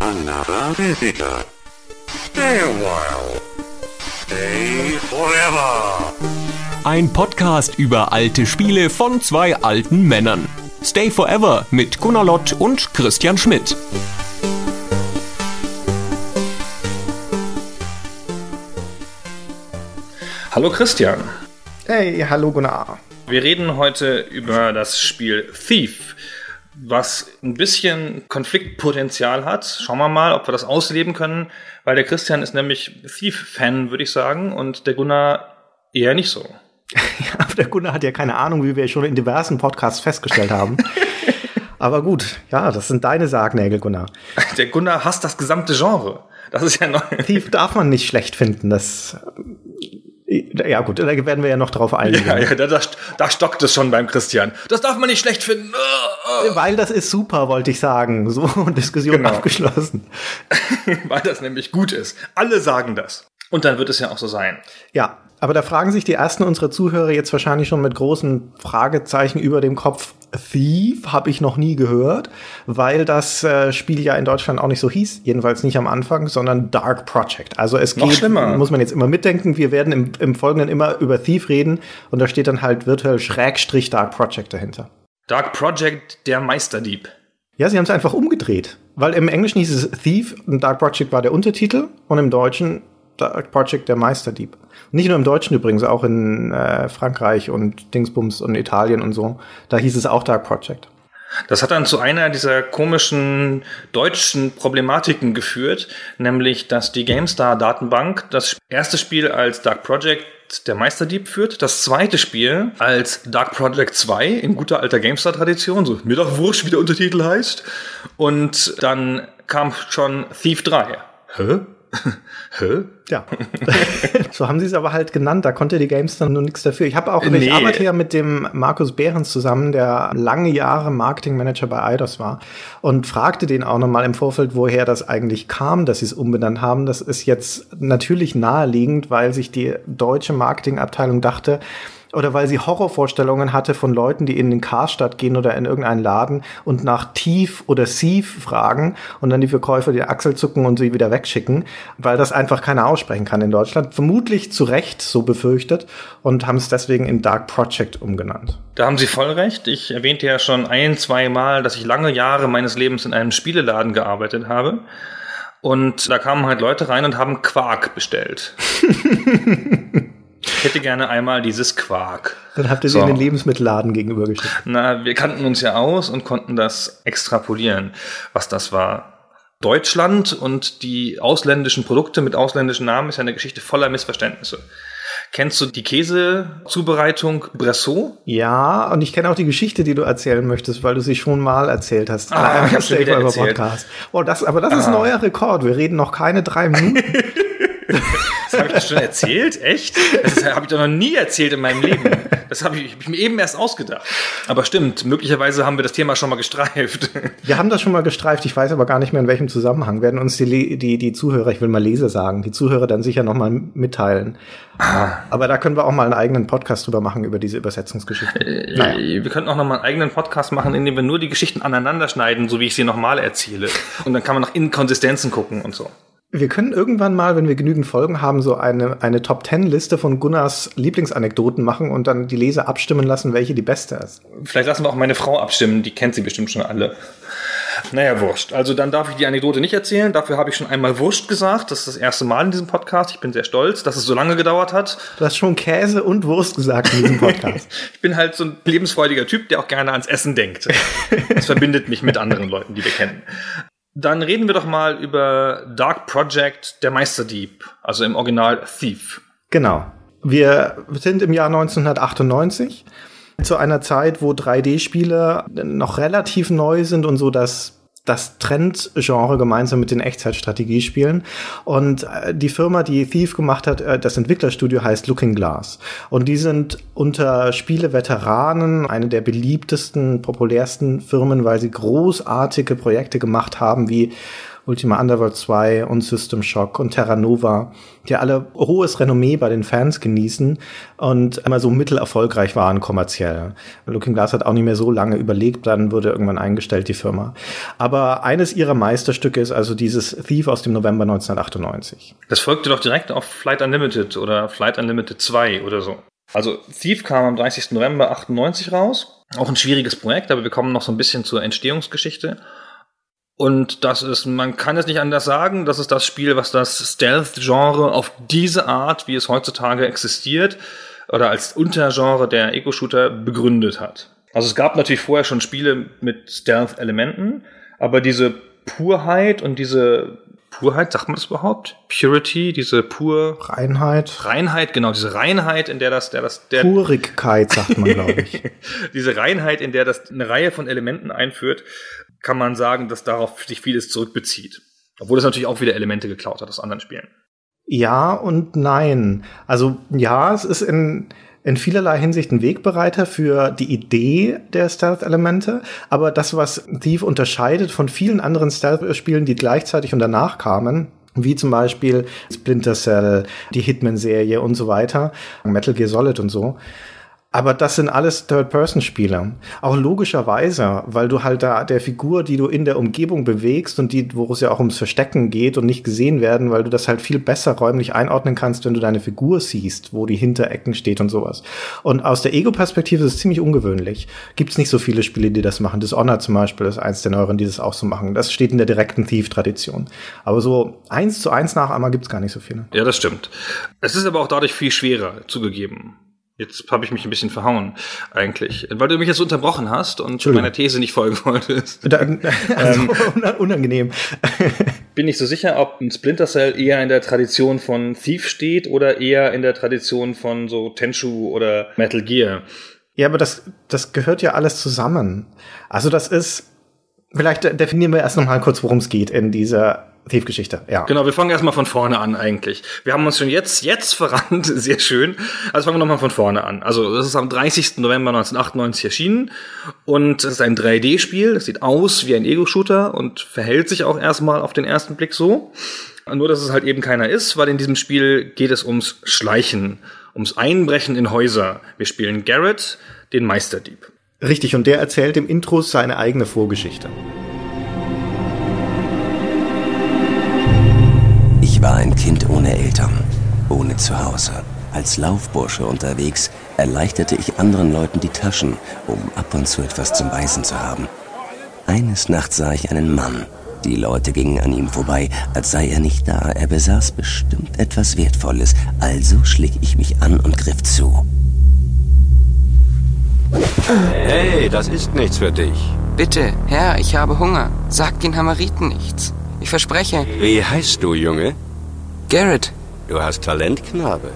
Another visitor. Stay a while. Stay forever. Ein Podcast über alte Spiele von zwei alten Männern. Stay Forever mit Gunnar Lott und Christian Schmidt. Hallo Christian. Hey, hallo Gunnar. Wir reden heute über das Spiel Thief, was ein bisschen Konfliktpotenzial hat. Schauen wir mal, ob wir das ausleben können, weil der Christian ist nämlich Thief-Fan, würde ich sagen, und der Gunnar eher nicht so. Ja, aber der Gunnar hat ja keine Ahnung, wie wir schon in diversen Podcasts festgestellt haben. Aber gut, ja, das sind deine Sargnägel, Gunnar. Der Gunnar hasst das gesamte Genre. Das ist ja noch. Thief darf man nicht schlecht finden, das. Ja gut, da werden wir ja noch drauf eingehen. Ja, da stockt es schon beim Christian. Das darf man nicht schlecht finden. Weil das ist super, wollte ich sagen. So, Diskussion abgeschlossen. Weil das nämlich gut ist. Alle sagen das. Und dann wird es ja auch so sein. Ja, aber da fragen sich die ersten unserer Zuhörer jetzt wahrscheinlich schon mit großen Fragezeichen über dem Kopf. Thief habe ich noch nie gehört, weil das Spiel ja in Deutschland auch nicht so hieß, jedenfalls nicht am Anfang, sondern Dark Project. Also es geht, muss man jetzt immer mitdenken, wir werden im Folgenden immer über Thief reden und da steht dann halt virtuell / Dark Project dahinter. Dark Project, der Meisterdieb. Ja, sie haben es einfach umgedreht, weil im Englischen hieß es Thief und Dark Project war der Untertitel und im Deutschen Dark Project, der Meisterdieb. Nicht nur im Deutschen übrigens, auch in Frankreich und Dingsbums und Italien und so. Da hieß es auch Dark Project. Das hat dann zu einer dieser komischen deutschen Problematiken geführt, nämlich, dass die GameStar-Datenbank das erste Spiel als Dark Project der Meisterdieb führt, das zweite Spiel als Dark Project 2 in guter alter GameStar-Tradition, so mir doch wurscht, wie der Untertitel heißt. Und dann kam schon Thief 3. Hä? Ja. So haben sie es aber halt genannt. Da konnte die GameStar nur nichts dafür. Ich arbeite ja mit dem Markus Behrens zusammen, der lange Jahre Marketingmanager bei Eidos war und fragte den auch nochmal im Vorfeld, woher das eigentlich kam, dass sie es umbenannt haben. Das ist jetzt natürlich naheliegend, weil sich die deutsche Marketingabteilung dachte, oder weil sie Horrorvorstellungen hatte von Leuten, die in den Karstadt gehen oder in irgendeinen Laden und nach Thief oder Thief fragen und dann die Verkäufer die Achsel zucken und sie wieder wegschicken, weil das einfach keiner aussprechen kann in Deutschland. Vermutlich zu Recht so befürchtet und haben es deswegen in Dark Project umgenannt. Da haben Sie voll recht. Ich erwähnte ja schon 1-2 Mal, dass ich lange Jahre meines Lebens in einem Spieleladen gearbeitet habe. Und da kamen halt Leute rein und haben Quark bestellt. Ich hätte gerne einmal dieses Quark. Dann habt ihr sie in den Lebensmittelladen gegenübergestellt. Na, wir kannten uns ja aus und konnten das extrapolieren, was das war. Deutschland und die ausländischen Produkte mit ausländischen Namen ist ja eine Geschichte voller Missverständnisse. Kennst du die Käsezubereitung Bressot? Ja, und ich kenne auch die Geschichte, die du erzählen möchtest, weil du sie schon mal erzählt hast. Ich hab's wieder erzählt. Podcast. Oh, das ist ein neuer Rekord. Wir reden noch keine 3 Minuten. Das habe ich das schon erzählt? Echt? Das habe ich doch noch nie erzählt in meinem Leben. Das habe ich mir eben erst ausgedacht. Aber stimmt, möglicherweise haben wir das Thema schon mal gestreift. Wir haben das schon mal gestreift, ich weiß aber gar nicht mehr, in welchem Zusammenhang. Werden uns die Zuhörer, ich will mal Leser sagen, die Zuhörer dann sicher noch mal mitteilen. Aber da können wir auch mal einen eigenen Podcast drüber machen, über diese Übersetzungsgeschichte. Wir könnten auch noch mal einen eigenen Podcast machen, in dem wir nur die Geschichten aneinander schneiden, so wie ich sie nochmal erzähle. Und dann kann man nach Inkonsistenzen gucken und so. Wir können irgendwann mal, wenn wir genügend Folgen haben, so eine Top-10-Liste von Gunnars Lieblingsanekdoten machen und dann die Leser abstimmen lassen, welche die beste ist. Vielleicht lassen wir auch meine Frau abstimmen, die kennt sie bestimmt schon alle. Naja, wurscht. Also dann darf ich die Anekdote nicht erzählen. Dafür habe ich schon einmal Wurscht gesagt. Das ist das erste Mal in diesem Podcast. Ich bin sehr stolz, dass es so lange gedauert hat. Du hast schon Käse und Wurst gesagt in diesem Podcast. Ich bin halt so ein lebensfreudiger Typ, der auch gerne ans Essen denkt. Das verbindet mich mit anderen Leuten, die wir kennen. Dann reden wir doch mal über Dark Project, der Meisterdieb, also im Original Thief. Genau. Wir sind im Jahr 1998, zu einer Zeit, wo 3D-Spiele noch relativ neu sind und so das Trendgenre gemeinsam mit den Echtzeitstrategiespielen. Und die Firma, die Thief gemacht hat, das Entwicklerstudio heißt Looking Glass. Und die sind unter Spieleveteranen eine der beliebtesten, populärsten Firmen, weil sie großartige Projekte gemacht haben wie Ultima Underworld 2 und System Shock und Terra Nova, die alle hohes Renommee bei den Fans genießen und immer so mittelerfolgreich waren kommerziell. Looking Glass hat auch nicht mehr so lange überlegt, dann wurde irgendwann eingestellt, die Firma. Aber eines ihrer Meisterstücke ist also dieses Thief aus dem November 1998. Das folgte doch direkt auf Flight Unlimited oder Flight Unlimited 2 oder so. Also Thief kam am 30. November 98 raus. Auch ein schwieriges Projekt, aber wir kommen noch so ein bisschen zur Entstehungsgeschichte. Und das ist, man kann es nicht anders sagen, das ist das Spiel, was das Stealth-Genre auf diese Art, wie es heutzutage existiert, oder als Untergenre der Ego-Shooter begründet hat. Also es gab natürlich vorher schon Spiele mit Stealth-Elementen, aber diese Purheit und diese Purheit, sagt man das überhaupt? Purity, diese Reinheit, genau, diese Reinheit, in der Purigkeit, sagt man, glaube ich. Diese Reinheit, in der das eine Reihe von Elementen einführt, kann man sagen, dass darauf sich vieles zurückbezieht. Obwohl es natürlich auch wieder Elemente geklaut hat aus anderen Spielen. Ja und nein. Also ja, es ist in vielerlei Hinsicht ein Wegbereiter für die Idee der Stealth-Elemente, aber das, was Thief unterscheidet von vielen anderen Stealth-Spielen, die gleichzeitig und danach kamen, wie zum Beispiel Splinter Cell, die Hitman-Serie und so weiter, Metal Gear Solid und so. Aber das sind alles Third-Person-Spiele. Auch logischerweise, weil du halt da der Figur, die du in der Umgebung bewegst und wo es ja auch ums Verstecken geht und nicht gesehen werden, weil du das halt viel besser räumlich einordnen kannst, wenn du deine Figur siehst, wo die Hinterecken steht und sowas. Und aus der Ego-Perspektive ist es ziemlich ungewöhnlich. Gibt's nicht so viele Spiele, die das machen. Dishonored zum Beispiel ist eins der neueren, die das auch so machen. Das steht in der direkten Thief-Tradition. Aber so 1:1 Nachahmer gibt's gar nicht so viele. Ja, das stimmt. Es ist aber auch dadurch viel schwerer, zugegeben. Jetzt habe ich mich ein bisschen verhauen, eigentlich. Weil du mich jetzt unterbrochen hast und meiner These nicht folgen wolltest. Also, unangenehm. Bin nicht so sicher, ob ein Splinter Cell eher in der Tradition von Thief steht oder eher in der Tradition von so Tenchu oder Metal Gear. Ja, aber das gehört ja alles zusammen. Also das ist, vielleicht definieren wir erst noch mal kurz, worum es geht in dieser Thief-Geschichte, ja. Genau, wir fangen erstmal von vorne an eigentlich. Wir haben uns schon jetzt verrannt, sehr schön. Also fangen wir nochmal von vorne an. Also das ist am 30. November 1998 erschienen und es ist ein 3D-Spiel. Das sieht aus wie ein Ego-Shooter und verhält sich auch erstmal auf den ersten Blick so. Nur, dass es halt eben keiner ist, weil in diesem Spiel geht es ums Schleichen, ums Einbrechen in Häuser. Wir spielen Garrett, den Meisterdieb. Richtig, und der erzählt im Intro seine eigene Vorgeschichte. Ich war ein Kind ohne Eltern, ohne Zuhause. Als Laufbursche unterwegs erleichterte ich anderen Leuten die Taschen, um ab und zu etwas zum Beißen zu haben. Eines Nachts sah ich einen Mann. Die Leute gingen an ihm vorbei, als sei er nicht da. Er besaß bestimmt etwas Wertvolles. Also schlich ich mich an und griff zu. Hey, das ist nichts für dich. Bitte, Herr, ich habe Hunger. Sag den Hamariten nichts. Ich verspreche. Wie heißt du, Junge? Garrett. Du hast Talent, Knabe.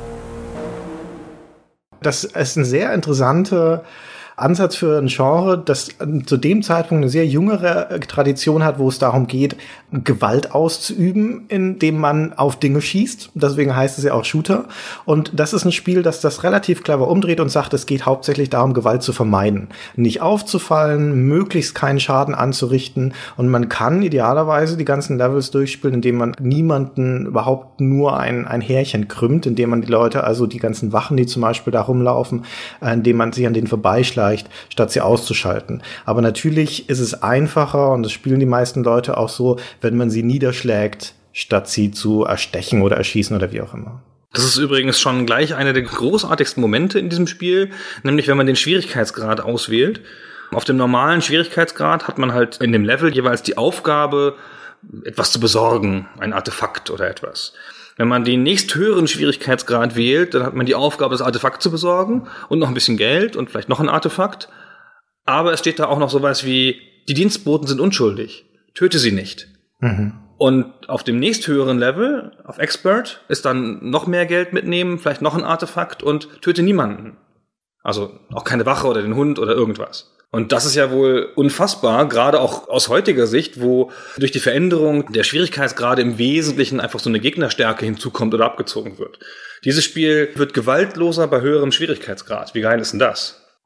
Das ist ein sehr interessanter Ansatz für ein Genre, das zu dem Zeitpunkt eine sehr jüngere Tradition hat, wo es darum geht, Gewalt auszuüben, indem man auf Dinge schießt. Deswegen heißt es ja auch Shooter. Und das ist ein Spiel, das das relativ clever umdreht und sagt, es geht hauptsächlich darum, Gewalt zu vermeiden. Nicht aufzufallen, möglichst keinen Schaden anzurichten. Und man kann idealerweise die ganzen Levels durchspielen, indem man niemanden überhaupt nur ein Härchen krümmt, indem man die Leute, also die ganzen Wachen, die zum Beispiel da rumlaufen, indem man sie an denen vorbeischleicht, statt sie auszuschalten. Aber natürlich ist es einfacher, und das spielen die meisten Leute auch so, wenn man sie niederschlägt, statt sie zu erstechen oder erschießen oder wie auch immer. Das ist übrigens schon gleich einer der großartigsten Momente in diesem Spiel, nämlich wenn man den Schwierigkeitsgrad auswählt. Auf dem normalen Schwierigkeitsgrad hat man halt in dem Level jeweils die Aufgabe, etwas zu besorgen, ein Artefakt oder etwas. Wenn man den nächsthöheren Schwierigkeitsgrad wählt, dann hat man die Aufgabe, das Artefakt zu besorgen und noch ein bisschen Geld und vielleicht noch ein Artefakt. Aber es steht da auch noch sowas wie, die Dienstboten sind unschuldig. Töte sie nicht. Mhm. Und auf dem nächsthöheren Level, auf Expert, ist dann noch mehr Geld mitnehmen, vielleicht noch ein Artefakt und töte niemanden. Also auch keine Wache oder den Hund oder irgendwas. Und das ist ja wohl unfassbar, gerade auch aus heutiger Sicht, wo durch die Veränderung der Schwierigkeitsgrade im Wesentlichen einfach so eine Gegnerstärke hinzukommt oder abgezogen wird. Dieses Spiel wird gewaltloser bei höherem Schwierigkeitsgrad. Wie geil ist denn das?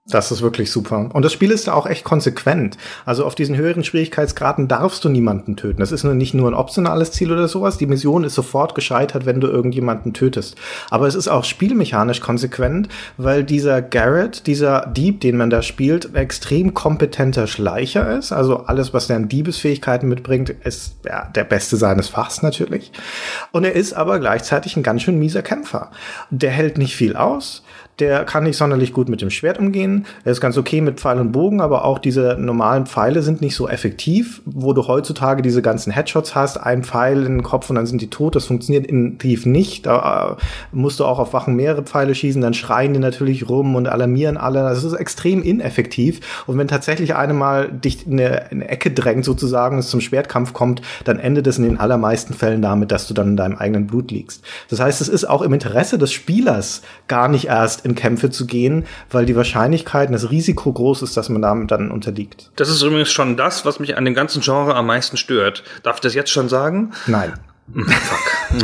Das ist wirklich super. Und das Spiel ist da auch echt konsequent. Also auf diesen höheren Schwierigkeitsgraden darfst du niemanden töten. Das ist nicht nur ein optionales Ziel oder sowas. Die Mission ist sofort gescheitert, wenn du irgendjemanden tötest. Aber es ist auch spielmechanisch konsequent, weil dieser Garrett, dieser Dieb, den man da spielt, ein extrem kompetenter Schleicher ist. Also alles, was der an Diebesfähigkeiten mitbringt, ist ja der Beste seines Fachs natürlich. Und er ist aber gleichzeitig ein ganz schön mieser Kämpfer. Der hält nicht viel aus. Der kann nicht sonderlich gut mit dem Schwert umgehen. Er ist ganz okay mit Pfeil und Bogen, aber auch diese normalen Pfeile sind nicht so effektiv, wo du heutzutage diese ganzen Headshots hast, ein Pfeil in den Kopf und dann sind die tot. Das funktioniert in Thief nicht. Da musst du auch auf Wachen mehrere Pfeile schießen, dann schreien die natürlich rum und alarmieren alle. Das ist extrem ineffektiv. Und wenn tatsächlich eine mal dich in eine Ecke drängt, sozusagen, es zum Schwertkampf kommt, dann endet es in den allermeisten Fällen damit, dass du dann in deinem eigenen Blut liegst. Das heißt, es ist auch im Interesse des Spielers gar nicht erst in Kämpfe zu gehen, weil die Wahrscheinlichkeit, das Risiko groß ist, dass man damit dann unterliegt. Das ist übrigens schon das, was mich an dem ganzen Genre am meisten stört. Darf ich das jetzt schon sagen? Nein. Fuck.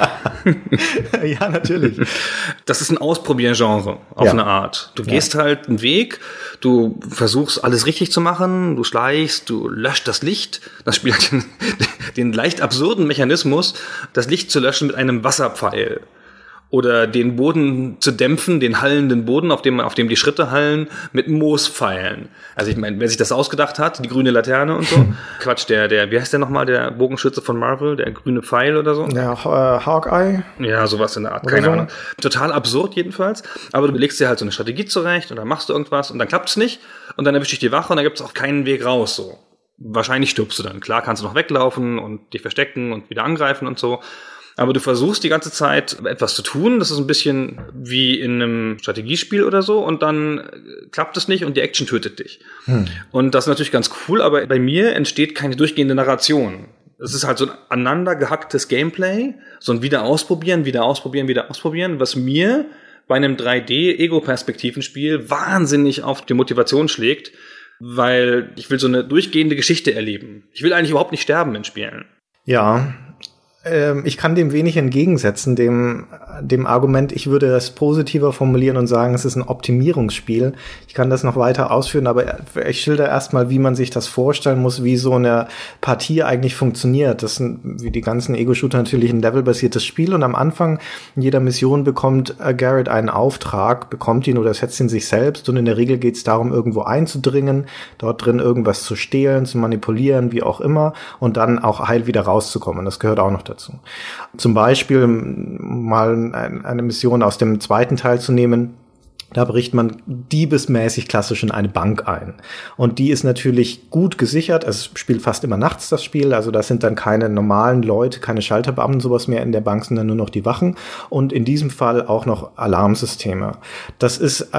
Ja, natürlich. Das ist ein Ausprobieren-Genre auf eine Art. Du gehst halt einen Weg, du versuchst alles richtig zu machen, du schleichst, du löscht das Licht. Das Spiel hat den leicht absurden Mechanismus, das Licht zu löschen mit einem Wasserpfeil. Oder den Boden zu dämpfen, den hallenden Boden, auf dem die Schritte hallen, mit Moospfeilen. Also ich meine, wer sich das ausgedacht hat, die grüne Laterne und so. Quatsch, der, wie heißt der nochmal, der Bogenschütze von Marvel, der grüne Pfeil oder so? Ja, Hawkeye. Ja, sowas in der Art, keine Ahnung. Total absurd jedenfalls. Aber du legst dir halt so eine Strategie zurecht und dann machst du irgendwas und dann klappt's nicht und dann erwischt dich die Wache und dann gibt's auch keinen Weg raus, so. Wahrscheinlich stirbst du dann. Klar kannst du noch weglaufen und dich verstecken und wieder angreifen und so. Aber du versuchst die ganze Zeit etwas zu tun. Das ist ein bisschen wie in einem Strategiespiel oder so. Und dann klappt es nicht und die Action tötet dich. Und das ist natürlich ganz cool, aber bei mir entsteht keine durchgehende Narration. Es ist halt so ein aneinander gehacktes Gameplay. So ein wieder ausprobieren, was mir bei einem 3D-Ego-Perspektivenspiel wahnsinnig auf die Motivation schlägt. Weil ich will so eine durchgehende Geschichte erleben. Ich will eigentlich überhaupt nicht sterben in Spielen. Ja, ich kann dem wenig entgegensetzen, dem Argument, ich würde das positiver formulieren und sagen, es ist ein Optimierungsspiel. Ich kann das noch weiter ausführen, aber ich schilder erstmal, wie man sich das vorstellen muss, wie so eine Partie eigentlich funktioniert. Das sind, wie die ganzen Ego-Shooter, natürlich ein levelbasiertes Spiel und am Anfang in jeder Mission bekommt Garrett einen Auftrag, bekommt ihn oder setzt ihn sich selbst und in der Regel geht es darum, irgendwo einzudringen, dort drin irgendwas zu stehlen, zu manipulieren, wie auch immer und dann auch heil wieder rauszukommen. Das gehört auch noch dazu. Zum Beispiel mal eine Mission aus dem zweiten Teil zu nehmen. Da bricht man diebesmäßig klassisch in eine Bank ein. Und die ist natürlich gut gesichert. Es spielt fast immer nachts das Spiel. Also da sind dann keine normalen Leute, keine Schalterbeamten, sowas mehr in der Bank, sondern nur noch die Wachen. Und in diesem Fall auch noch Alarmsysteme. Das ist,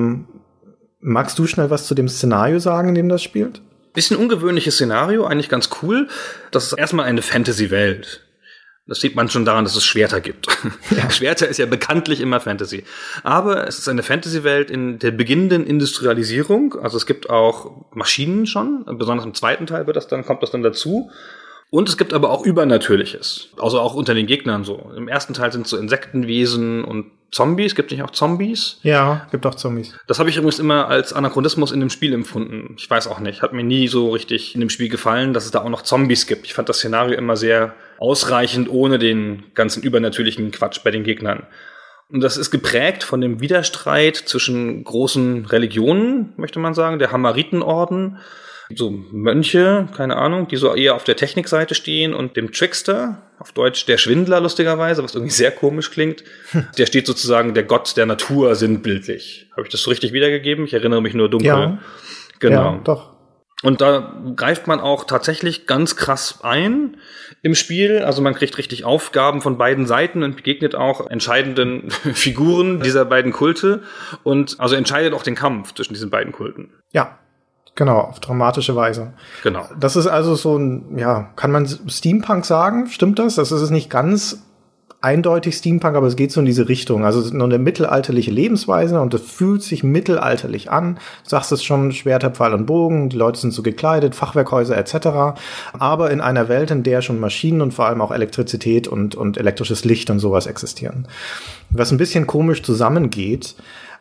magst du schnell was zu dem Szenario sagen, in dem das spielt? Bisschen ungewöhnliches Szenario, eigentlich ganz cool. Das ist erstmal eine Fantasy-Welt. Das sieht man schon daran, dass es Schwerter gibt. Ja. Schwerter ist ja bekanntlich immer Fantasy. Aber es ist eine Fantasy-Welt in der beginnenden Industrialisierung. Also es gibt auch Maschinen schon. Besonders im zweiten Teil kommt das dann dazu. Und es gibt aber auch Übernatürliches. Also auch unter den Gegnern so. Im ersten Teil sind so Insektenwesen und Zombies. Gibt es nicht auch Zombies? Ja, gibt auch Zombies. Das habe ich übrigens immer als Anachronismus in dem Spiel empfunden. Ich weiß auch nicht. Hat mir nie so richtig in dem Spiel gefallen, dass es da auch noch Zombies gibt. Ich fand das Szenario immer sehr ausreichend ohne den ganzen übernatürlichen Quatsch bei den Gegnern. Und das ist geprägt von dem Widerstreit zwischen großen Religionen, möchte man sagen, der Hamaritenorden, so Mönche, keine Ahnung, die so eher auf der Technikseite stehen und dem Trickster, auf Deutsch der Schwindler lustigerweise, was irgendwie sehr komisch klingt. Der steht sozusagen der Gott der Natur sinnbildlich. Habe ich das so richtig wiedergegeben? Ich erinnere mich nur dunkel. Ja, genau. Ja, doch. Und da greift man auch tatsächlich ganz krass ein im Spiel. Also man kriegt richtig Aufgaben von beiden Seiten und begegnet auch entscheidenden Figuren dieser beiden Kulte und also entscheidet auch den Kampf zwischen diesen beiden Kulten. Ja, genau, auf dramatische Weise. Genau. Das ist also so ein, ja, kann man Steampunk sagen? Stimmt das? Das ist nicht ganz eindeutig Steampunk, aber es geht so in diese Richtung. Also es ist nur eine mittelalterliche Lebensweise und es fühlt sich mittelalterlich an. Du sagst es schon, Schwerter, Pfeil und Bogen, die Leute sind so gekleidet, Fachwerkhäuser etc. Aber in einer Welt, in der schon Maschinen und vor allem auch Elektrizität und elektrisches Licht und sowas existieren. Was ein bisschen komisch zusammengeht,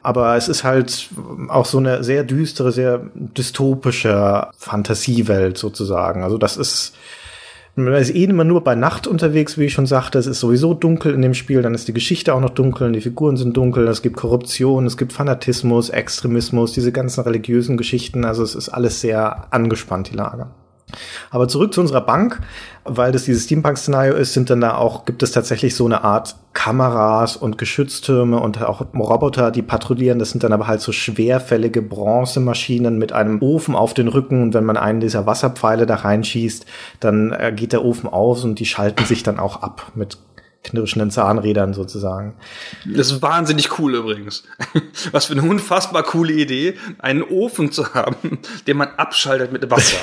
Aber es ist halt auch so eine sehr düstere, sehr dystopische Fantasiewelt sozusagen. Also das ist, man ist immer nur bei Nacht unterwegs, wie ich schon sagte. Es ist sowieso dunkel in dem Spiel, dann ist die Geschichte auch noch dunkel, die Figuren sind dunkel, es gibt Korruption, es gibt Fanatismus, Extremismus, diese ganzen religiösen Geschichten. Also es ist alles sehr angespannt, die Lage. Aber zurück zu unserer Bank, weil das dieses Steampunk-Szenario ist, gibt es tatsächlich so eine Art Kameras und Geschütztürme und auch Roboter, die patrouillieren. Das sind dann aber halt so schwerfällige Bronzemaschinen mit einem Ofen auf den Rücken. Und wenn man einen dieser Wasserpfeile da reinschießt, dann geht der Ofen auf und die schalten sich dann auch ab mit knirschenden Zahnrädern sozusagen. Das ist wahnsinnig cool übrigens. Was für eine unfassbar coole Idee, einen Ofen zu haben, den man abschaltet mit Wasser.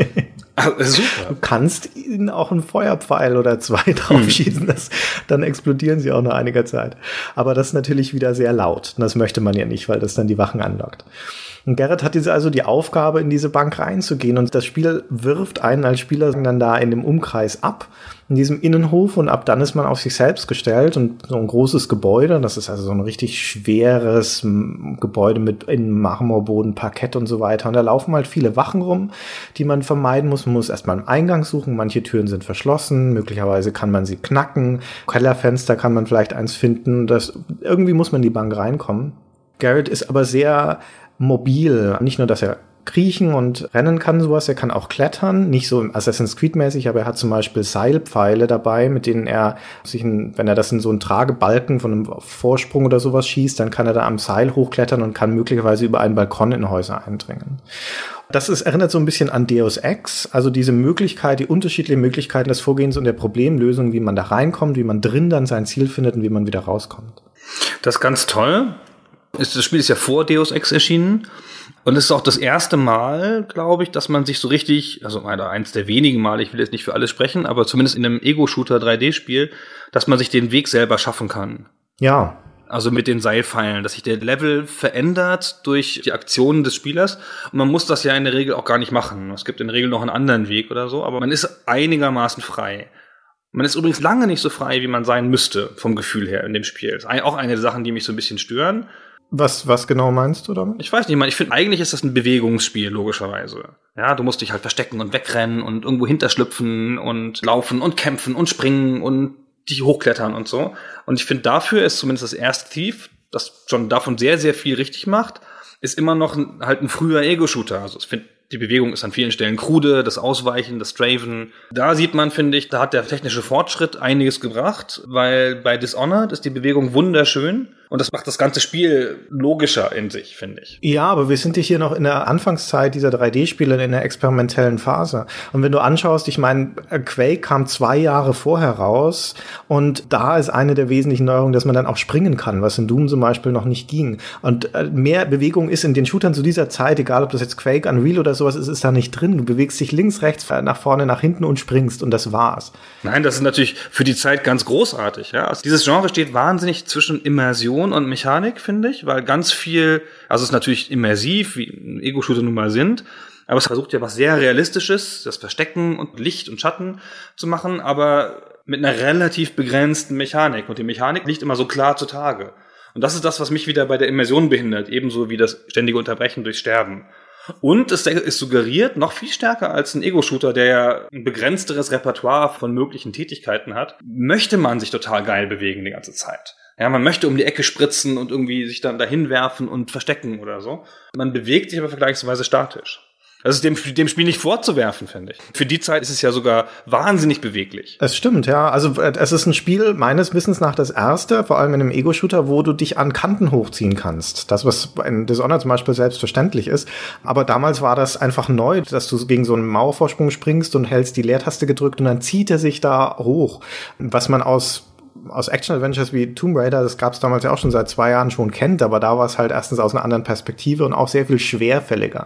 Super. Du kannst ihnen auch einen Feuerpfeil oder 2 draufschießen, dann explodieren sie auch nach einiger Zeit. Aber das ist natürlich wieder sehr laut. Und das möchte man ja nicht, weil das dann die Wachen anlockt. Und Garrett hat also die Aufgabe, in diese Bank reinzugehen. Und das Spiel wirft einen als Spieler dann da in dem Umkreis ab, in diesem Innenhof. Und ab dann ist man auf sich selbst gestellt. Und so ein großes Gebäude, das ist also so ein richtig schweres Gebäude mit in Marmorboden, Parkett und so weiter. Und da laufen halt viele Wachen rum, die man vermeiden muss. Man muss erstmal einen Eingang suchen. Manche Türen sind verschlossen. Möglicherweise kann man sie knacken. Kellerfenster kann man vielleicht eins finden. Irgendwie muss man in die Bank reinkommen. Garrett ist aber sehr mobil. Nicht nur, dass er kriechen und rennen kann, sowas, er kann auch klettern, nicht so Assassin's Creed-mäßig, aber er hat zum Beispiel Seilpfeile dabei, mit denen er sich, wenn er das in so einen Tragebalken von einem Vorsprung oder sowas schießt, dann kann er da am Seil hochklettern und kann möglicherweise über einen Balkon in Häuser eindringen. Erinnert so ein bisschen an Deus Ex, also diese Möglichkeit, die unterschiedlichen Möglichkeiten des Vorgehens und der Problemlösung, wie man da reinkommt, wie man drin dann sein Ziel findet und wie man wieder rauskommt. Das ist ganz toll. Das Spiel ist ja vor Deus Ex erschienen und es ist auch das erste Mal, glaube ich, dass man sich so richtig, also eins der wenigen Male, ich will jetzt nicht für alle sprechen, aber zumindest in einem Ego-Shooter 3D-Spiel, dass man sich den Weg selber schaffen kann. Ja. Also mit den Seilpfeilen, dass sich der Level verändert durch die Aktionen des Spielers und man muss das ja in der Regel auch gar nicht machen. Es gibt in der Regel noch einen anderen Weg oder so, aber man ist einigermaßen frei. Man ist übrigens lange nicht so frei, wie man sein müsste, vom Gefühl her in dem Spiel. Das ist auch eine der Sachen, die mich so ein bisschen stören. Was genau meinst du damit? Ich weiß nicht, ich finde, eigentlich ist das ein Bewegungsspiel, logischerweise. Ja, du musst dich halt verstecken und wegrennen und irgendwo hinterschlüpfen und laufen und kämpfen und springen und dich hochklettern und so. Und ich finde, dafür ist zumindest das erste Thief, das schon davon sehr, sehr viel richtig macht, ist immer noch halt ein früher Ego-Shooter. Also ich finde, die Bewegung ist an vielen Stellen krude, das Ausweichen, das Strafen. Da sieht man, finde ich, da hat der technische Fortschritt einiges gebracht, weil bei Dishonored ist die Bewegung wunderschön und das macht das ganze Spiel logischer in sich, finde ich. Ja, aber wir sind hier noch in der Anfangszeit dieser 3D-Spiele, in der experimentellen Phase. Und wenn du anschaust, ich meine, Quake kam 2 Jahre vorher raus und da ist eine der wesentlichen Neuerungen, dass man dann auch springen kann, was in Doom zum Beispiel noch nicht ging. Und mehr Bewegung ist in den Shootern zu dieser Zeit, egal ob das jetzt Quake, Unreal oder sowas ist da nicht drin. Du bewegst dich links, rechts, nach vorne, nach hinten und springst und das war's. Nein, das ist natürlich für die Zeit ganz großartig. Ja? Also dieses Genre steht wahnsinnig zwischen Immersion und Mechanik, finde ich, weil ganz viel, also es ist natürlich immersiv, wie Ego-Shooter nun mal sind, aber es versucht ja was sehr Realistisches, das Verstecken und Licht und Schatten zu machen, aber mit einer relativ begrenzten Mechanik. Und die Mechanik liegt immer so klar zutage. Und das ist das, was mich wieder bei der Immersion behindert, ebenso wie das ständige Unterbrechen durch Sterben. Und es ist suggeriert, noch viel stärker als ein Ego-Shooter, der ja ein begrenzteres Repertoire von möglichen Tätigkeiten hat, möchte man sich total geil bewegen die ganze Zeit. Ja, man möchte um die Ecke spritzen und irgendwie sich dann dahin werfen und verstecken oder so. Man bewegt sich aber vergleichsweise statisch. Das ist dem Spiel nicht vorzuwerfen, finde ich. Für die Zeit ist es ja sogar wahnsinnig beweglich. Es stimmt, ja. Also es ist ein Spiel, meines Wissens nach das erste, vor allem in einem Ego-Shooter, wo du dich an Kanten hochziehen kannst. Das, was in Dishonored zum Beispiel selbstverständlich ist. Aber damals war das einfach neu, dass du gegen so einen Mauervorsprung springst und hältst die Leertaste gedrückt und dann zieht er sich da hoch. Was man aus Action-Adventures wie Tomb Raider, das gab es damals ja auch schon seit 2 Jahren schon kennt, aber da war es halt erstens aus einer anderen Perspektive und auch sehr viel schwerfälliger.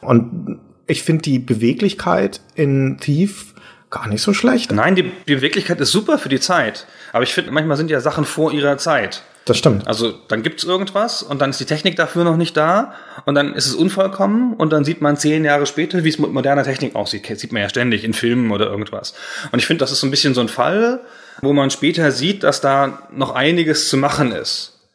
Und ich finde die Beweglichkeit in Thief gar nicht so schlecht. Nein, die Beweglichkeit ist super für die Zeit. Aber ich finde, manchmal sind ja Sachen vor ihrer Zeit. Das stimmt. Also dann gibt's irgendwas und dann ist die Technik dafür noch nicht da und dann ist es unvollkommen und dann sieht man 10 Jahre später, wie es mit moderner Technik aussieht. Das sieht man ja ständig in Filmen oder irgendwas. Und ich finde, das ist so ein bisschen so ein Fall, wo man später sieht, dass da noch einiges zu machen ist.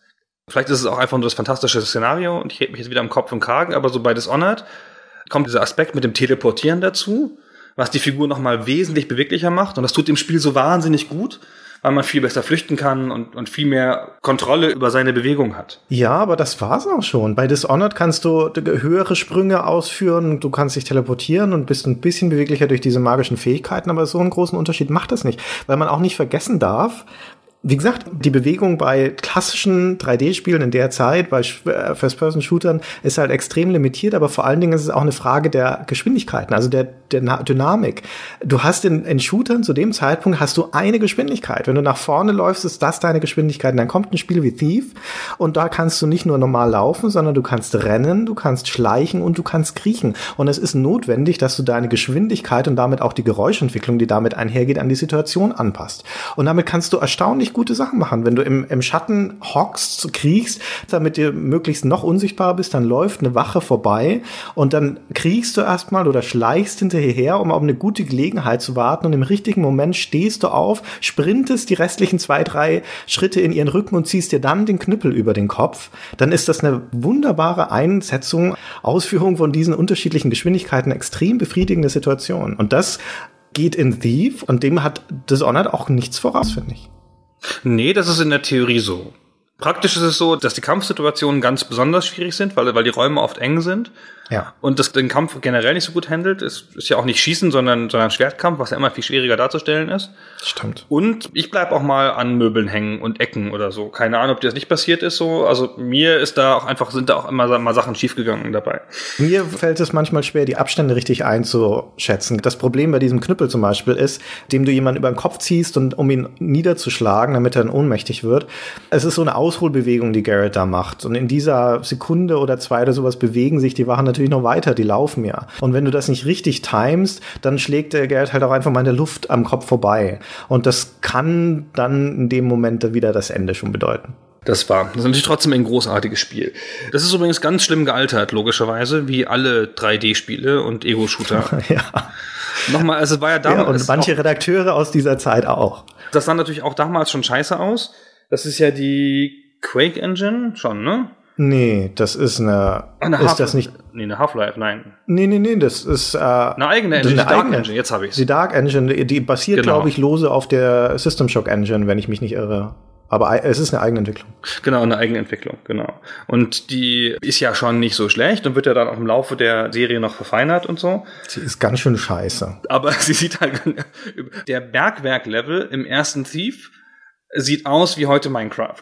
Vielleicht ist es auch einfach nur das fantastische Szenario und ich rede mich jetzt wieder am Kopf und Kragen, aber so bei Dishonored kommt dieser Aspekt mit dem Teleportieren dazu, was die Figur nochmal wesentlich beweglicher macht und das tut dem Spiel so wahnsinnig gut, weil man viel besser flüchten kann und viel mehr Kontrolle über seine Bewegung hat. Ja, aber das war's auch schon. Bei Dishonored kannst du höhere Sprünge ausführen, du kannst dich teleportieren und bist ein bisschen beweglicher durch diese magischen Fähigkeiten, aber so einen großen Unterschied macht das nicht, weil man auch nicht vergessen darf, wie gesagt, die Bewegung bei klassischen 3D-Spielen in der Zeit, bei First-Person-Shootern, ist halt extrem limitiert, aber vor allen Dingen ist es auch eine Frage der Geschwindigkeiten, also der Dynamik. Du hast in Shootern zu dem Zeitpunkt hast du eine Geschwindigkeit. Wenn du nach vorne läufst, ist das deine Geschwindigkeit. Und dann kommt ein Spiel wie Thief und da kannst du nicht nur normal laufen, sondern du kannst rennen, du kannst schleichen und du kannst kriechen. Und es ist notwendig, dass du deine Geschwindigkeit und damit auch die Geräuschentwicklung, die damit einhergeht, an die Situation anpasst. Und damit kannst du erstaunlich gute Sachen machen. Wenn du im Schatten hockst, kriechst, damit du möglichst noch unsichtbar bist, dann läuft eine Wache vorbei und dann kriechst du erstmal oder schleichst hinterher, um auf eine gute Gelegenheit zu warten und im richtigen Moment stehst du auf, sprintest die restlichen 2-3 Schritte in ihren Rücken und ziehst dir dann den Knüppel über den Kopf. Dann ist das eine wunderbare Einsetzung, Ausführung von diesen unterschiedlichen Geschwindigkeiten, extrem befriedigende Situation. Und das geht in Thief und dem hat Dishonored auch nichts voraus, finde ich. Nee, das ist in der Theorie so. Praktisch ist es so, dass die Kampfsituationen ganz besonders schwierig sind, weil die Räume oft eng sind. Ja. Und das den Kampf generell nicht so gut handelt. Ist ja auch nicht Schießen, sondern Schwertkampf, was ja immer viel schwieriger darzustellen ist. Stimmt. Und ich bleib auch mal an Möbeln hängen und Ecken oder so. Keine Ahnung, ob das nicht passiert ist so. Also mir ist da auch einfach, sind da auch immer mal Sachen schiefgegangen dabei. Mir fällt es manchmal schwer, die Abstände richtig einzuschätzen. Das Problem bei diesem Knüppel zum Beispiel ist, dem du jemanden über den Kopf ziehst und um ihn niederzuschlagen, damit er dann ohnmächtig wird. Es ist so eine Ausholbewegung, die Garrett da macht. Und in dieser Sekunde oder 2 oder sowas bewegen sich die Wachen natürlich noch weiter, die laufen ja. Und wenn du das nicht richtig timest, dann schlägt der Garrett halt auch einfach mal in der Luft am Kopf vorbei. Und das kann dann in dem Moment wieder das Ende schon bedeuten. Das ist natürlich trotzdem ein großartiges Spiel. Das ist übrigens ganz schlimm gealtert, logischerweise, wie alle 3D-Spiele und Ego-Shooter. Ja. Nochmal, also es war ja damals. Ja, und manche Redakteure aus dieser Zeit auch. Das sah natürlich auch damals schon scheiße aus. Das ist ja die Quake Engine schon, ne? Nee, das ist eine das nicht? Nee, eine Half-Life, nein. Nee, das ist eine eigene Engine, die Dark Engine, jetzt habe ich's. Die Dark Engine, die basiert, genau, glaube ich, lose auf der System Shock Engine, wenn ich mich nicht irre. Aber es ist eine eigene Entwicklung. Genau, eine eigene Entwicklung, genau. Und die ist ja schon nicht so schlecht und wird ja dann auch im Laufe der Serie noch verfeinert und so. Sie ist ganz schön scheiße. Aber sie sieht halt, der Bergwerk-Level im ersten Thief sieht aus wie heute Minecraft.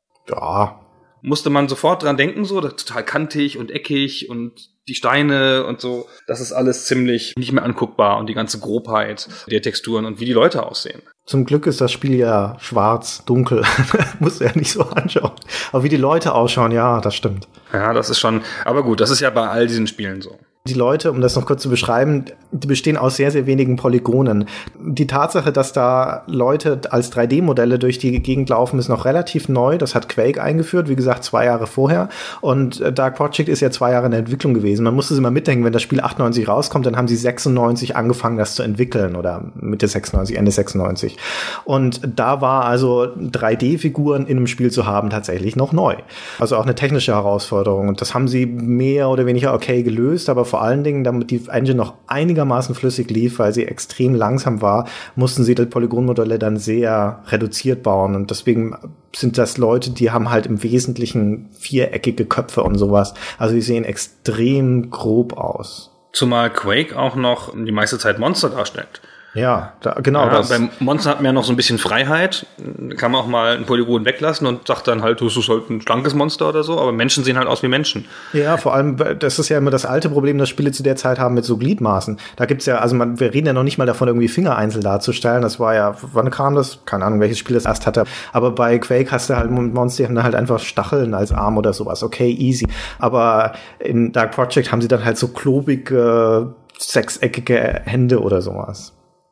Ja. Musste man sofort dran denken, so, das ist total kantig und eckig und die Steine und so. Das ist alles ziemlich nicht mehr anguckbar und die ganze Grobheit der Texturen und wie die Leute aussehen. Zum Glück ist das Spiel ja schwarz, dunkel. Musst du ja nicht so anschauen. Aber wie die Leute ausschauen, ja, das stimmt. Ja, das ist schon, aber gut, das ist ja bei all diesen Spielen so. Die Leute, um das noch kurz zu beschreiben, die bestehen aus sehr, sehr wenigen Polygonen. Die Tatsache, dass da Leute als 3D-Modelle durch die Gegend laufen, ist noch relativ neu. Das hat Quake eingeführt, wie gesagt, 2 Jahre vorher. Und Dark Project ist ja 2 Jahre in der Entwicklung gewesen. Man muss es immer mitdenken, wenn das Spiel 98 rauskommt, dann haben sie 96 angefangen, das zu entwickeln. Oder Mitte 96, Ende 96. Und da war also 3D-Figuren in einem Spiel zu haben tatsächlich noch neu. Also auch eine technische Herausforderung. Und das haben sie mehr oder weniger okay gelöst, aber vor allen Dingen, damit die Engine noch einigermaßen flüssig lief, weil sie extrem langsam war, mussten sie die Polygonmodelle dann sehr reduziert bauen. Und deswegen sind das Leute, die haben halt im Wesentlichen viereckige Köpfe und sowas. Also die sehen extrem grob aus. Zumal Quake auch noch die meiste Zeit Monster darstellt. Ja, genau. Ja, beim Monster hat man ja noch so ein bisschen Freiheit. Kann man auch mal ein Polygon weglassen und sagt dann halt, du bist halt ein schlankes Monster oder so. Aber Menschen sehen halt aus wie Menschen. Ja, vor allem, das ist ja immer das alte Problem, das Spiele zu der Zeit haben mit so Gliedmaßen. Da gibt's ja, also wir reden ja noch nicht mal davon, irgendwie Fingereinzel darzustellen. Das war ja, wann kam das? Keine Ahnung, welches Spiel das erst hatte. Aber bei Quake hast du halt Monster, die haben halt einfach Stacheln als Arm oder sowas. Okay, easy. Aber in Dark Project haben sie dann halt so klobige, sechseckige Hände oder sowas.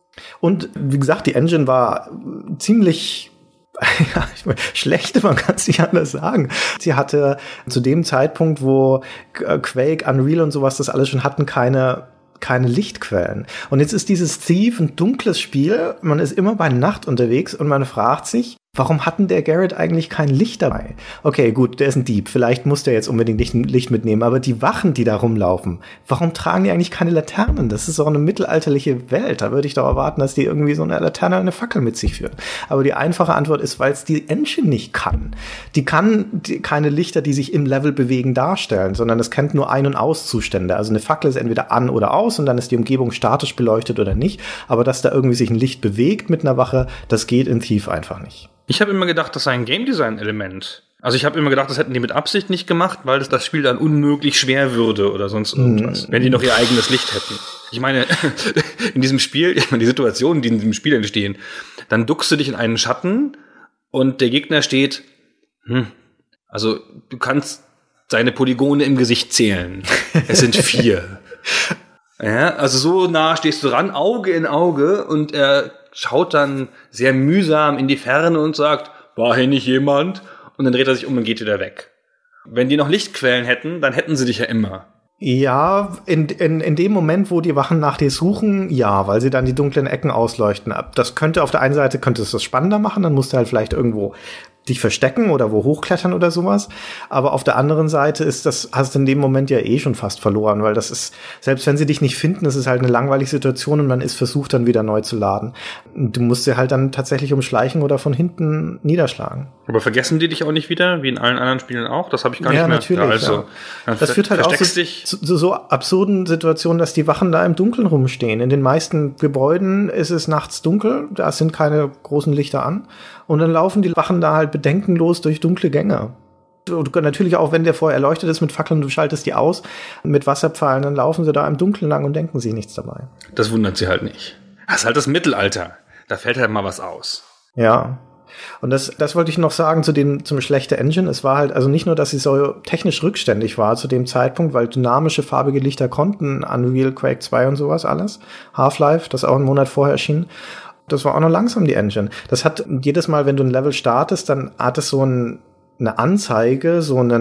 Und wie gesagt, die Engine war ziemlich schlecht, man kann es nicht anders sagen. Sie hatte zu dem Zeitpunkt, wo Quake, Unreal und sowas das alles schon hatten, keine Lichtquellen. Und jetzt ist dieses Thief ein dunkles Spiel, man ist immer bei Nacht unterwegs und man fragt sich, Warum hat denn der Garrett eigentlich kein Licht dabei? Okay, gut, der ist ein Dieb. Vielleicht muss der jetzt unbedingt Licht mitnehmen. Aber die Wachen, die da rumlaufen, warum tragen die eigentlich keine Laternen? Das ist doch eine mittelalterliche Welt. Da würde ich doch erwarten, dass die irgendwie so eine Laterne und eine Fackel mit sich führen. Aber die einfache Antwort ist, weil es die Engine nicht kann. Die kann keine Lichter, die sich im Level bewegen, darstellen, sondern es kennt nur Ein- und Auszustände. Also eine Fackel ist entweder an oder aus und dann ist die Umgebung statisch beleuchtet oder nicht. Aber dass da irgendwie sich ein Licht bewegt mit einer Wache, das geht in Thief einfach nicht. Ich habe immer gedacht, das sei ein Game Design Element. Also ich habe immer gedacht, das hätten die mit Absicht nicht gemacht, weil das Spiel dann unmöglich schwer würde oder sonst irgendwas, wenn die noch ihr eigenes Licht hätten. Ich meine, in diesem Spiel, die Situationen, die in diesem Spiel entstehen, dann duckst du dich in einen Schatten und der Gegner steht, also du kannst seine Polygone im Gesicht zählen. Es sind 4. Ja, also so nah stehst du ran, Auge in Auge, und er schaut dann sehr mühsam in die Ferne und sagt, war hier nicht jemand? Und dann dreht er sich um und geht wieder weg. Wenn die noch Lichtquellen hätten, dann hätten sie dich ja immer. Ja, in dem Moment, wo die Wachen nach dir suchen, ja, weil sie dann die dunklen Ecken ausleuchten. Das könnte auf der einen Seite könnte es das spannender machen, dann musst du halt vielleicht irgendwo dich verstecken oder wo hochklettern oder sowas. Aber auf der anderen Seite hast du in dem Moment ja eh schon fast verloren, weil das ist, selbst wenn sie dich nicht finden, das ist halt eine langweilige Situation und man ist versucht, dann wieder neu zu laden. Du musst sie halt dann tatsächlich umschleichen oder von hinten niederschlagen. Aber vergessen die dich auch nicht wieder, wie in allen anderen Spielen auch? Das habe ich gar nicht mehr. Natürlich, also, ja. Das führt halt auch so absurden Situationen, dass die Wachen da im Dunkeln rumstehen. In den meisten Gebäuden ist es nachts dunkel, da sind keine großen Lichter an. Und dann laufen die Wachen da halt bedenkenlos durch dunkle Gänge. Du natürlich auch, wenn der vorher erleuchtet ist mit Fackeln, du schaltest die aus, mit Wasserpfeilen, dann laufen sie da im Dunkeln lang und denken sich nichts dabei. Das wundert sie halt nicht. Das ist halt das Mittelalter. Da fällt halt mal was aus. Ja. Und das wollte ich noch sagen zum schlechten Engine. Es war halt, also nicht nur, dass sie so technisch rückständig war zu dem Zeitpunkt, weil dynamische farbige Lichter konnten, Unreal, Quake 2 und sowas alles. Half-Life, das auch einen Monat vorher erschien. Das war auch noch langsam, die Engine. Das hat jedes Mal, wenn du ein Level startest, dann hat es so eine Anzeige, so eine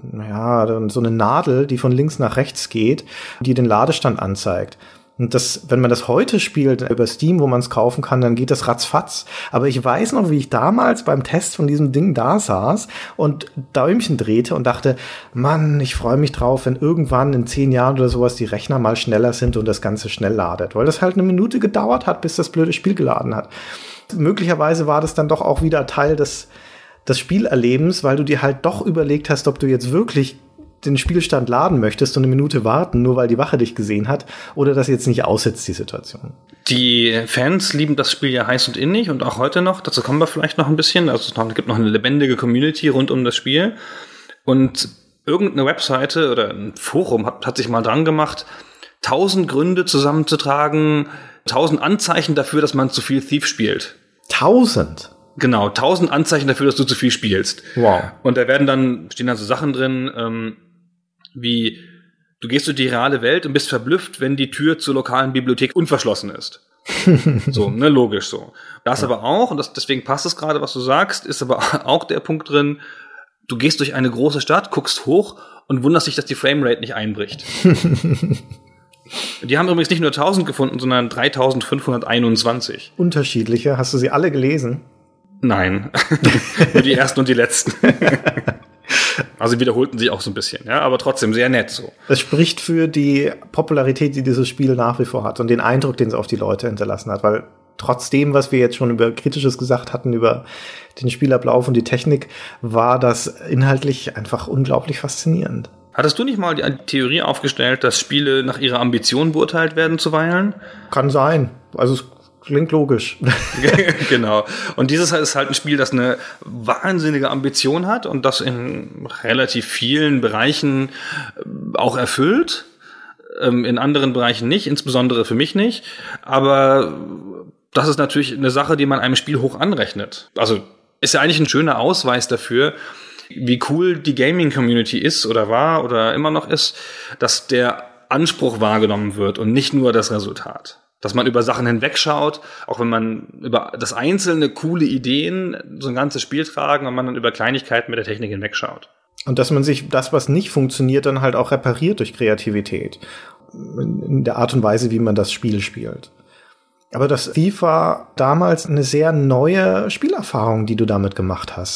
Nadel, die von links nach rechts geht, die den Ladestand anzeigt. Und wenn man das heute spielt über Steam, wo man es kaufen kann, dann geht das ratzfatz. Aber ich weiß noch, wie ich damals beim Test von diesem Ding da saß und Däumchen drehte und dachte, Mann, ich freue mich drauf, wenn irgendwann in 10 Jahren oder sowas die Rechner mal schneller sind und das Ganze schnell ladet. Weil das halt 1 Minute gedauert hat, bis das blöde Spiel geladen hat. Möglicherweise war das dann doch auch wieder Teil des Spielerlebens, weil du dir halt doch überlegt hast, ob du jetzt wirklich den Spielstand laden möchtest und 1 Minute warten, nur weil die Wache dich gesehen hat, oder das jetzt nicht aussetzt, die Situation. Die Fans lieben das Spiel ja heiß und innig und auch heute noch. Dazu kommen wir vielleicht noch ein bisschen. Also es gibt noch eine lebendige Community rund um das Spiel. Und irgendeine Webseite oder ein Forum hat sich mal dran gemacht, 1000 Gründe zusammenzutragen, 1000 Anzeichen dafür, dass man zu viel Thief spielt. 1000? Genau, 1000 Anzeichen dafür, dass du zu viel spielst. Wow. Und da stehen dann so Sachen drin, wie du gehst durch die reale Welt und bist verblüfft, wenn die Tür zur lokalen Bibliothek unverschlossen ist. So, ne, logisch so. Das aber auch, und deswegen passt es gerade, was du sagst, ist aber auch der Punkt drin, du gehst durch eine große Stadt, guckst hoch und wunderst dich, dass die Framerate nicht einbricht. Die haben übrigens nicht nur 1000 gefunden, sondern 3521. Unterschiedliche. Hast du sie alle gelesen? Nein. Nur die ersten und die letzten. Also wiederholten sich auch so ein bisschen, ja, aber trotzdem sehr nett so. Das spricht für die Popularität, die dieses Spiel nach wie vor hat und den Eindruck, den es auf die Leute hinterlassen hat, weil trotzdem, was wir jetzt schon über Kritisches gesagt hatten, über den Spielablauf und die Technik, war das inhaltlich einfach unglaublich faszinierend. Hattest du nicht mal die Theorie aufgestellt, dass Spiele nach ihrer Ambition beurteilt werden zuweilen? Kann sein. Also es klingt logisch. Genau. Und dieses ist halt ein Spiel, das eine wahnsinnige Ambition hat und das in relativ vielen Bereichen auch erfüllt. In anderen Bereichen nicht, insbesondere für mich nicht. Aber das ist natürlich eine Sache, die man einem Spiel hoch anrechnet. Also ist ja eigentlich ein schöner Ausweis dafür, wie cool die Gaming-Community ist oder war oder immer noch ist, dass der Anspruch wahrgenommen wird und nicht nur das Resultat. Dass man über Sachen hinwegschaut, auch wenn man über das einzelne coole Ideen so ein ganzes Spiel tragen und man dann über Kleinigkeiten mit der Technik hinwegschaut. Und dass man sich das, was nicht funktioniert, dann halt auch repariert durch Kreativität. In der Art und Weise, wie man das Spiel spielt. Aber das Thief war damals eine sehr neue Spielerfahrung, die du damit gemacht hast.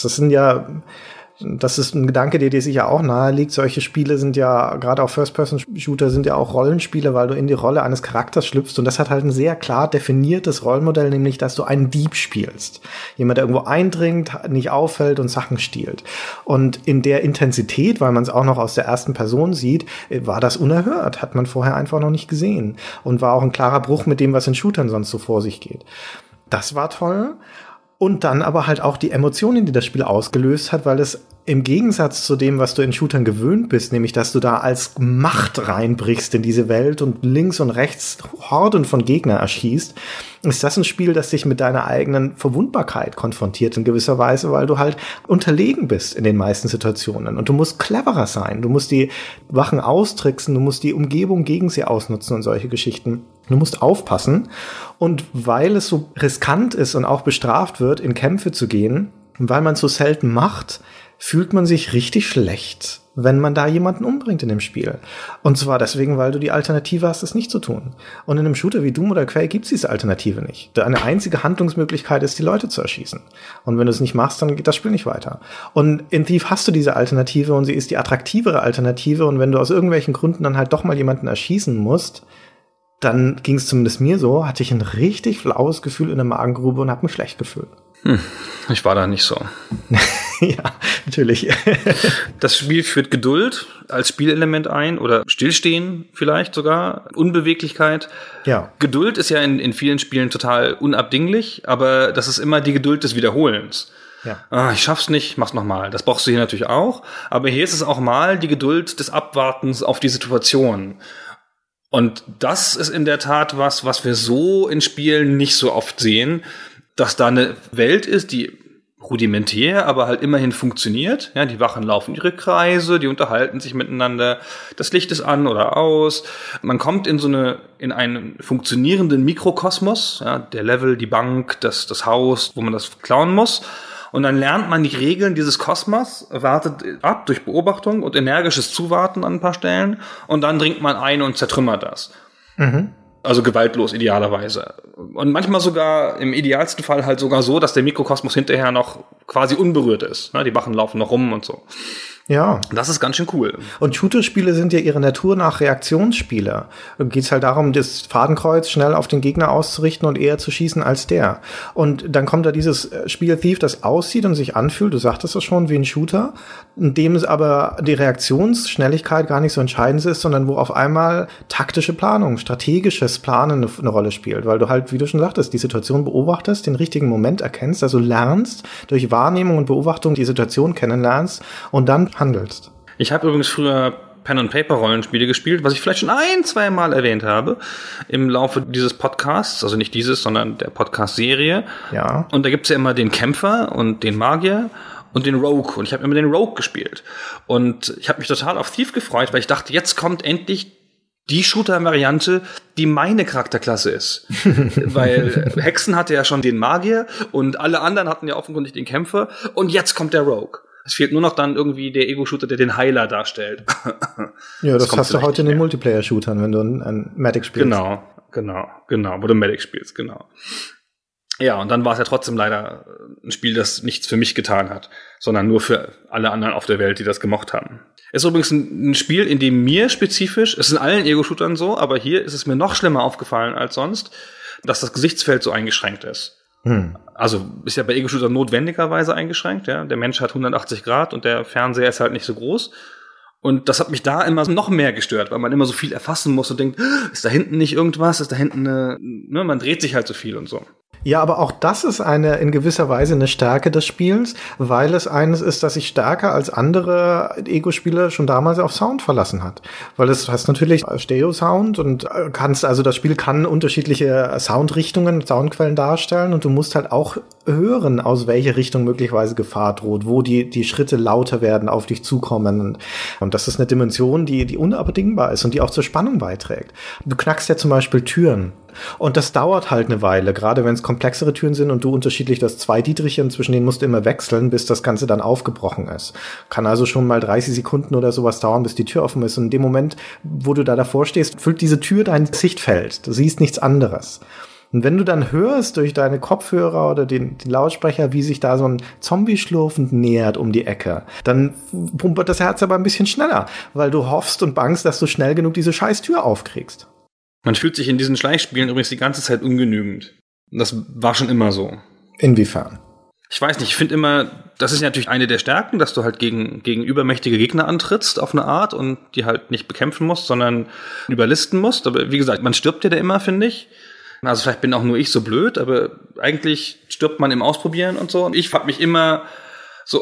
Das ist ein Gedanke, der dir sicher auch nahe liegt. Solche Spiele sind ja, gerade auch First-Person-Shooter, sind ja auch Rollenspiele, weil du in die Rolle eines Charakters schlüpfst. Und das hat halt ein sehr klar definiertes Rollenmodell, nämlich, dass du einen Dieb spielst. Jemand, der irgendwo eindringt, nicht auffällt und Sachen stiehlt. Und in der Intensität, weil man es auch noch aus der ersten Person sieht, war das unerhört. Hat man vorher einfach noch nicht gesehen. Und war auch ein klarer Bruch mit dem, was in Shootern sonst so vor sich geht. Das war toll. Und dann aber halt auch die Emotionen, die das Spiel ausgelöst hat, weil es im Gegensatz zu dem, was du in Shootern gewöhnt bist, nämlich, dass du da als Macht reinbrichst in diese Welt und links und rechts Horden von Gegnern erschießt, ist das ein Spiel, das dich mit deiner eigenen Verwundbarkeit konfrontiert in gewisser Weise, weil du halt unterlegen bist in den meisten Situationen. Und du musst cleverer sein, du musst die Wachen austricksen, du musst die Umgebung gegen sie ausnutzen und solche Geschichten. Du musst aufpassen. Und weil es so riskant ist und auch bestraft wird, in Kämpfe zu gehen, weil man es so selten macht, fühlt man sich richtig schlecht, wenn man da jemanden umbringt in dem Spiel. Und zwar deswegen, weil du die Alternative hast, es nicht zu tun. Und in einem Shooter wie Doom oder Quake gibt's diese Alternative nicht. Eine einzige Handlungsmöglichkeit ist, die Leute zu erschießen. Und wenn du es nicht machst, dann geht das Spiel nicht weiter. Und in Thief hast du diese Alternative und sie ist die attraktivere Alternative. Und wenn du aus irgendwelchen Gründen dann halt doch mal jemanden erschießen musst, dann ging es zumindest mir so, hatte ich ein richtig flaues Gefühl in der Magengrube und habe mich schlecht gefühlt. Ich war da nicht so. Ja, natürlich. Das Spiel führt Geduld als Spielelement ein oder Stillstehen vielleicht sogar, Unbeweglichkeit. Ja. Geduld ist ja in vielen Spielen total unabdinglich, aber das ist immer die Geduld des Wiederholens. Ja. Ich schaff's nicht, mach's nochmal. Das brauchst du hier natürlich auch, aber hier ist es auch mal die Geduld des Abwartens auf die Situation. Und das ist in der Tat was wir so in Spielen nicht so oft sehen, dass da eine Welt ist, die rudimentär, aber halt immerhin funktioniert. Ja, die Wachen laufen ihre Kreise, die unterhalten sich miteinander, das Licht ist an oder aus. Man kommt in einen funktionierenden Mikrokosmos, ja, der Level, die Bank, das Haus, wo man das klauen muss. Und dann lernt man die Regeln dieses Kosmos, wartet ab durch Beobachtung und energisches Zuwarten an ein paar Stellen. Und dann dringt man ein und zertrümmert das. Mhm. Also gewaltlos idealerweise. Und manchmal sogar, im idealsten Fall halt sogar so, dass der Mikrokosmos hinterher noch quasi unberührt ist. Die Wachen laufen noch rum und so. Ja. Das ist ganz schön cool. Und Shooter-Spiele sind ja ihrer Natur nach Reaktionsspiele. Geht's halt darum, das Fadenkreuz schnell auf den Gegner auszurichten und eher zu schießen als der. Und dann kommt da dieses Spiel Thief, das aussieht und sich anfühlt, du sagtest das schon, wie ein Shooter, in dem es aber die Reaktionsschnelligkeit gar nicht so entscheidend ist, sondern wo auf einmal taktische Planung, strategisches Planen eine Rolle spielt. Weil du halt, wie du schon sagtest, die Situation beobachtest, den richtigen Moment erkennst, also lernst, durch Wahrnehmung und Beobachtung die Situation kennenlernst und dann handelst. Ich habe übrigens früher Pen-and-Paper-Rollenspiele gespielt, was ich vielleicht schon 1-2 Mal erwähnt habe im Laufe dieses Podcasts, also nicht dieses, sondern der Podcast-Serie. Ja. Und da gibt's ja immer den Kämpfer und den Magier und den Rogue. Und ich habe immer den Rogue gespielt. Und ich habe mich total auf Thief gefreut, weil ich dachte, jetzt kommt endlich die Shooter-Variante, die meine Charakterklasse ist. Weil Hexen hatte ja schon den Magier und alle anderen hatten ja offenkundig den Kämpfer. Und jetzt kommt der Rogue. Es fehlt nur noch dann irgendwie der Ego-Shooter, der den Heiler darstellt. Ja, das hast du heute in den Multiplayer-Shootern, wenn du ein Medic spielst. Genau, wo du Medic spielst, genau. Ja, und dann war es ja trotzdem leider ein Spiel, das nichts für mich getan hat, sondern nur für alle anderen auf der Welt, die das gemocht haben. Ist übrigens ein Spiel, in dem mir spezifisch, es ist in allen Ego-Shootern so, aber hier ist es mir noch schlimmer aufgefallen als sonst, dass das Gesichtsfeld so eingeschränkt ist. Also ist ja bei Ego-Shooter notwendigerweise eingeschränkt. Ja? Der Mensch hat 180 Grad und der Fernseher ist halt nicht so groß. Und das hat mich da immer noch mehr gestört, weil man immer so viel erfassen muss und denkt, ist da hinten nicht irgendwas, ist da hinten man dreht sich halt so viel und so. Ja, aber auch das ist in gewisser Weise eine Stärke des Spiels, weil es eines ist, das sich stärker als andere Ego-Spiele schon damals auf Sound verlassen hat. Weil es hast natürlich Stereo-Sound und das Spiel kann unterschiedliche Soundrichtungen, Soundquellen darstellen und du musst halt auch hören, aus welche Richtung möglicherweise Gefahr droht, wo die Schritte lauter werden, auf dich zukommen. Und das ist eine Dimension, die unabdingbar ist und die auch zur Spannung beiträgt. Du knackst ja zum Beispiel Türen. Und das dauert halt eine Weile, gerade wenn es komplexere Türen sind und du unterschiedlich das 2 Dietrichchen, zwischen denen musst du immer wechseln, bis das Ganze dann aufgebrochen ist. Kann also schon mal 30 Sekunden oder sowas dauern, bis die Tür offen ist. Und in dem Moment, wo du da davor stehst, füllt diese Tür dein Sichtfeld. Du siehst nichts anderes. Und wenn du dann hörst durch deine Kopfhörer oder den Lautsprecher, wie sich da so ein Zombie schlurfend nähert um die Ecke, dann pumpert das Herz aber ein bisschen schneller, weil du hoffst und bangst, dass du schnell genug diese scheiß Tür aufkriegst. Man fühlt sich in diesen Schleichspielen übrigens die ganze Zeit ungenügend. Das war schon immer so. Inwiefern? Ich weiß nicht, ich finde immer, das ist natürlich eine der Stärken, dass du halt gegen übermächtige Gegner antrittst auf eine Art und die halt nicht bekämpfen musst, sondern überlisten musst. Aber wie gesagt, man stirbt ja da immer, finde ich. Also vielleicht bin auch nur ich so blöd, aber eigentlich stirbt man im Ausprobieren und so. Und ich frage mich immer so,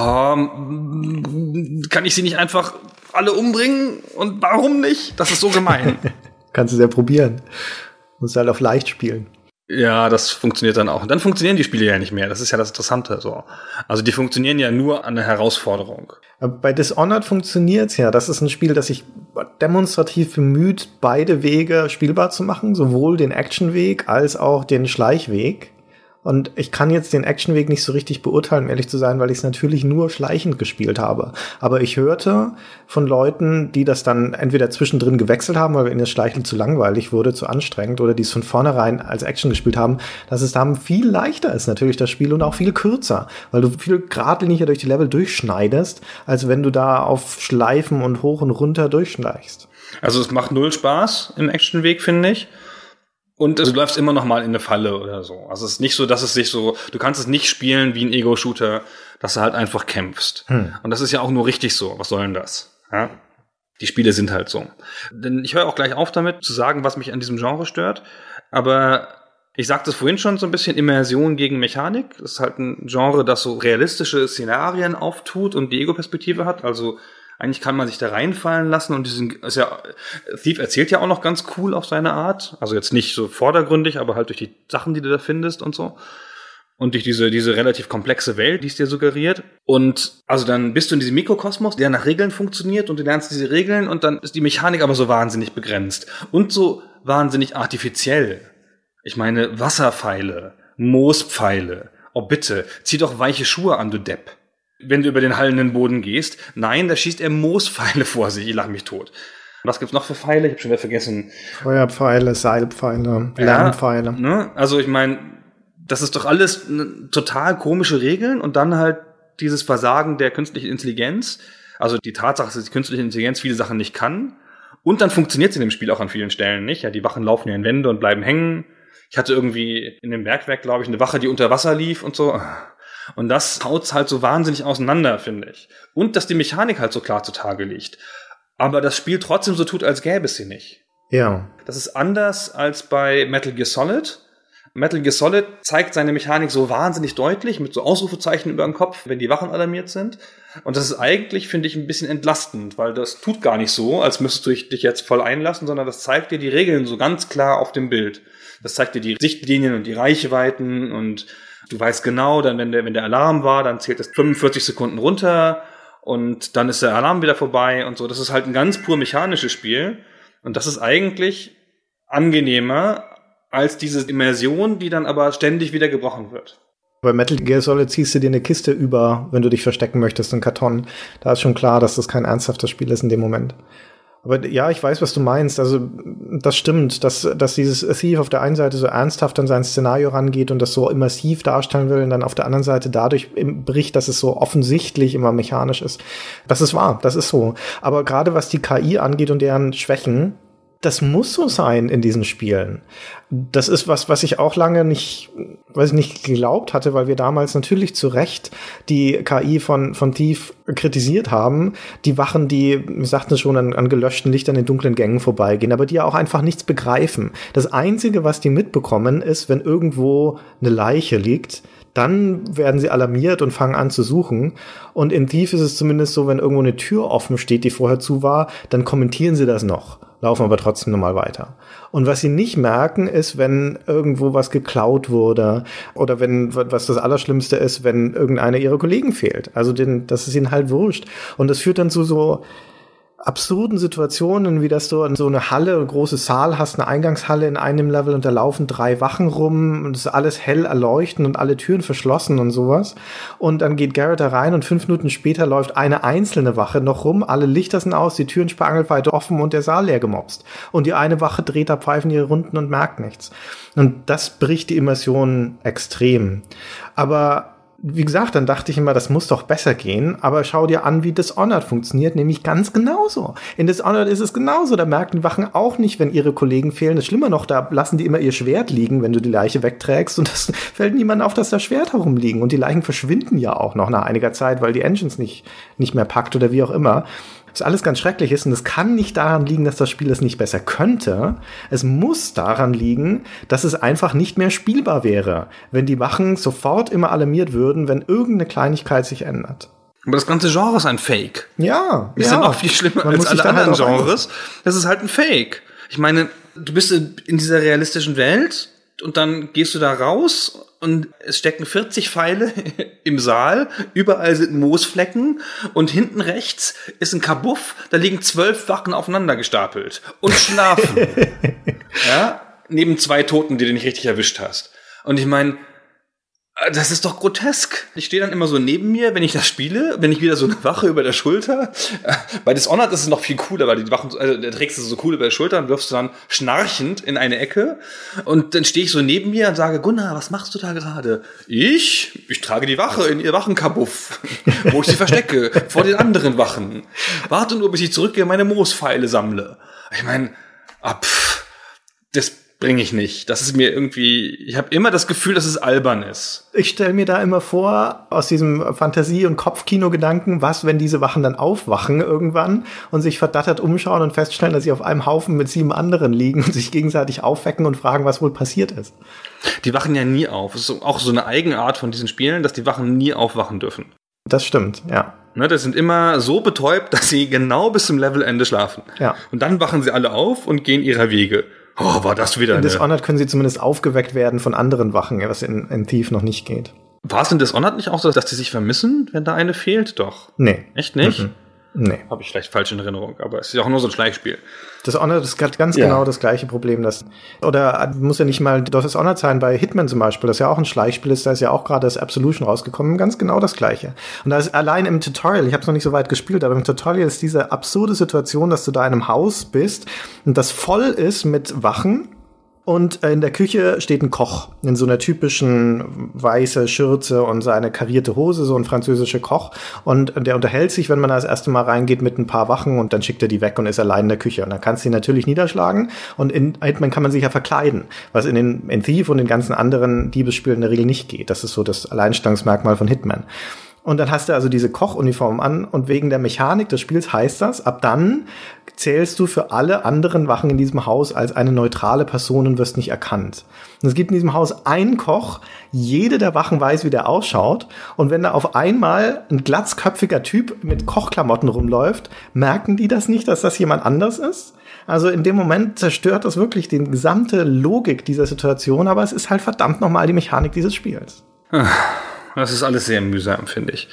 kann ich sie nicht einfach alle umbringen? Und warum nicht? Das ist so gemein. Kannst du es ja probieren. Musst halt auf leicht spielen. Ja, das funktioniert dann auch. Und dann funktionieren die Spiele ja nicht mehr. Das ist ja das Interessante. So. Also die funktionieren ja nur an der Herausforderung. Bei Dishonored funktioniert's ja. Das ist ein Spiel, das sich demonstrativ bemüht, beide Wege spielbar zu machen. Sowohl den Actionweg als auch den Schleichweg. Und ich kann jetzt den Actionweg nicht so richtig beurteilen, um ehrlich zu sein, weil ich es natürlich nur schleichend gespielt habe. Aber ich hörte von Leuten, die das dann entweder zwischendrin gewechselt haben, weil ihnen das Schleichen zu langweilig wurde, zu anstrengend, oder die es von vornherein als Action gespielt haben, dass es dann viel leichter ist natürlich das Spiel und auch viel kürzer, weil du viel geradliniger durch die Level durchschneidest, als wenn du da auf Schleifen und hoch und runter durchschleichst. Also es macht null Spaß im Actionweg, finde ich. Und du läufst immer noch mal in eine Falle oder so. Also es ist nicht so, dass es sich so, du kannst es nicht spielen wie ein Ego-Shooter, dass du halt einfach kämpfst. Und das ist ja auch nur richtig so. Was soll denn das? Ja? Die Spiele sind halt so. Denn ich höre auch gleich auf damit, zu sagen, was mich an diesem Genre stört. Aber ich sagte es vorhin schon, so ein bisschen Immersion gegen Mechanik. Das ist halt ein Genre, das so realistische Szenarien auftut und die Ego-Perspektive hat. Also eigentlich kann man sich da reinfallen lassen und Thief erzählt ja auch noch ganz cool auf seine Art. Also jetzt nicht so vordergründig, aber halt durch die Sachen, die du da findest und so. Und durch diese relativ komplexe Welt, die es dir suggeriert. Und also dann bist du in diesem Mikrokosmos, der nach Regeln funktioniert und du lernst diese Regeln und dann ist die Mechanik aber so wahnsinnig begrenzt und so wahnsinnig artifiziell. Ich meine, Wasserpfeile, Moospfeile. Oh bitte, zieh doch weiche Schuhe an, du Depp. Wenn du über den hallenden Boden gehst. Nein, da schießt er Moospfeile vor sich. Ich lach mich tot. Was gibt's noch für Pfeile? Ich hab schon wieder vergessen. Feuerpfeile, Seilpfeile, Lärmpfeile. Ne? Also ich meine, das ist doch alles total komische Regeln und dann halt dieses Versagen der künstlichen Intelligenz. Also die Tatsache, dass die künstliche Intelligenz viele Sachen nicht kann. Und dann funktioniert sie in dem Spiel auch an vielen Stellen nicht. Ja, die Wachen laufen ja in Wände und bleiben hängen. Ich hatte irgendwie in dem Bergwerk, glaube ich, eine Wache, die unter Wasser lief und so. Und das haut's halt so wahnsinnig auseinander, finde ich. Und dass die Mechanik halt so klar zutage liegt. Aber das Spiel trotzdem so tut, als gäbe es sie nicht. Ja. Das ist anders als bei Metal Gear Solid. Metal Gear Solid zeigt seine Mechanik so wahnsinnig deutlich, mit so Ausrufezeichen über dem Kopf, wenn die Wachen alarmiert sind. Und das ist eigentlich, finde ich, ein bisschen entlastend, weil das tut gar nicht so, als müsstest du dich jetzt voll einlassen, sondern das zeigt dir die Regeln so ganz klar auf dem Bild. Das zeigt dir die Sichtlinien und die Reichweiten und du weißt genau, dann wenn der Alarm war, dann zählt es 45 Sekunden runter und dann ist der Alarm wieder vorbei und so. Das ist halt ein ganz pur mechanisches Spiel und das ist eigentlich angenehmer als diese Immersion, die dann aber ständig wieder gebrochen wird. Bei Metal Gear Solid ziehst du dir eine Kiste über, wenn du dich verstecken möchtest, einen Karton. Da ist schon klar, dass das kein ernsthaftes Spiel ist in dem Moment. Aber ja, ich weiß, was du meinst. Also das stimmt, dass dieses Thief auf der einen Seite so ernsthaft an sein Szenario rangeht und das so immersiv darstellen will und dann auf der anderen Seite dadurch bricht, dass es so offensichtlich immer mechanisch ist. Das ist wahr, das ist so. Aber gerade was die KI angeht und deren Schwächen, das muss so sein in diesen Spielen. Das ist was ich auch lange nicht geglaubt hatte, weil wir damals natürlich zu Recht die KI von Thief kritisiert haben. Die Wachen, die, wir sagten es schon, an gelöschten Lichtern in dunklen Gängen vorbeigehen, aber die ja auch einfach nichts begreifen. Das Einzige, was die mitbekommen, ist, wenn irgendwo eine Leiche liegt, dann werden sie alarmiert und fangen an zu suchen. Und in Thief ist es zumindest so, wenn irgendwo eine Tür offen steht, die vorher zu war, dann kommentieren sie das noch, laufen aber trotzdem nochmal weiter. Und was sie nicht merken, ist, wenn irgendwo was geklaut wurde oder wenn, was das Allerschlimmste ist, wenn irgendeiner ihrer Kollegen fehlt. Also das ist ihnen halt wurscht. Und das führt dann zu so absurden Situationen, wie dass du in so eine Halle, ein großes Saal hast, eine Eingangshalle in einem Level und da laufen 3 Wachen rum und es ist alles hell erleuchten und alle Türen verschlossen und sowas. Und dann geht Garrett da rein und 5 Minuten später läuft eine einzelne Wache noch rum, alle Lichter sind aus, die Türen spargelweit offen und der Saal leer gemopst. Und die eine Wache dreht da pfeifen ihre Runden und merkt nichts. Und das bricht die Immersion extrem. Aber wie gesagt, dann dachte ich immer, das muss doch besser gehen, aber schau dir an, wie Dishonored funktioniert, nämlich ganz genauso. In Dishonored ist es genauso, da merken die Wachen auch nicht, wenn ihre Kollegen fehlen. Das ist schlimmer noch, da lassen die immer ihr Schwert liegen, wenn du die Leiche wegträgst und das fällt niemandem auf, dass da Schwert herumliegen und die Leichen verschwinden ja auch noch nach einiger Zeit, weil die Engines nicht mehr packt oder wie auch immer. Das alles ganz schrecklich ist und es kann nicht daran liegen, dass das Spiel es nicht besser könnte. Es muss daran liegen, dass es einfach nicht mehr spielbar wäre, wenn die Wachen sofort immer alarmiert würden, wenn irgendeine Kleinigkeit sich ändert. Aber das ganze Genre ist ein Fake. Ja. Ist ja noch viel schlimmer als alle anderen Genres. Das ist halt ein Fake. Ich meine, du bist in dieser realistischen Welt und dann gehst du da raus und es stecken 40 Pfeile im Saal, überall sind Moosflecken und hinten rechts ist ein Kabuff, da liegen 12 Wachen aufeinander gestapelt und schlafen. Ja, neben 2 Toten, die du nicht richtig erwischt hast. Und ich meine, das ist doch grotesk. Ich stehe dann immer so neben mir, wenn ich das spiele, wenn ich wieder so eine Wache über der Schulter. Bei Dishonored ist es noch viel cooler, weil die Wachen, also da trägst du so cool über der Schulter und wirfst du dann schnarchend in eine Ecke. Und dann stehe ich so neben mir und sage, Gunnar, was machst du da gerade? Ich trage die Wache in ihr Wachenkabuff, wo ich sie verstecke, vor den anderen Wachen. Warte nur, bis ich zurückgehe und meine Moospfeile sammle. Ich meine, das bringe ich nicht. Das ist mir irgendwie, ich habe immer das Gefühl, dass es albern ist. Ich stelle mir da immer vor, aus diesem Fantasie- und Kopfkino-Gedanken, was, wenn diese Wachen dann aufwachen irgendwann und sich verdattert umschauen und feststellen, dass sie auf einem Haufen mit 7 anderen liegen und sich gegenseitig aufwecken und fragen, was wohl passiert ist. Die wachen ja nie auf. Es ist auch so eine Eigenart von diesen Spielen, dass die Wachen nie aufwachen dürfen. Das stimmt, ja. Ne, das sind immer so betäubt, dass sie genau bis zum Levelende schlafen. Ja. Und dann wachen sie alle auf und gehen ihrer Wege. Oh, war das wieder in Dishonored können sie zumindest aufgeweckt werden von anderen Wachen, was in Thief noch nicht geht. War es in Dishonored nicht auch so, dass die sich vermissen, wenn da eine fehlt? Doch. Nee. Echt nicht? Nee. Habe ich vielleicht falsch in Erinnerung, aber es ist ja auch nur so ein Schleichspiel. Dishonored ist ganz genau das gleiche Problem. Oder muss ja nicht mal Dishonored sein, bei Hitman zum Beispiel, das ja auch ein Schleichspiel ist, da ist ja auch gerade das Absolution rausgekommen, ganz genau das gleiche. Und da ist allein im Tutorial, ich habe es noch nicht so weit gespielt, aber im Tutorial ist diese absurde Situation, dass du da in einem Haus bist und das voll ist mit Wachen. Und in der Küche steht ein Koch in so einer typischen weiße Schürze und seine karierte Hose, so ein französischer Koch. Und der unterhält sich, wenn man da das erste Mal reingeht, mit ein paar Wachen und dann schickt er die weg und ist allein in der Küche. Und dann kannst du ihn natürlich niederschlagen. Und in Hitman kann man sich ja verkleiden, was in Thief und den ganzen anderen Diebesspielen in der Regel nicht geht. Das ist so das Alleinstellungsmerkmal von Hitman. Und dann hast du also diese Kochuniform an und wegen der Mechanik des Spiels heißt das, ab dann zählst du für alle anderen Wachen in diesem Haus als eine neutrale Person und wirst nicht erkannt. Und es gibt in diesem Haus einen Koch, jede der Wachen weiß, wie der ausschaut und wenn da auf einmal ein glatzköpfiger Typ mit Kochklamotten rumläuft, merken die das nicht, dass das jemand anders ist? Also in dem Moment zerstört das wirklich die gesamte Logik dieser Situation, aber es ist halt verdammt nochmal die Mechanik dieses Spiels. Das ist alles sehr mühsam, finde ich.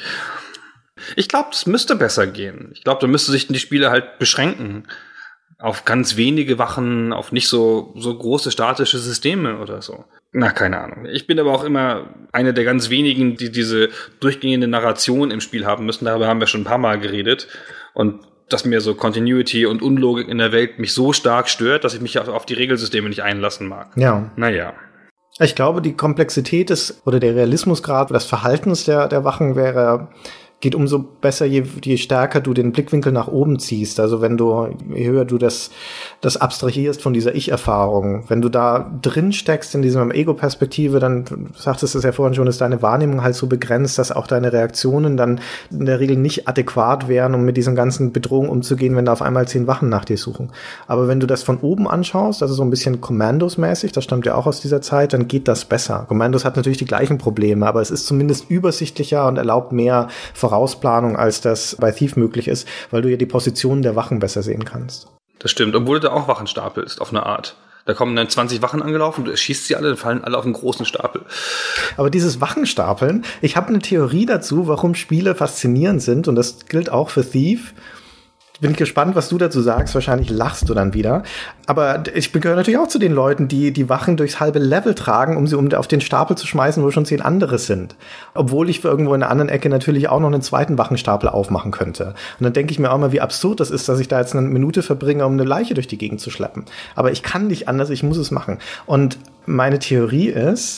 Ich glaube, das müsste besser gehen. Ich glaube, da müsste sich die Spiele halt beschränken. Auf ganz wenige Wachen, auf nicht so große statische Systeme oder so. Na, keine Ahnung. Ich bin aber auch immer einer der ganz wenigen, die diese durchgehende Narration im Spiel haben müssen. Darüber haben wir schon ein paar Mal geredet. Und dass mir so Continuity und Unlogik in der Welt mich so stark stört, dass ich mich auf die Regelsysteme nicht einlassen mag. Ja. Naja. Ich glaube, die Komplexität oder der Realismusgrad des Verhaltens der Wachen geht umso besser, je stärker du den Blickwinkel nach oben ziehst. Also je höher du das abstrahierst von dieser Ich-Erfahrung. Wenn du da drin steckst in dieser Ego-Perspektive, dann, du sagtest es ja vorhin schon, ist deine Wahrnehmung halt so begrenzt, dass auch deine Reaktionen dann in der Regel nicht adäquat wären, um mit diesen ganzen Bedrohungen umzugehen, wenn da auf einmal 10 Wachen nach dir suchen. Aber wenn du das von oben anschaust, also so ein bisschen Commandos-mäßig, das stammt ja auch aus dieser Zeit, dann geht das besser. Commandos hat natürlich die gleichen Probleme, aber es ist zumindest übersichtlicher und erlaubt mehr Vorausplanung, als das bei Thief möglich ist, weil du ja die Positionen der Wachen besser sehen kannst. Das stimmt, obwohl du da auch Wachen stapelst, auf eine Art. Da kommen dann 20 Wachen angelaufen, du erschießt sie alle, dann fallen alle auf einen großen Stapel. Aber dieses Wachenstapeln, ich habe eine Theorie dazu, warum Spiele faszinierend sind, und das gilt auch für Thief. bin gespannt, was du dazu sagst. Wahrscheinlich lachst du dann wieder. Aber ich gehöre natürlich auch zu den Leuten, die Wachen durchs halbe Level tragen, um sie auf den Stapel zu schmeißen, wo schon 10 andere sind. Obwohl ich für irgendwo in der anderen Ecke natürlich auch noch einen zweiten Wachenstapel aufmachen könnte. Und dann denke ich mir auch mal, wie absurd das ist, dass ich da jetzt eine Minute verbringe, um eine Leiche durch die Gegend zu schleppen. Aber ich kann nicht anders, ich muss es machen. Und meine Theorie ist,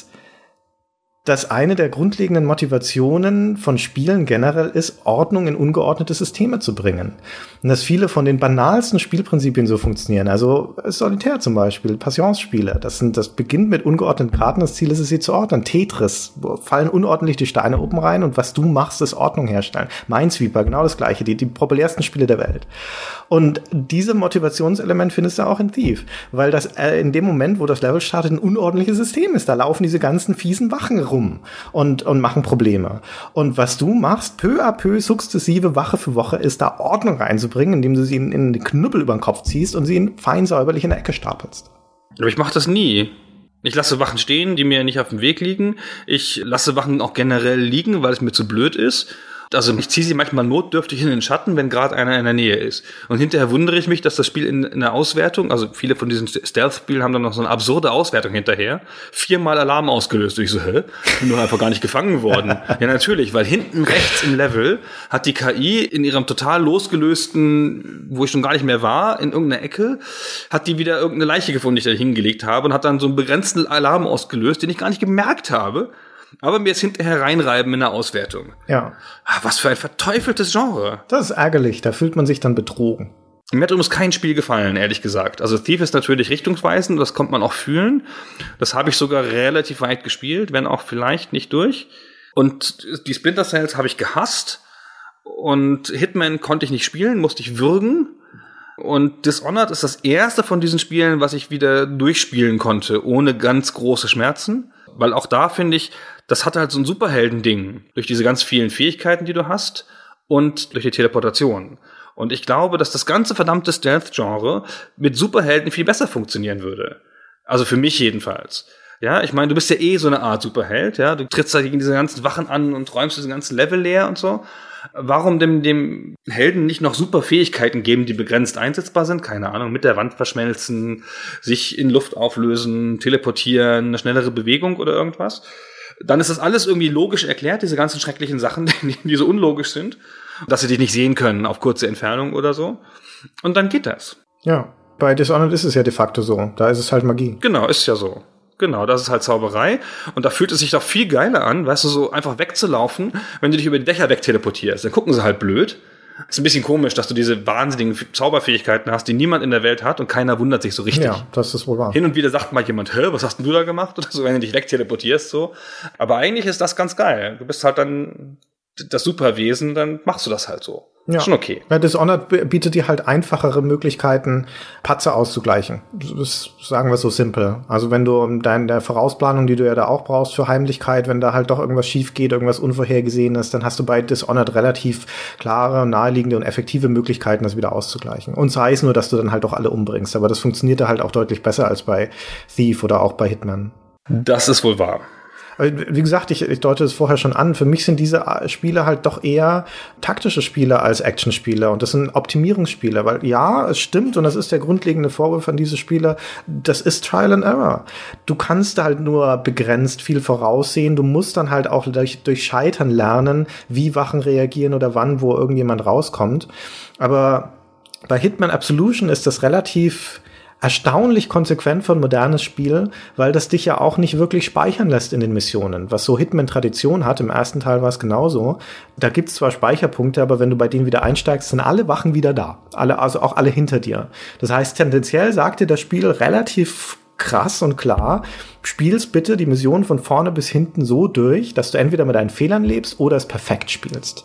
dass eine der grundlegenden Motivationen von Spielen generell ist, Ordnung in ungeordnete Systeme zu bringen. Und dass viele von den banalsten Spielprinzipien so funktionieren. Also Solitär zum Beispiel, Passionsspiele. Das beginnt mit ungeordneten Karten, das Ziel ist es, sie zu ordnen. Tetris, fallen unordentlich die Steine oben rein und was du machst, ist Ordnung herstellen. Minesweeper, genau das Gleiche, die populärsten Spiele der Welt. Und diese Motivationselement findest du auch in Thief, weil das in dem Moment, wo das Level startet, ein unordentliches System ist. Da laufen diese ganzen fiesen Wachen rum und machen Probleme. Und was du machst, peu à peu, sukzessive, Wache für Woche, ist da Ordnung reinzubringen, indem du sie in den Knüppel über den Kopf ziehst und sie fein säuberlich in der Ecke stapelst. Aber ich mache das nie. Ich lasse Wachen stehen, die mir nicht auf dem Weg liegen. Ich lasse Wachen auch generell liegen, weil es mir zu blöd ist. Also ich ziehe sie manchmal notdürftig in den Schatten, wenn gerade einer in der Nähe ist. Und hinterher wundere ich mich, dass das Spiel in der Auswertung, also viele von diesen Stealth-Spielen haben dann noch so eine absurde Auswertung hinterher, 4-mal Alarm ausgelöst. Und ich so, bin doch einfach gar nicht gefangen worden. Ja, natürlich, weil hinten rechts im Level hat die KI in ihrem total losgelösten, wo ich schon gar nicht mehr war, in irgendeiner Ecke, hat die wieder irgendeine Leiche gefunden, die ich da hingelegt habe und hat dann so einen begrenzten Alarm ausgelöst, den ich gar nicht gemerkt habe. Aber mir jetzt hinterher reinreiben in der Auswertung. Ja. Was für ein verteufeltes Genre. Das ist ärgerlich, da fühlt man sich dann betrogen. Mir hat übrigens kein Spiel gefallen, ehrlich gesagt. Also Thief ist natürlich richtungsweisend, das kommt man auch fühlen. Das habe ich sogar relativ weit gespielt, wenn auch vielleicht nicht durch. Und die Splinter Cells habe ich gehasst. Und Hitman konnte ich nicht spielen, musste ich würgen. Und Dishonored ist das erste von diesen Spielen, was ich wieder durchspielen konnte, ohne ganz große Schmerzen. Weil auch da finde ich, das hat halt so ein Superhelden-Ding. Durch diese ganz vielen Fähigkeiten, die du hast und durch die Teleportation. Und ich glaube, dass das ganze verdammte Stealth-Genre mit Superhelden viel besser funktionieren würde. Also für mich jedenfalls. Ja, ich meine, du bist ja eh so eine Art Superheld, ja. Du trittst da gegen diese ganzen Wachen an und räumst diese ganzen Level leer und so. Warum dem Helden nicht noch super Fähigkeiten geben, die begrenzt einsetzbar sind? Keine Ahnung, mit der Wand verschmelzen, sich in Luft auflösen, teleportieren, eine schnellere Bewegung oder irgendwas. Dann ist das alles irgendwie logisch erklärt, diese ganzen schrecklichen Sachen, die so unlogisch sind, dass sie dich nicht sehen können auf kurze Entfernung oder so. Und dann geht das. Ja, bei Dishonored ist es ja de facto so. Da ist es halt Magie. Genau, ist ja so. Genau, das ist halt Zauberei. Und da fühlt es sich doch viel geiler an, weißt du, so einfach wegzulaufen, wenn du dich über die Dächer wegteleportierst. Dann gucken sie halt blöd. Ist ein bisschen komisch, dass du diese wahnsinnigen Zauberfähigkeiten hast, die niemand in der Welt hat und keiner wundert sich so richtig. Ja, das ist wohl wahr. Hin und wieder sagt mal jemand, was hast denn du da gemacht? Oder so, wenn du dich wegteleportierst, so. Aber eigentlich ist das ganz geil. Du bist halt dann das Superwesen, dann machst du das halt so. Ja. Schon okay. Ja, Dishonored bietet dir halt einfachere Möglichkeiten, Patzer auszugleichen. Das sagen wir so simpel. Also wenn du der Vorausplanung, die du ja da auch brauchst für Heimlichkeit, wenn da halt doch irgendwas schief geht, irgendwas Unvorhergesehenes, dann hast du bei Dishonored relativ klare, naheliegende und effektive Möglichkeiten, das wieder auszugleichen. Und sei es nur, dass du dann halt doch alle umbringst. Aber das funktioniert da halt auch deutlich besser als bei Thief oder auch bei Hitman. Das ist wohl wahr. Wie gesagt, ich deute es vorher schon an. Für mich sind diese Spiele halt doch eher taktische Spiele als Actionspiele. Und das sind Optimierungsspiele. Weil ja, es stimmt, und das ist der grundlegende Vorwurf an diese Spiele, das ist Trial and Error. Du kannst halt nur begrenzt viel voraussehen. Du musst dann halt auch durch Scheitern lernen, wie Wachen reagieren oder wann, wo irgendjemand rauskommt. Aber bei Hitman Absolution ist das relativ erstaunlich konsequent für ein modernes Spiel, weil das dich ja auch nicht wirklich speichern lässt in den Missionen. Was so Hitman Tradition hat, im ersten Teil war es genauso. Da gibt's zwar Speicherpunkte, aber wenn du bei denen wieder einsteigst, sind alle Wachen wieder da. Also auch alle hinter dir. Das heißt, tendenziell sagt dir das Spiel relativ krass und klar, spielst bitte die Mission von vorne bis hinten so durch, dass du entweder mit deinen Fehlern lebst oder es perfekt spielst.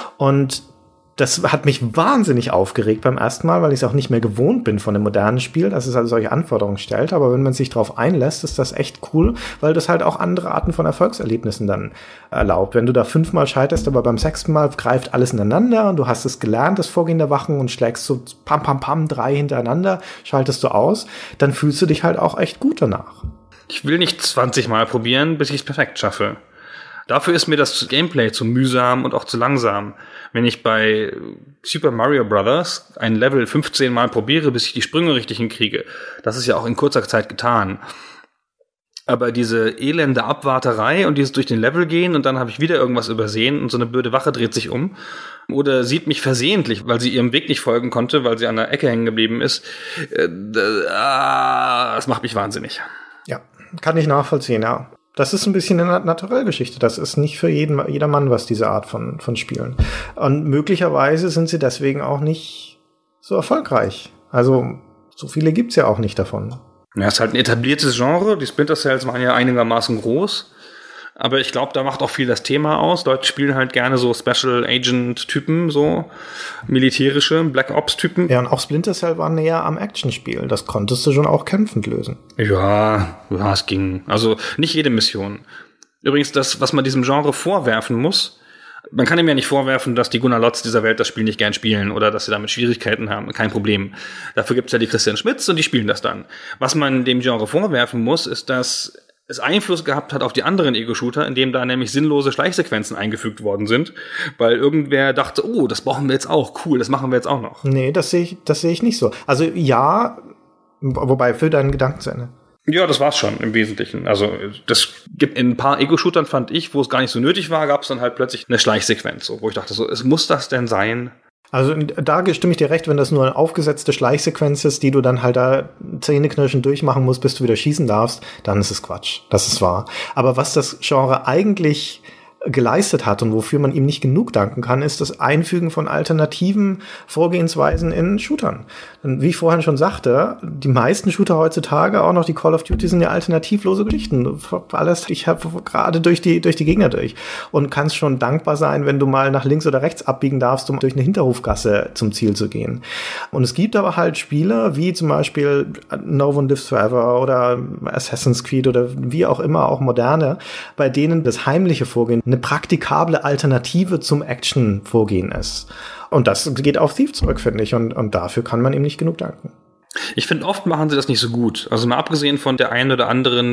Und das hat mich wahnsinnig aufgeregt beim ersten Mal, weil ich es auch nicht mehr gewohnt bin von einem modernen Spiel, dass es also solche Anforderungen stellt. Aber wenn man sich darauf einlässt, ist das echt cool, weil das halt auch andere Arten von Erfolgserlebnissen dann erlaubt. Wenn du da 5-mal scheiterst, aber beim 6. Mal greift alles ineinander und du hast es gelernt, das Vorgehen der Wachen, und schlägst so pam, pam, pam, 3 hintereinander, schaltest du aus, dann fühlst du dich halt auch echt gut danach. Ich will nicht 20 Mal probieren, bis ich es perfekt schaffe. Dafür ist mir das Gameplay zu mühsam und auch zu langsam. Wenn ich bei Super Mario Bros. Ein Level 15 Mal probiere, bis ich die Sprünge richtig hinkriege, das ist ja auch in kurzer Zeit getan. Aber diese elende Abwarterei und dieses durch den Level gehen und dann habe ich wieder irgendwas übersehen und so eine blöde Wache dreht sich um oder sieht mich versehentlich, weil sie ihrem Weg nicht folgen konnte, weil sie an der Ecke hängen geblieben ist. Das macht mich wahnsinnig. Ja, kann ich nachvollziehen, ja. Das ist ein bisschen eine Naturellgeschichte. Das ist nicht für jedermann was, diese Art von Spielen. Und möglicherweise sind sie deswegen auch nicht so erfolgreich. Also so viele gibt's ja auch nicht davon. Ja, es ist halt ein etabliertes Genre. Die Splinter Cells waren ja einigermaßen groß. Aber ich glaube, da macht auch viel das Thema aus. Leute spielen halt gerne so Special Agent-Typen, so militärische Black Ops-Typen. Ja, und auch Splinter Cell war näher am Actionspiel. Das konntest du schon auch kämpfend lösen. Ja, es ging. Also nicht jede Mission. Übrigens, das, was man diesem Genre vorwerfen muss, man kann ihm ja nicht vorwerfen, dass die Gunnar Lotz dieser Welt das Spiel nicht gern spielen oder dass sie damit Schwierigkeiten haben. Kein Problem. Dafür gibt's ja die Christian Schmitz und die spielen das dann. Was man dem Genre vorwerfen muss, ist, dass es Einfluss gehabt hat auf die anderen Ego-Shooter, indem da nämlich sinnlose Schleichsequenzen eingefügt worden sind, weil irgendwer dachte, oh, das brauchen wir jetzt auch, cool, das machen wir jetzt auch noch. Nee, das sehe ich nicht so. Also ja, wobei, für deinen Gedanken zu Ende. Ja, das war's schon im Wesentlichen. Also das gibt in ein paar Ego-Shootern, fand ich, wo es gar nicht so nötig war, gab es dann halt plötzlich eine Schleichsequenz, so, wo ich dachte, so, es muss das denn sein? Also da stimme ich dir recht, wenn das nur eine aufgesetzte Schleichsequenz ist, die du dann halt da zähneknirschend durchmachen musst, bis du wieder schießen darfst, dann ist es Quatsch. Das ist wahr. Aber was das Genre eigentlich geleistet hat und wofür man ihm nicht genug danken kann, ist das Einfügen von alternativen Vorgehensweisen in Shootern. Und wie ich vorhin schon sagte, die meisten Shooter heutzutage, auch noch die Call of Duty, sind ja alternativlose Geschichten. Alles, ich habe gerade durch die Gegner durch und kannst schon dankbar sein, wenn du mal nach links oder rechts abbiegen darfst, um durch eine Hinterhofgasse zum Ziel zu gehen. Und es gibt aber halt Spiele, wie zum Beispiel No One Lives Forever oder Assassin's Creed oder wie auch immer, auch moderne, bei denen das heimliche Vorgehen eine praktikable Alternative zum Action-Vorgehen ist. Und das geht auf Thief zurück, finde ich. Und dafür kann man ihm nicht genug danken. Ich finde, oft machen sie das nicht so gut. Also mal abgesehen von der einen oder anderen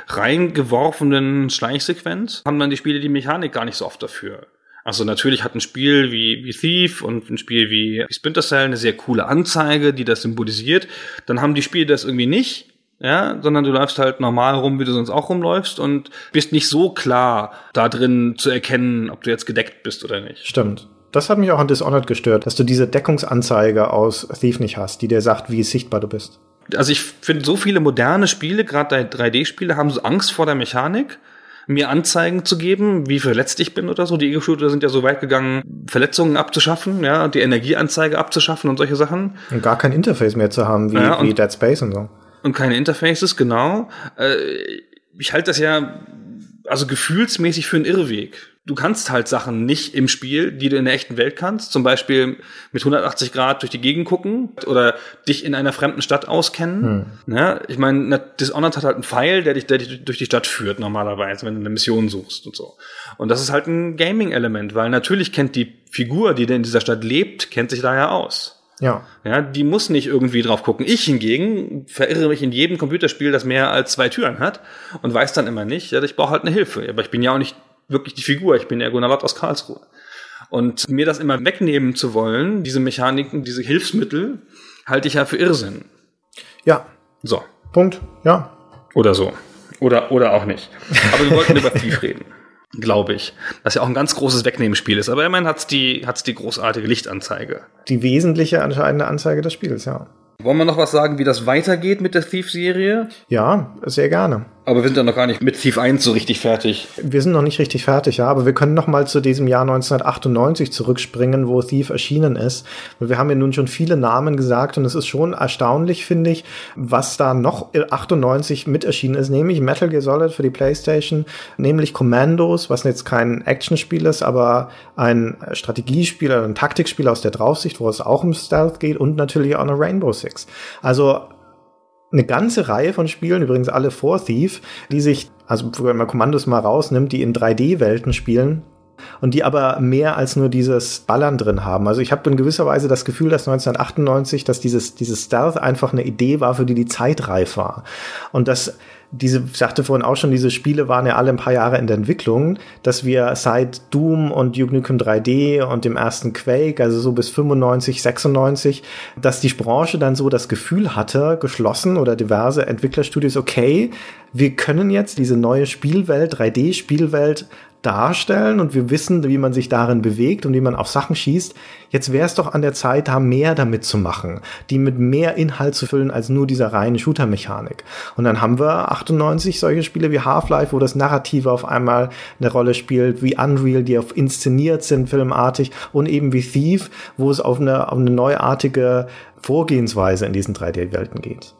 reingeworfenen Schleichsequenz, haben dann die Spiele die Mechanik gar nicht so oft dafür. Also natürlich hat ein Spiel wie Thief und ein Spiel wie Splinter Cell eine sehr coole Anzeige, die das symbolisiert. Dann haben die Spiele das irgendwie nicht. Ja, sondern du läufst halt normal rum, wie du sonst auch rumläufst und bist nicht so klar da drin zu erkennen, ob du jetzt gedeckt bist oder nicht. Stimmt. Das hat mich auch an Dishonored gestört, dass du diese Deckungsanzeige aus Thief nicht hast, die dir sagt, wie sichtbar du bist. Also ich finde, so viele moderne Spiele, gerade 3D-Spiele, haben so Angst vor der Mechanik, mir Anzeigen zu geben, wie verletzt ich bin oder so. Die Ego-Shooter sind ja so weit gegangen, Verletzungen abzuschaffen, ja, die Energieanzeige abzuschaffen und solche Sachen. Und gar kein Interface mehr zu haben, wie Dead Space und so. Und keine Interfaces, genau. Ich halte das ja also gefühlsmäßig für einen Irrweg. Du kannst halt Sachen nicht im Spiel, die du in der echten Welt kannst. Zum Beispiel mit 180 Grad durch die Gegend gucken oder dich in einer fremden Stadt auskennen. Ja, ich meine, Dishonored hat halt einen Pfeil, der dich durch die Stadt führt normalerweise, wenn du eine Mission suchst und so. Und das ist halt ein Gaming-Element, weil natürlich kennt die Figur, die in dieser Stadt lebt, kennt sich daher aus. Ja, die muss nicht irgendwie drauf gucken. Ich hingegen verirre mich in jedem Computerspiel, das mehr als 2 Türen hat und weiß dann immer nicht, ich brauche halt eine Hilfe. Aber ich bin ja auch nicht wirklich die Figur, ich bin ja Gunnar Lott aus Karlsruhe. Und mir das immer wegnehmen zu wollen, diese Mechaniken, diese Hilfsmittel, halte ich ja für Irrsinn. Ja. So. Punkt, ja. Oder so. Oder auch nicht. Aber wir wollten über Thief reden. Glaube ich. Das ja auch ein ganz großes Wegnehmen-Spiel ist. Aber immerhin hat's die großartige Lichtanzeige. Die wesentliche entscheidende Anzeige des Spiels, ja. Wollen wir noch was sagen, wie das weitergeht mit der Thief-Serie? Ja, sehr gerne. Aber wir sind ja noch gar nicht mit Thief 1 so richtig fertig. Wir sind noch nicht richtig fertig, ja, aber wir können noch mal zu diesem Jahr 1998 zurückspringen, wo Thief erschienen ist. Und wir haben ja nun schon viele Namen gesagt und es ist schon erstaunlich, finde ich, was da noch 98 mit erschienen ist, nämlich Metal Gear Solid für die PlayStation, nämlich Commandos, was jetzt kein Actionspiel ist, aber ein Strategiespiel oder ein Taktikspiel aus der Draufsicht, wo es auch um Stealth geht und natürlich auch eine Rainbow Six. Also eine ganze Reihe von Spielen, übrigens alle vor Thief, die sich, also wenn man Kommandos mal rausnimmt, die in 3D-Welten spielen und die aber mehr als nur dieses Ballern drin haben. Also ich habe in gewisser Weise das Gefühl, dass 1998, dass dieses Stealth einfach eine Idee war, für die Zeit reif war. Und dass ich sagte vorhin auch schon, diese Spiele waren ja alle ein paar Jahre in der Entwicklung, dass wir seit Doom und Duke Nukem 3D und dem ersten Quake, also so bis 95, 96, dass die Branche dann so das Gefühl hatte, geschlossen oder diverse Entwicklerstudios, okay, wir können jetzt diese neue Spielwelt, 3D-Spielwelt darstellen und wir wissen, wie man sich darin bewegt und wie man auf Sachen schießt. Jetzt wäre es doch an der Zeit, da mehr damit zu machen, die mit mehr Inhalt zu füllen als nur dieser reinen Shooter-Mechanik. Und dann haben wir 98 solche Spiele wie Half-Life, wo das Narrative auf einmal eine Rolle spielt, wie Unreal, die auf inszeniert sind, filmartig, und eben wie Thief, wo es auf eine neuartige Vorgehensweise in diesen 3D-Welten geht.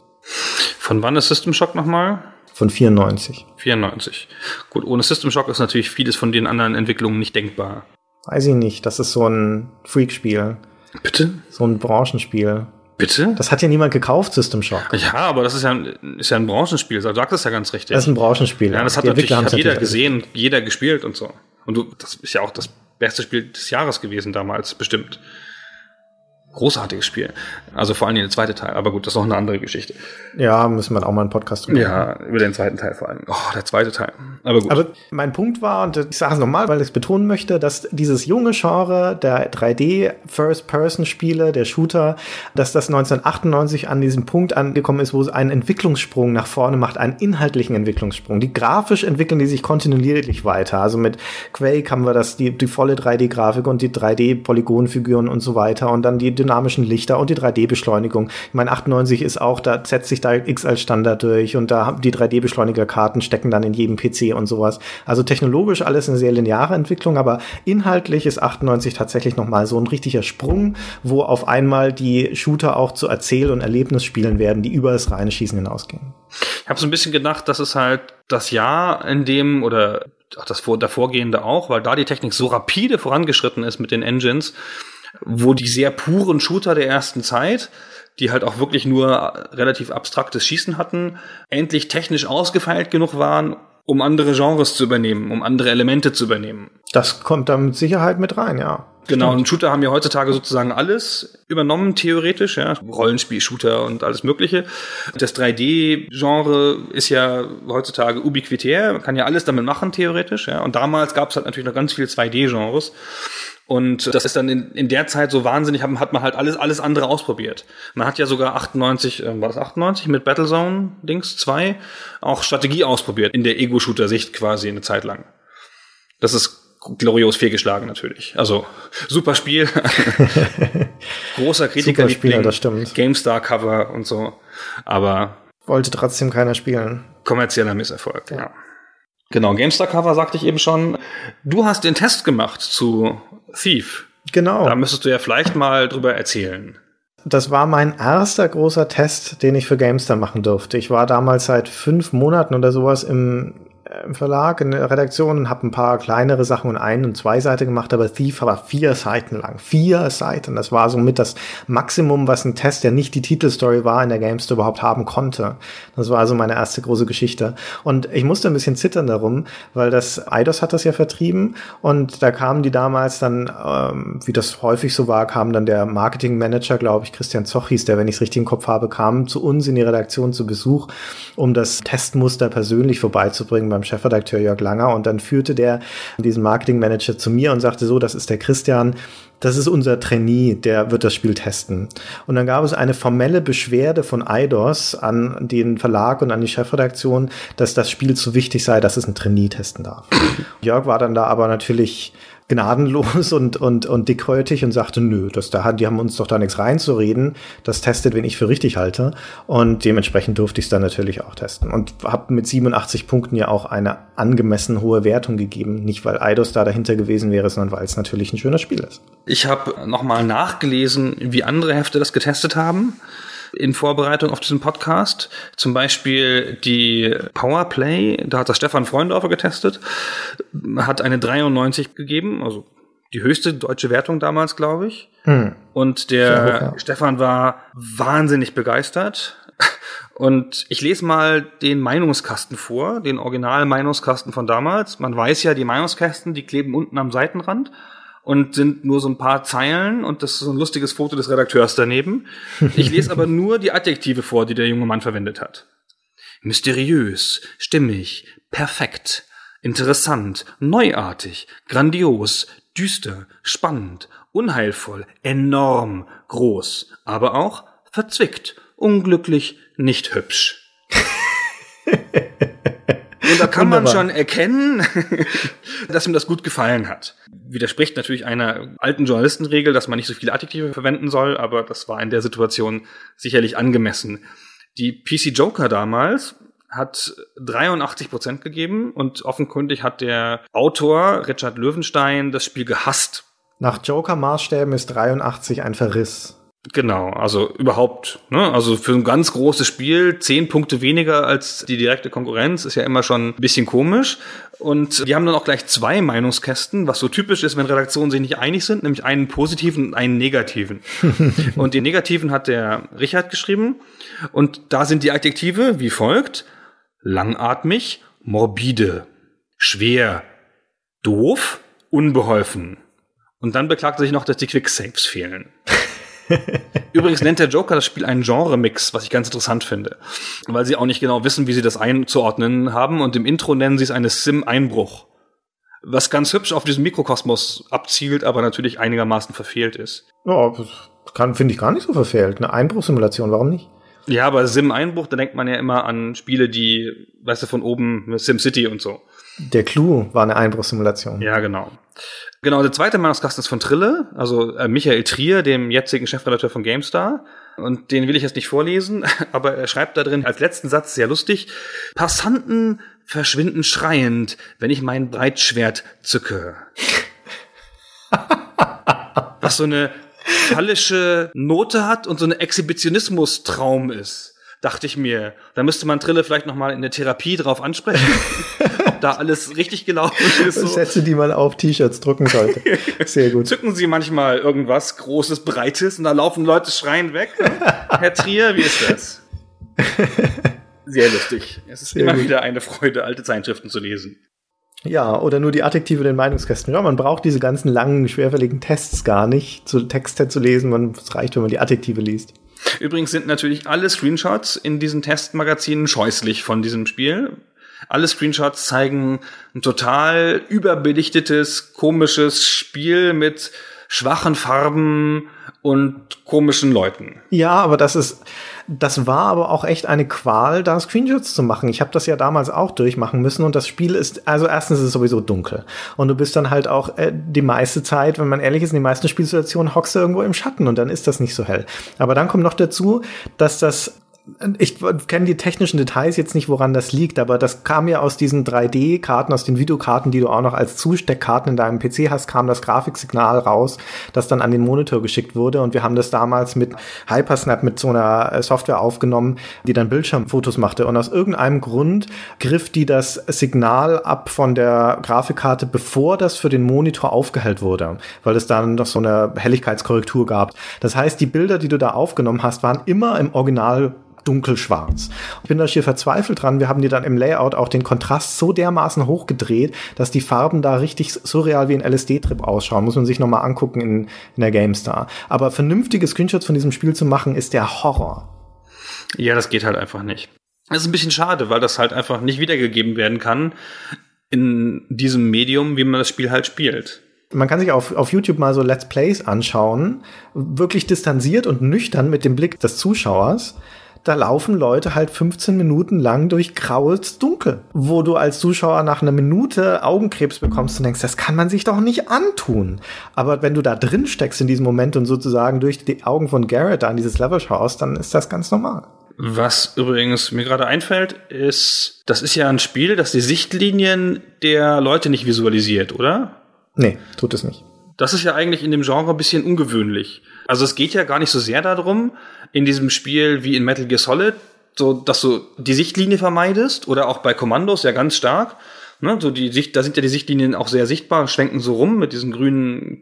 Von wann ist System Shock nochmal? Von 94. 94. Gut, ohne System Shock ist natürlich vieles von den anderen Entwicklungen nicht denkbar. Weiß ich nicht, das ist so ein Freak-Spiel. Bitte? So ein Branchenspiel. Bitte? Das hat ja niemand gekauft, System Shock. Ja, aber das ist ja ein Branchenspiel. Du sagst es ja ganz richtig. Das ist ein Branchenspiel. Ja, das hat natürlich jeder gesehen, jeder gespielt und so. Und das ist ja auch das beste Spiel des Jahres gewesen damals, bestimmt. Großartiges Spiel. Also vor allem der zweite Teil. Aber gut, das ist noch eine andere Geschichte. Ja, müssen wir auch mal einen Podcast drüber machen. Ja, über den zweiten Teil vor allem. Oh, der zweite Teil. Aber gut. Aber mein Punkt war, und ich sage es nochmal, weil ich es betonen möchte, dass dieses junge Genre der 3D-First-Person-Spiele, der Shooter, dass das 1998 an diesem Punkt angekommen ist, wo es einen Entwicklungssprung nach vorne macht, einen inhaltlichen Entwicklungssprung. Die grafisch entwickeln die sich kontinuierlich weiter. Also mit Quake haben wir die volle 3D-Grafik und die 3D-Polygonfiguren und so weiter und dann die dynamischen Lichter und die 3D-Beschleunigung. Ich meine, 98 ist auch, da setzt sich da X als Standard durch und da die 3D-Beschleunigerkarten stecken dann in jedem PC und sowas. Also technologisch alles eine sehr lineare Entwicklung, aber inhaltlich ist 98 tatsächlich nochmal so ein richtiger Sprung, wo auf einmal die Shooter auch zu Erzähl- und Erlebnisspielen werden, die über das reine Schießen hinausgehen. Ich habe so ein bisschen gedacht, das ist halt das Jahr, in dem, oder auch das davorgehende auch, weil da die Technik so rapide vorangeschritten ist mit den Engines, wo die sehr puren Shooter der ersten Zeit, die halt auch wirklich nur relativ abstraktes Schießen hatten, endlich technisch ausgefeilt genug waren, um andere Genres zu übernehmen, um andere Elemente zu übernehmen. Das kommt da mit Sicherheit mit rein, ja. Genau, und Shooter haben ja heutzutage sozusagen alles übernommen, theoretisch, ja. Rollenspiel, Shooter und alles Mögliche. Das 3D-Genre ist ja heutzutage ubiquitär, man kann ja alles damit machen, theoretisch, ja. Und damals gab es halt natürlich noch ganz viele 2D-Genres. Und das ist dann in der Zeit so wahnsinnig, hat man halt alles andere ausprobiert. Man hat ja sogar 98, war das 98, mit Battlezone Dings 2 auch Strategie ausprobiert, in der Ego-Shooter-Sicht quasi eine Zeit lang. Das ist glorios fehlgeschlagen natürlich. Also, super Spiel. Großer Kritikerliebling, das stimmt. GameStar-Cover und so. Aber wollte trotzdem keiner spielen. Kommerzieller Misserfolg, ja. Genau, GameStar-Cover sagte ich eben schon. Du hast den Test gemacht zu Thief. Genau. Da müsstest du ja vielleicht mal drüber erzählen. Das war mein erster großer Test, den ich für GameStar machen durfte. Ich war damals seit 5 Monaten oder sowas im Verlag, in der Redaktion und habe ein paar kleinere Sachen und 1- und 2-Seite gemacht, aber Thief war 4 Seiten lang. 4 Seiten. Das war somit das Maximum, was ein Test, der nicht die Titelstory war, in der GameStar überhaupt haben konnte. Das war also meine erste große Geschichte. Und ich musste ein bisschen zittern darum, weil das Eidos hat das ja vertrieben und da kamen die damals dann, wie das häufig so war, kam dann der Marketingmanager, glaube ich, Christian Zoch hieß der, wenn ich es richtig im Kopf habe, kam zu uns in die Redaktion zu Besuch, um das Testmuster persönlich vorbeizubringen beim Chefredakteur Jörg Langer, und dann führte der diesen Marketingmanager zu mir und sagte so, das ist der Christian, das ist unser Trainee, der wird das Spiel testen. Und dann gab es eine formelle Beschwerde von Eidos an den Verlag und an die Chefredaktion, dass das Spiel zu wichtig sei, dass es ein Trainee testen darf. Jörg war dann da aber natürlich gnadenlos und dickhäutig und sagte, nö, die haben uns doch da nichts reinzureden. Das testet, wen ich für richtig halte. Und dementsprechend durfte ich es dann natürlich auch testen. Und habe mit 87 Punkten ja auch eine angemessen hohe Wertung gegeben. Nicht, weil Eidos da dahinter gewesen wäre, sondern weil es natürlich ein schönes Spiel ist. Ich habe nochmal nachgelesen, wie andere Hefte das getestet haben in Vorbereitung auf diesen Podcast. Zum Beispiel die Powerplay, da hat das Stefan Freundorfer getestet, hat eine 93 gegeben, also die höchste deutsche Wertung damals, glaube ich. Und der Stefan war wahnsinnig begeistert. Und ich lese mal den Meinungskasten vor, den Original-Meinungskasten von damals. Man weiß ja, die Meinungskästen, die kleben unten am Seitenrand und sind nur so ein paar Zeilen und das ist so ein lustiges Foto des Redakteurs daneben. Ich lese aber nur die Adjektive vor, die der junge Mann verwendet hat. Mysteriös, stimmig, perfekt, interessant, neuartig, grandios, düster, spannend, unheilvoll, enorm, groß, aber auch verzwickt, unglücklich, nicht hübsch. Und da kann man schon erkennen, dass ihm das gut gefallen hat. Widerspricht natürlich einer alten Journalistenregel, dass man nicht so viele Adjektive verwenden soll, aber das war in der Situation sicherlich angemessen. Die PC Joker damals hat 83% gegeben und offenkundig hat der Autor Richard Löwenstein das Spiel gehasst. Nach Joker-Maßstäben ist 83 ein Verriss. Genau, also überhaupt, ne? Also für ein ganz großes Spiel 10 Punkte weniger als die direkte Konkurrenz ist ja immer schon ein bisschen komisch. Und die haben dann auch gleich 2 Meinungskästen, was so typisch ist, wenn Redaktionen sich nicht einig sind, nämlich einen positiven und einen negativen. Und den negativen hat der Richard geschrieben. Und da sind die Adjektive wie folgt: langatmig, morbide, schwer, doof, unbeholfen. Und dann beklagt er sich noch, dass die Quicksaves fehlen. Übrigens nennt der Joker das Spiel einen Genre-Mix, was ich ganz interessant finde, weil sie auch nicht genau wissen, wie sie das einzuordnen haben, und im Intro nennen sie es eine Sim-Einbruch, was ganz hübsch auf diesen Mikrokosmos abzielt, aber natürlich einigermaßen verfehlt ist. Ja, finde ich gar nicht so verfehlt. Eine Einbruchsimulation, warum nicht? Ja, aber Sim-Einbruch, da denkt man ja immer an Spiele, die, weißt du, von oben, SimCity und so. Der Clou war eine Einbruchsimulation. Ja, genau. Genau, der zweite Meinungskasten ist von Trille, also Michael Trier, dem jetzigen Chefredakteur von GameStar. Und den will ich jetzt nicht vorlesen, aber er schreibt da drin als letzten Satz, sehr lustig: Passanten verschwinden schreiend, wenn ich mein Breitschwert zücke. Was so eine phallische Note hat und so eine Exhibitionismus-Traum ist, dachte ich mir. Da müsste man Trille vielleicht noch mal in der Therapie drauf ansprechen, ob da alles richtig gelaufen ist. So. Sätze, die man auf T-Shirts drucken sollte. Sehr gut. Zücken Sie manchmal irgendwas Großes, Breites und da laufen Leute schreiend weg? Herr Trier, wie ist das? Sehr lustig. Es ist immer wieder eine Freude, alte Zeitschriften zu lesen. Ja, oder nur die Adjektive in den Meinungskästen. Ja, man braucht diese ganzen langen, schwerfälligen Tests gar nicht, so Texte zu lesen. Es reicht, wenn man die Adjektive liest. Übrigens sind natürlich alle Screenshots in diesen Testmagazinen scheußlich von diesem Spiel. Alle Screenshots zeigen ein total überbelichtetes, komisches Spiel mit schwachen Farben und komischen Leuten. Ja, aber das war aber auch echt eine Qual, da Screenshots zu machen. Ich habe das ja damals auch durchmachen müssen und das Spiel ist, also erstens ist es sowieso dunkel und du bist dann halt auch die meiste Zeit, wenn man ehrlich ist, in den meisten Spielsituationen hockst du irgendwo im Schatten und dann ist das nicht so hell. Aber dann kommt noch dazu, dass ich kenne die technischen Details jetzt nicht, woran das liegt, aber das kam ja aus diesen 3D-Karten, aus den Videokarten, die du auch noch als Zusteckkarten in deinem PC hast, kam das Grafiksignal raus, das dann an den Monitor geschickt wurde und wir haben das damals mit Hypersnap, mit so einer Software aufgenommen, die dann Bildschirmfotos machte und aus irgendeinem Grund griff die das Signal ab von der Grafikkarte, bevor das für den Monitor aufgehellt wurde, weil es dann noch so eine Helligkeitskorrektur gab. Das heißt, die Bilder, die du da aufgenommen hast, waren immer im Original dunkelschwarz. Ich bin da schier verzweifelt dran. Wir haben die dann im Layout auch den Kontrast so dermaßen hochgedreht, dass die Farben da richtig surreal wie ein LSD-Trip ausschauen. Muss man sich nochmal angucken in der GameStar. Aber vernünftige Screenshots von diesem Spiel zu machen, ist der Horror. Ja, das geht halt einfach nicht. Das ist ein bisschen schade, weil das halt einfach nicht wiedergegeben werden kann in diesem Medium, wie man das Spiel halt spielt. Man kann sich auf YouTube mal so Let's Plays anschauen, wirklich distanziert und nüchtern mit dem Blick des Zuschauers. Da laufen Leute halt 15 Minuten lang durch graues Dunkel, wo du als Zuschauer nach einer Minute Augenkrebs bekommst und denkst, das kann man sich doch nicht antun. Aber wenn du da drin steckst in diesem Moment und sozusagen durch die Augen von Garrett an dieses Level schaust, dann ist das ganz normal. Was übrigens mir gerade einfällt, ist, das ist ja ein Spiel, das die Sichtlinien der Leute nicht visualisiert, oder? Nee, tut es nicht. Das ist ja eigentlich in dem Genre ein bisschen ungewöhnlich. Also es geht ja gar nicht so sehr darum, in diesem Spiel wie in Metal Gear Solid, so dass du die Sichtlinie vermeidest, oder auch bei Kommandos ja ganz stark. Ne, so da sind ja die Sichtlinien auch sehr sichtbar, schwenken so rum mit diesen grünen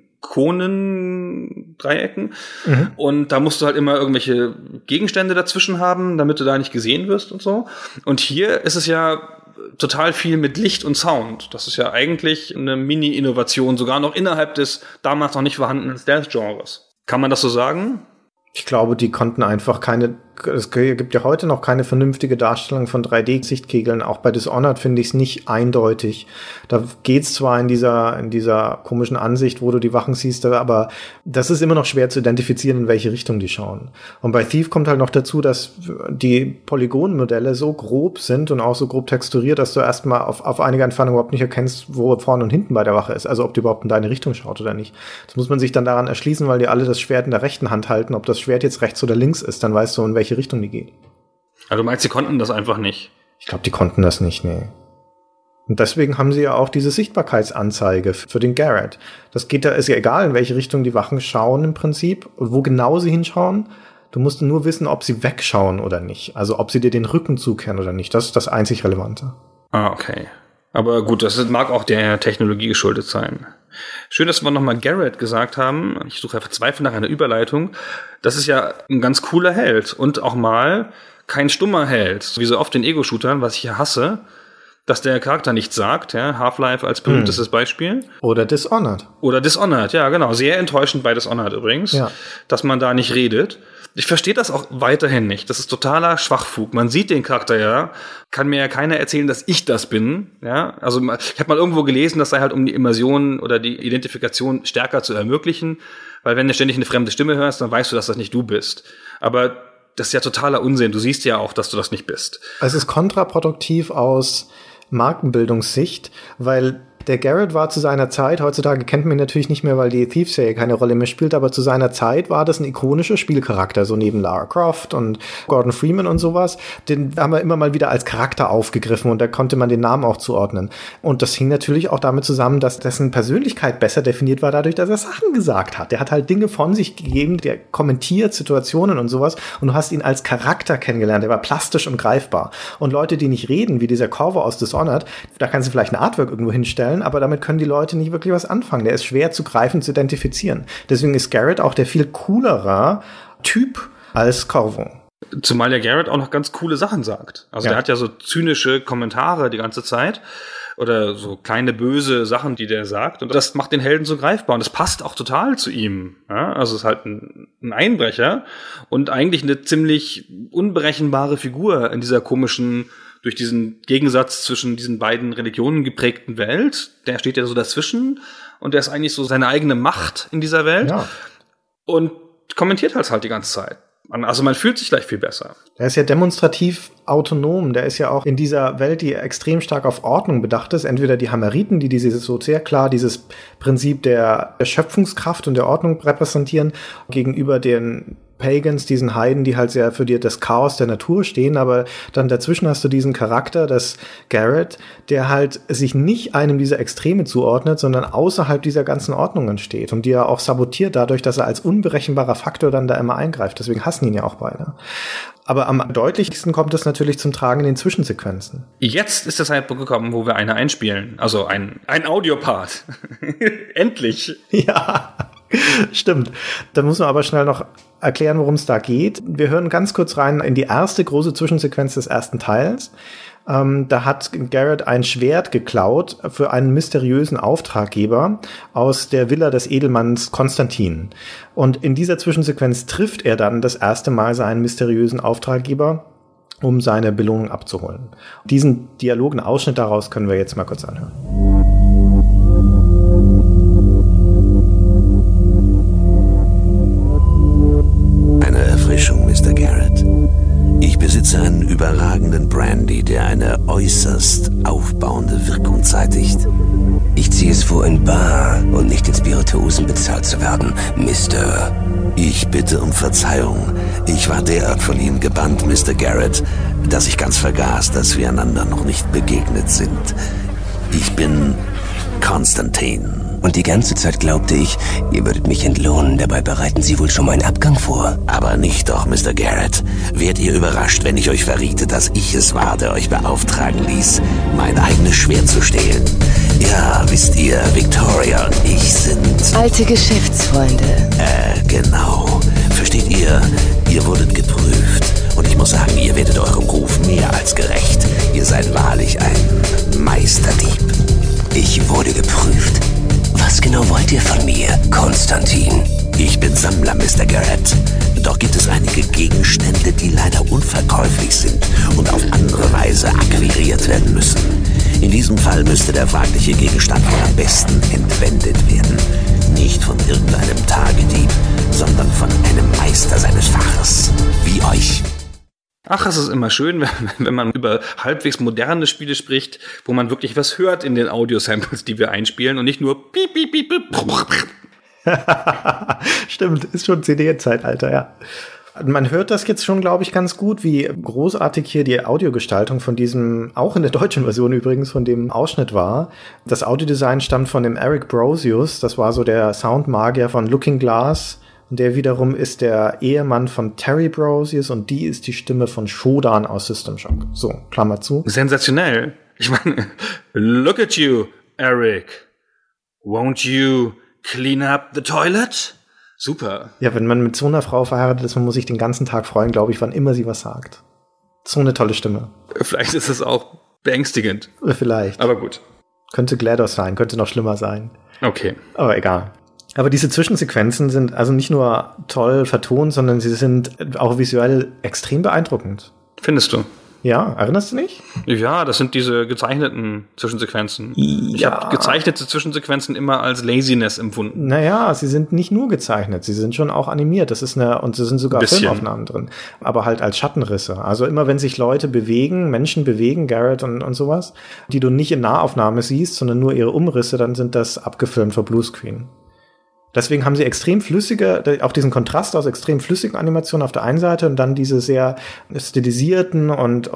Konendreiecken. Mhm. Und da musst du halt immer irgendwelche Gegenstände dazwischen haben, damit du da nicht gesehen wirst und so. Und hier ist es ja total viel mit Licht und Sound. Das ist ja eigentlich eine Mini-Innovation, sogar noch innerhalb des damals noch nicht vorhandenen Stealth-Genres. Kann man das so sagen? Ich glaube, die konnten einfach keine es gibt ja heute noch keine vernünftige Darstellung von 3D-Sichtkegeln. Auch bei Dishonored finde ich es nicht eindeutig. Da geht's zwar in dieser komischen Ansicht, wo du die Wachen siehst, aber das ist immer noch schwer zu identifizieren, in welche Richtung die schauen. Und bei Thief kommt halt noch dazu, dass die Polygonmodelle so grob sind und auch so grob texturiert, dass du erstmal auf einiger Entfernung überhaupt nicht erkennst, wo vorne und hinten bei der Wache ist. Also ob die überhaupt in deine Richtung schaut oder nicht. Das muss man sich dann daran erschließen, weil die alle das Schwert in der rechten Hand halten. Ob das Schwert jetzt rechts oder links ist, dann weißt du, in welche Richtung die geht. Also du meinst, sie konnten das einfach nicht? Ich glaube, die konnten das nicht, nee. Und deswegen haben sie ja auch diese Sichtbarkeitsanzeige für den Garrett. Das ist ja egal, in welche Richtung die Wachen schauen im Prinzip und wo genau sie hinschauen. Du musst nur wissen, ob sie wegschauen oder nicht. Also ob sie dir den Rücken zukehren oder nicht. Das ist das einzig Relevante. Ah, okay. Aber gut, das mag auch der Technologie geschuldet sein. Schön, dass wir nochmal Garrett gesagt haben. Ich suche ja verzweifelt nach einer Überleitung. Das ist ja ein ganz cooler Held und auch mal kein stummer Held. Wie so oft in Ego-Shootern, was ich ja hasse, dass der Charakter nichts sagt. Ja? Half-Life als berühmtestes Beispiel. Oder Dishonored. Ja genau. Sehr enttäuschend bei Dishonored übrigens, dass man da nicht redet. Ich verstehe das auch weiterhin nicht. Das ist totaler Schwachfug. Man sieht den Charakter ja, kann mir ja keiner erzählen, dass ich das bin. Ja, also ich habe mal irgendwo gelesen, das sei halt, um die Immersion oder die Identifikation stärker zu ermöglichen, weil wenn du ständig eine fremde Stimme hörst, dann weißt du, dass das nicht du bist. Aber das ist ja totaler Unsinn. Du siehst ja auch, dass du das nicht bist. Es ist kontraproduktiv aus Markenbildungssicht, weil der Garrett war zu seiner Zeit, heutzutage kennt man ihn natürlich nicht mehr, weil die Thief-Serie keine Rolle mehr spielt, aber zu seiner Zeit war das ein ikonischer Spielcharakter, so neben Lara Croft und Gordon Freeman und sowas. Den haben wir immer mal wieder als Charakter aufgegriffen und da konnte man den Namen auch zuordnen. Und das hing natürlich auch damit zusammen, dass dessen Persönlichkeit besser definiert war, dadurch, dass er Sachen gesagt hat. Der hat halt Dinge von sich gegeben, der kommentiert Situationen und sowas und du hast ihn als Charakter kennengelernt. Der war plastisch und greifbar. Und Leute, die nicht reden, wie dieser Corvo aus Dishonored, da kannst du vielleicht ein Artwork irgendwo hinstellen, aber damit können die Leute nicht wirklich was anfangen. Der ist schwer zu greifen, zu identifizieren. Deswegen ist Garrett auch der viel coolere Typ als Corvo. Zumal der Garrett auch noch ganz coole Sachen sagt. Also der hat ja so zynische Kommentare die ganze Zeit oder so kleine böse Sachen, die der sagt. Und das macht den Helden so greifbar. Und das passt auch total zu ihm. Ja, also es ist halt ein Einbrecher und eigentlich eine ziemlich unberechenbare Figur in dieser komischen, durch diesen Gegensatz zwischen diesen beiden Religionen geprägten Welt. Der steht ja so dazwischen und der ist eigentlich so seine eigene Macht in dieser Welt und kommentiert halt die ganze Zeit. Also man fühlt sich gleich viel besser. Der ist ja demonstrativ autonom. Der ist ja auch in dieser Welt, die extrem stark auf Ordnung bedacht ist. Entweder die Hammeriten, die dieses so sehr klar dieses Prinzip der Schöpfungskraft und der Ordnung repräsentieren, gegenüber den Pagans, diesen Heiden, die halt sehr für das Chaos der Natur stehen, aber dann dazwischen hast du diesen Charakter, das Garrett, der halt sich nicht einem dieser Extreme zuordnet, sondern außerhalb dieser ganzen Ordnungen steht und die er auch sabotiert dadurch, dass er als unberechenbarer Faktor dann da immer eingreift. Deswegen hassen ihn ja auch beide. Aber am deutlichsten kommt es natürlich zum Tragen in den Zwischensequenzen. Jetzt ist der Zeitpunkt gekommen, wo wir eine einspielen. Also ein Audiopart. Endlich. Ja, stimmt. Da muss man aber schnell noch erklären, worum es da geht. Wir hören ganz kurz rein in die erste große Zwischensequenz des ersten Teils. Da hat Garrett ein Schwert geklaut für einen mysteriösen Auftraggeber aus der Villa des Edelmanns Konstantin. Und in dieser Zwischensequenz trifft er dann das erste Mal seinen mysteriösen Auftraggeber, um seine Belohnung abzuholen. Diesen Dialog, einen Ausschnitt daraus, können wir jetzt mal kurz anhören. Eine Erfrischung, Mr. Garrett. Ich besitze einen überragenden Brandy, der eine äußerst aufbauende Wirkung zeitigt. Ich ziehe es vor, in Bar und nicht in Spirituosen bezahlt zu werden, Mr. Ich bitte um Verzeihung. Ich war derart von Ihnen gebannt, Mr. Garrett, dass ich ganz vergaß, dass wir einander noch nicht begegnet sind. Ich bin Konstantin. Und die ganze Zeit glaubte ich, ihr würdet mich entlohnen. Dabei bereiten Sie wohl schon meinen Abgang vor. Aber nicht doch, Mr. Garrett. Wärt ihr überrascht, wenn ich euch verriete, dass ich es war, der euch beauftragen ließ, mein eigenes Schwert zu stehlen? Ja, wisst ihr, Victoria und ich sind... alte Geschäftsfreunde. Genau. Versteht ihr? Ihr wurdet geprüft. Und ich muss sagen, ihr werdet eurem Ruf mehr als gerecht. Ihr seid wahrlich ein Meisterdieb. Ich wurde geprüft. Was genau wollt ihr von mir, Konstantin? Ich bin Sammler, Mr. Garrett. Doch gibt es einige Gegenstände, die leider unverkäuflich sind und auf andere Weise akquiriert werden müssen. In diesem Fall müsste der fragliche Gegenstand wohl am besten entwendet werden. Nicht von irgendeinem Tagedieb, sondern von einem Meister seines Faches. Wie euch. Ach, es ist immer schön, wenn man über halbwegs moderne Spiele spricht, wo man wirklich was hört in den Audio-Samples, die wir einspielen und nicht nur piep, piep, piep, piep. Stimmt, ist schon CD-Zeitalter, ja. Man hört das jetzt schon, glaube ich, ganz gut, wie großartig hier die Audiogestaltung von diesem, auch in der deutschen Version übrigens, von dem Ausschnitt war. Das Audiodesign stammt von dem Eric Brosius, das war so der Soundmagier von Looking Glass. Der wiederum ist der Ehemann von Terry Brosius und die ist die Stimme von Shodan aus System Shock. So, Klammer zu. Sensationell. Ich meine, look at you, Eric. Won't you clean up the toilet? Super. Ja, wenn man mit so einer Frau verheiratet ist, man muss sich den ganzen Tag freuen, glaube ich, wann immer sie was sagt. So eine tolle Stimme. Vielleicht ist es auch beängstigend. Vielleicht. Aber gut. Könnte GLaDOS sein, könnte noch schlimmer sein. Okay. Aber egal. Aber diese Zwischensequenzen sind also nicht nur toll vertont, sondern sie sind auch visuell extrem beeindruckend. Findest du? Ja, erinnerst du nicht? Ja, das sind diese gezeichneten Zwischensequenzen. Ja. Ich habe gezeichnete Zwischensequenzen immer als Laziness empfunden. Naja, sie sind nicht nur gezeichnet, sie sind schon auch animiert. Das ist und es sind sogar Filmaufnahmen drin. Aber halt als Schattenrisse. Also immer wenn sich Leute bewegen, Menschen bewegen, Garrett und sowas, die du nicht in Nahaufnahme siehst, sondern nur ihre Umrisse, dann sind das abgefilmt für Bluescreen. Deswegen haben sie extrem flüssige, auch diesen Kontrast aus extrem flüssigen Animationen auf der einen Seite und dann diese sehr stilisierten und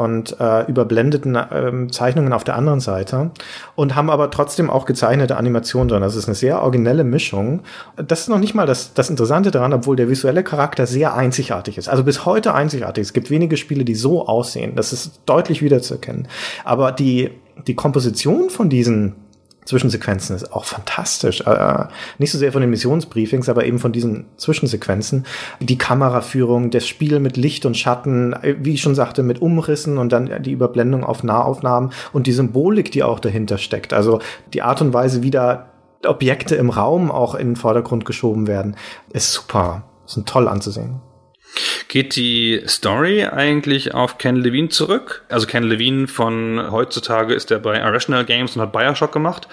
überblendeten Zeichnungen auf der anderen Seite und haben aber trotzdem auch gezeichnete Animationen drin. Das ist eine sehr originelle Mischung. Das ist noch nicht mal das Interessante daran, obwohl der visuelle Charakter sehr einzigartig ist. Also bis heute einzigartig. Es gibt wenige Spiele, die so aussehen. Das ist deutlich wiederzuerkennen. Aber die Komposition von diesen Zwischensequenzen ist auch fantastisch. Nicht so sehr von den Missionsbriefings, aber eben von diesen Zwischensequenzen. Die Kameraführung, das Spiel mit Licht und Schatten, wie ich schon sagte, mit Umrissen und dann die Überblendung auf Nahaufnahmen und die Symbolik, die auch dahinter steckt. Also die Art und Weise, wie da Objekte im Raum auch in den Vordergrund geschoben werden, ist super. Ist toll anzusehen. Geht die Story eigentlich auf Ken Levine zurück? Also Ken Levine von heutzutage ist der bei Irrational Games und hat Bioshock gemacht.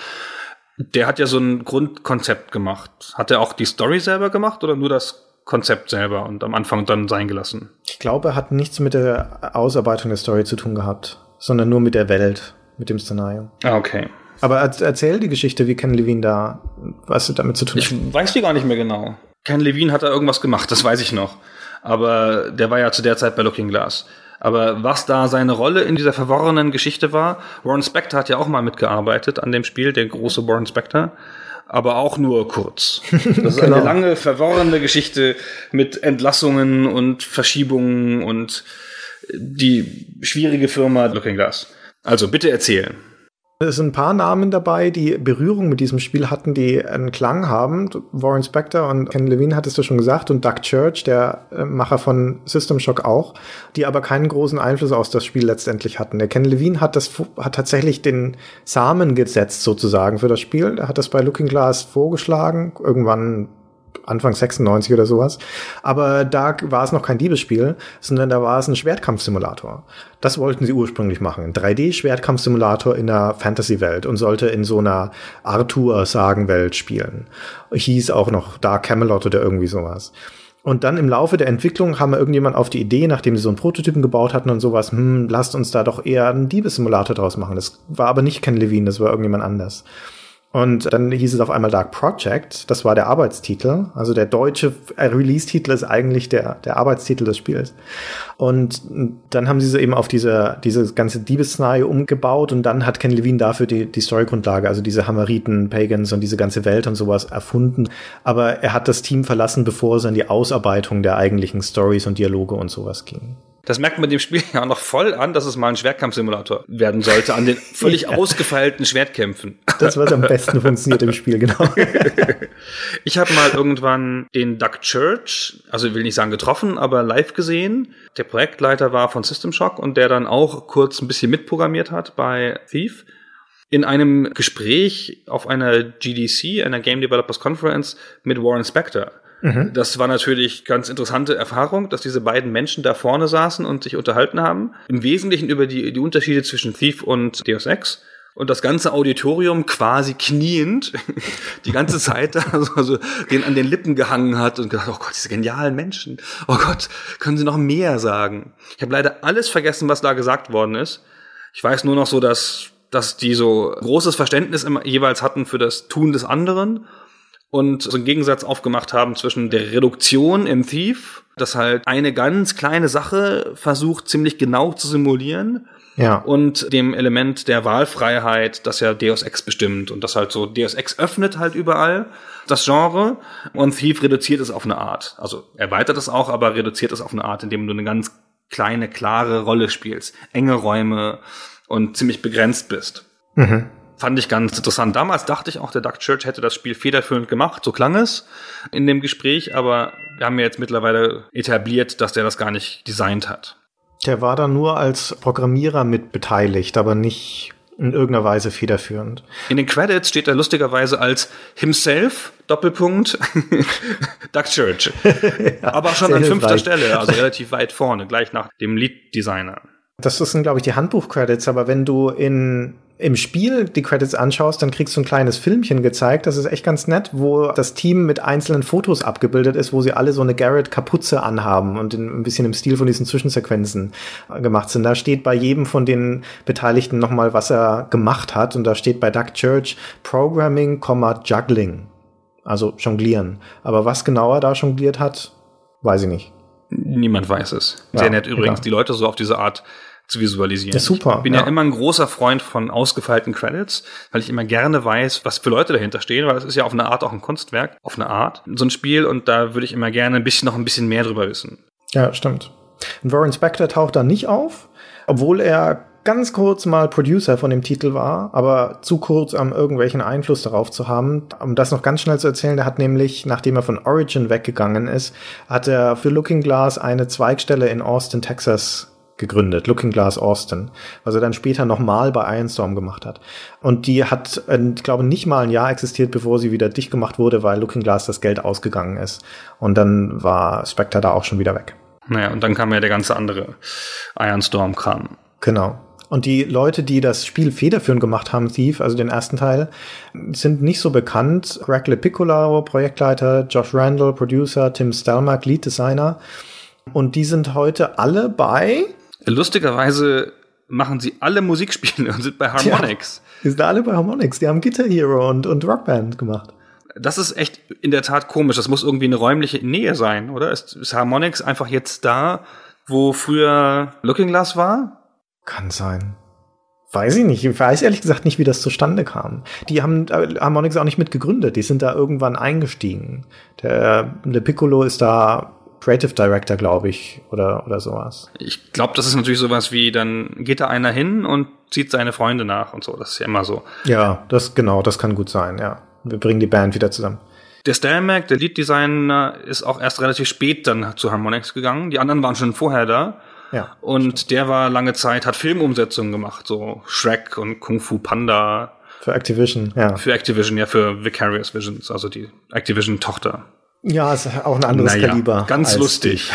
Der hat ja so ein Grundkonzept gemacht. Hat er auch die Story selber gemacht oder nur das Konzept selber und am Anfang dann sein gelassen? Ich glaube, er hat nichts mit der Ausarbeitung der Story zu tun gehabt, sondern nur mit der Welt, mit dem Szenario. Ah, okay. Aber erzähl die Geschichte, wie Ken Levine da, was damit zu tun hat. Ich weiß die gar nicht mehr genau. Ken Levine hat da irgendwas gemacht, das weiß ich noch. Aber der war ja zu der Zeit bei Looking Glass. Aber was da seine Rolle in dieser verworrenen Geschichte war, Warren Spector hat ja auch mal mitgearbeitet an dem Spiel, der große Warren Spector, aber auch nur kurz. Das ist eine lange, verworrene Geschichte mit Entlassungen und Verschiebungen und die schwierige Firma Looking Glass. Also bitte erzählen. Es sind ein paar Namen dabei, die Berührung mit diesem Spiel hatten, die einen Klang haben. Warren Spector und Ken Levine hattest du schon gesagt und Doug Church, der Macher von System Shock auch, die aber keinen großen Einfluss auf das Spiel letztendlich hatten. Der Ken Levine hat tatsächlich den Samen gesetzt sozusagen für das Spiel. Er hat das bei Looking Glass vorgeschlagen, irgendwann Anfang 96 oder sowas. Aber da war es noch kein Diebesspiel, sondern da war es ein Schwertkampfsimulator. Das wollten sie ursprünglich machen. Ein 3D-Schwertkampfsimulator in einer Fantasy-Welt und sollte in so einer Arthur-Sagenwelt spielen. Hieß auch noch Dark Camelot oder irgendwie sowas. Und dann im Laufe der Entwicklung haben wir irgendjemand auf die Idee, nachdem sie so einen Prototypen gebaut hatten und sowas, lasst uns da doch eher einen Diebessimulator draus machen. Das war aber nicht Ken Levine, das war irgendjemand anders. Und dann hieß es auf einmal Dark Project, das war der Arbeitstitel. Also der deutsche Release-Titel ist eigentlich der Arbeitstitel des Spiels. Und dann haben sie so eben auf diese ganze Diebesszenario umgebaut und dann hat Ken Levine dafür die Storygrundlage, also diese Hammeriten, Pagans und diese ganze Welt und sowas erfunden. Aber er hat das Team verlassen, bevor es an die Ausarbeitung der eigentlichen Stories und Dialoge und sowas ging. Das merkt man dem Spiel ja auch noch voll an, dass es mal ein Schwertkampfsimulator werden sollte, an den völlig ausgefeilten Schwertkämpfen. Das, was am besten funktioniert im Spiel, genau. Ich habe mal irgendwann den Doug Church, also ich will nicht sagen getroffen, aber live gesehen. Der Projektleiter war von System Shock und der dann auch kurz ein bisschen mitprogrammiert hat bei Thief. In einem Gespräch auf einer GDC, einer Game Developers Conference mit Warren Spector. Das war natürlich ganz interessante Erfahrung, dass diese beiden Menschen da vorne saßen und sich unterhalten haben. Im Wesentlichen über die Unterschiede zwischen Thief und Deus Ex. Und das ganze Auditorium quasi kniend die ganze Zeit da also den an den Lippen gehangen hat und gedacht, oh Gott, diese genialen Menschen. Oh Gott, können Sie noch mehr sagen? Ich habe leider alles vergessen, was da gesagt worden ist. Ich weiß nur noch so, dass die so großes Verständnis immer jeweils hatten für das Tun des anderen und so einen Gegensatz aufgemacht haben zwischen der Reduktion im Thief, das halt eine ganz kleine Sache versucht, ziemlich genau zu simulieren, und dem Element der Wahlfreiheit, das ja Deus Ex bestimmt und das halt so, Deus Ex öffnet halt überall das Genre und Thief reduziert es auf eine Art. Also erweitert es auch, aber reduziert es auf eine Art, indem du eine ganz kleine, klare Rolle spielst, enge Räume und ziemlich begrenzt bist. Fand ich ganz interessant. Damals dachte ich auch, der Doug Church hätte das Spiel federführend gemacht. So klang es in dem Gespräch, aber wir haben ja jetzt mittlerweile etabliert, dass der das gar nicht designt hat. Der war da nur als Programmierer mit beteiligt, aber nicht in irgendeiner Weise federführend. In den Credits steht er lustigerweise als himself, Doppelpunkt, Doug Church. Aber schon an 5. Stelle, also relativ weit vorne, gleich nach dem Lead-Designer. Das sind, glaube ich, die Handbuch-Credits, aber wenn du im Spiel die Credits anschaust, dann kriegst du ein kleines Filmchen gezeigt, das ist echt ganz nett, wo das Team mit einzelnen Fotos abgebildet ist, wo sie alle so eine Garrett-Kapuze anhaben und ein bisschen im Stil von diesen Zwischensequenzen gemacht sind. Da steht bei jedem von den Beteiligten nochmal, was er gemacht hat, und da steht bei Doug Church Programming, Juggling, also jonglieren. Aber was genau er da jongliert hat, weiß ich nicht. Niemand weiß es. Sehr nett übrigens, die Leute so auf diese Art zu visualisieren. Das ist super. Ich bin ja immer ein großer Freund von ausgefeilten Credits, weil ich immer gerne weiß, was für Leute dahinter stehen, weil das ist ja auf eine Art auch ein Kunstwerk, auf eine Art, so ein Spiel, und da würde ich immer gerne noch ein bisschen mehr drüber wissen. Ja, stimmt. Und Warren Spector taucht da nicht auf, obwohl er ganz kurz mal Producer von dem Titel war, aber zu kurz, um irgendwelchen Einfluss darauf zu haben. Um das noch ganz schnell zu erzählen, der hat nämlich, nachdem er von Origin weggegangen ist, hat er für Looking Glass eine Zweigstelle in Austin, Texas gegründet, Looking Glass Austin, was er dann später nochmal bei Ironstorm gemacht hat. Und die hat, ich glaube, nicht mal ein Jahr existiert, bevor sie wieder dicht gemacht wurde, weil Looking Glass das Geld ausgegangen ist. Und dann war Spector da auch schon wieder weg. Naja, und dann kam ja der ganze andere Ironstorm-Kram. Genau. Und die Leute, die das Spiel federführend gemacht haben, Thief, also den ersten Teil, sind nicht so bekannt. Greg LePiccolo, Projektleiter, Josh Randall, Producer, Tim Stelmach, Lead Designer. Und die sind heute alle bei... Lustigerweise machen sie alle Musikspiele und sind bei Harmonix. Ja, die sind alle bei Harmonix. Die haben Guitar Hero und Rockband gemacht. Das ist echt in der Tat komisch. Das muss irgendwie eine räumliche Nähe sein, oder? Ist Harmonix einfach jetzt da, wo früher Looking Glass war? Kann sein. Weiß ich nicht. Ich weiß ehrlich gesagt nicht, wie das zustande kam. Die haben Harmonix auch nicht mitgegründet. Die sind da irgendwann eingestiegen. Der Piccolo ist da Creative Director, glaube ich, oder sowas. Ich glaube, das ist natürlich sowas wie, dann geht da einer hin und zieht seine Freunde nach und so. Das ist ja immer so. Ja, das kann gut sein, ja. Wir bringen die Band wieder zusammen. Der Stelmach, der Lead-Designer, ist auch erst relativ spät dann zu Harmonix gegangen. Die anderen waren schon vorher da. Ja. Und stimmt. Der war lange Zeit, hat Filmumsetzungen gemacht, so Shrek und Kung Fu Panda. Für Activision, ja. Für Activision, ja, für Vicarious Visions, also die Activision-Tochter. Ja, ist auch ein anderes Kaliber. Ganz lustig.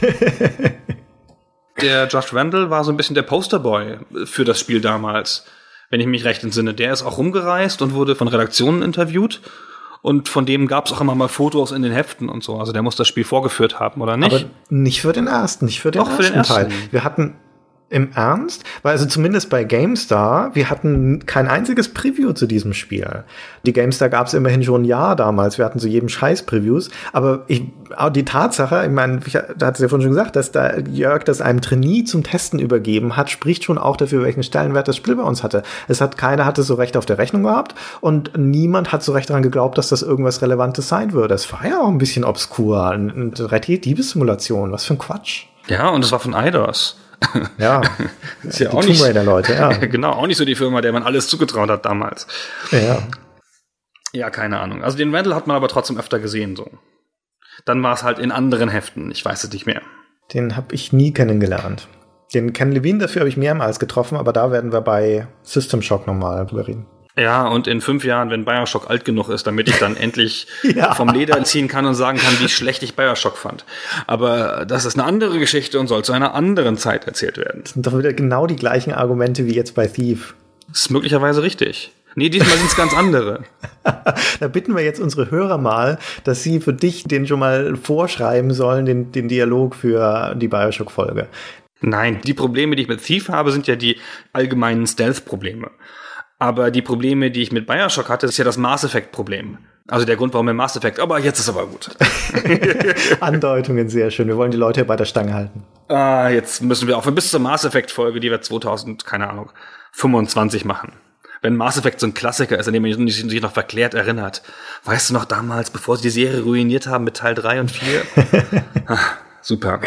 Der Josh Randall war so ein bisschen der Posterboy für das Spiel damals, wenn ich mich recht entsinne. Der ist auch rumgereist und wurde von Redaktionen interviewt. Und von dem gab es auch immer mal Fotos in den Heften und so. Also der muss das Spiel vorgeführt haben, oder nicht? Aber nicht für den ersten, nicht für den ersten Teil. Wir hatten im Ernst? Weil also zumindest bei GameStar, wir hatten kein einziges Preview zu diesem Spiel. Die GameStar gab es immerhin schon ein Jahr damals. Wir hatten zu jedem Scheiß Previews. Aber die Tatsache, ich meine, da hat es ja vorhin schon gesagt, dass da Jörg das einem Trainee zum Testen übergeben hat, spricht schon auch dafür, welchen Stellenwert das Spiel bei uns hatte. Keiner hatte so recht auf der Rechnung gehabt und niemand hat so recht daran geglaubt, dass das irgendwas Relevantes sein würde. Es war ja auch ein bisschen obskur. Eine 3D-Diebessimulation. Was für ein Quatsch. Ja, und es war von Eidos. Ja, ist ja die auch Tomb Raider-Leute, ja. Genau, auch nicht so die Firma, der man alles zugetraut hat damals. Ja. Ja, keine Ahnung. Also den Randall hat man aber trotzdem öfter gesehen, so. Dann war es halt in anderen Heften, ich weiß es nicht mehr. Den habe ich nie kennengelernt. Den Ken Levine dafür habe ich mehrmals getroffen, aber da werden wir bei System Shock nochmal drüber reden. Ja, und in 5 Jahren, wenn Bioshock alt genug ist, damit ich dann endlich vom Leder ziehen kann und sagen kann, wie schlecht ich Bioshock fand. Aber das ist eine andere Geschichte und soll zu einer anderen Zeit erzählt werden. Das sind doch wieder genau die gleichen Argumente wie jetzt bei Thief. Das ist möglicherweise richtig. Nee, diesmal sind es ganz andere. Da bitten wir jetzt unsere Hörer mal, dass sie für dich den schon mal vorschreiben sollen, den Dialog für die Bioshock-Folge. Nein, die Probleme, die ich mit Thief habe, sind ja die allgemeinen Stealth-Probleme. Aber die Probleme, die ich mit Bioshock hatte, ist ja das Mass Effect-Problem. Also der Grund, warum wir Mass Effect, aber jetzt ist aber gut. Andeutungen, sehr schön. Wir wollen die Leute bei der Stange halten. Jetzt müssen wir auch bis zur Mass Effect-Folge, die wir 25 machen. Wenn Mass Effect so ein Klassiker ist, an dem man sich noch verklärt erinnert. Weißt du noch damals, bevor sie die Serie ruiniert haben mit Teil 3 und 4? Super.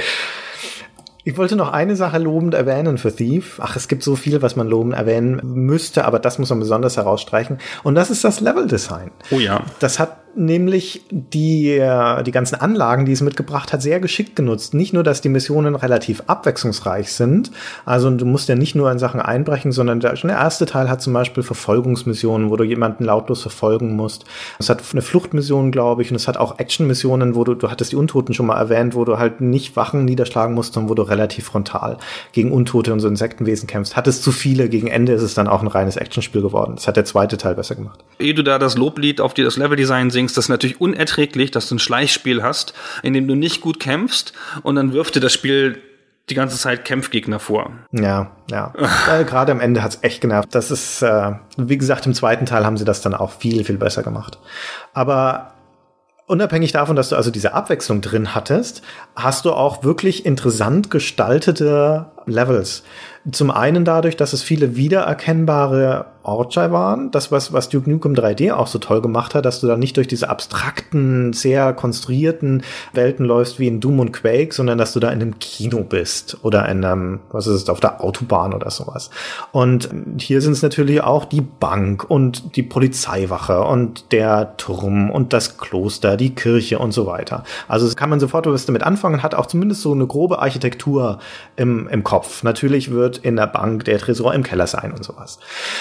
Ich wollte noch eine Sache lobend erwähnen für Thief. Es gibt so viel, was man lobend erwähnen müsste, aber das muss man besonders herausstreichen. Und das ist das Leveldesign. Oh ja. Das hat nämlich die ganzen Anlagen, die es mitgebracht hat, sehr geschickt genutzt. Nicht nur, dass die Missionen relativ abwechslungsreich sind. Also du musst ja nicht nur in Sachen einbrechen, sondern der erste Teil hat zum Beispiel Verfolgungsmissionen, wo du jemanden lautlos verfolgen musst. Es hat eine Fluchtmission, glaube ich, und es hat auch Actionmissionen, wo du hattest die Untoten schon mal erwähnt, wo du halt nicht Wachen niederschlagen musst, sondern wo du relativ frontal gegen Untote und so Insektenwesen kämpfst. Hattest zu viele, gegen Ende ist es dann auch ein reines Actionspiel geworden. Das hat der zweite Teil besser gemacht. Ehe du da das Loblied auf das Leveldesign singst, das ist natürlich unerträglich, dass du ein Schleichspiel hast, in dem du nicht gut kämpfst und dann wirft dir das Spiel die ganze Zeit Kämpfgegner vor. Ja. Gerade am Ende hat's echt genervt. Das ist, wie gesagt, im zweiten Teil haben sie das dann auch viel, viel besser gemacht. Aber unabhängig davon, dass du also diese Abwechslung drin hattest, hast du auch wirklich interessant gestaltete Levels. Zum einen dadurch, dass es viele wiedererkennbare Orte waren. Das, was Duke Nukem 3D auch so toll gemacht hat, dass du da nicht durch diese abstrakten, sehr konstruierten Welten läufst wie in Doom und Quake, sondern dass du da in einem Kino bist oder in einem, auf der Autobahn oder sowas. Und hier sind es natürlich auch die Bank und die Polizeiwache und der Turm und das Kloster, die Kirche und so weiter. Also das kann man sofort was damit anfangen, hat auch zumindest so eine grobe Architektur im Kopf. Natürlich wird in der Bank der Tresor im Keller sein und sowas.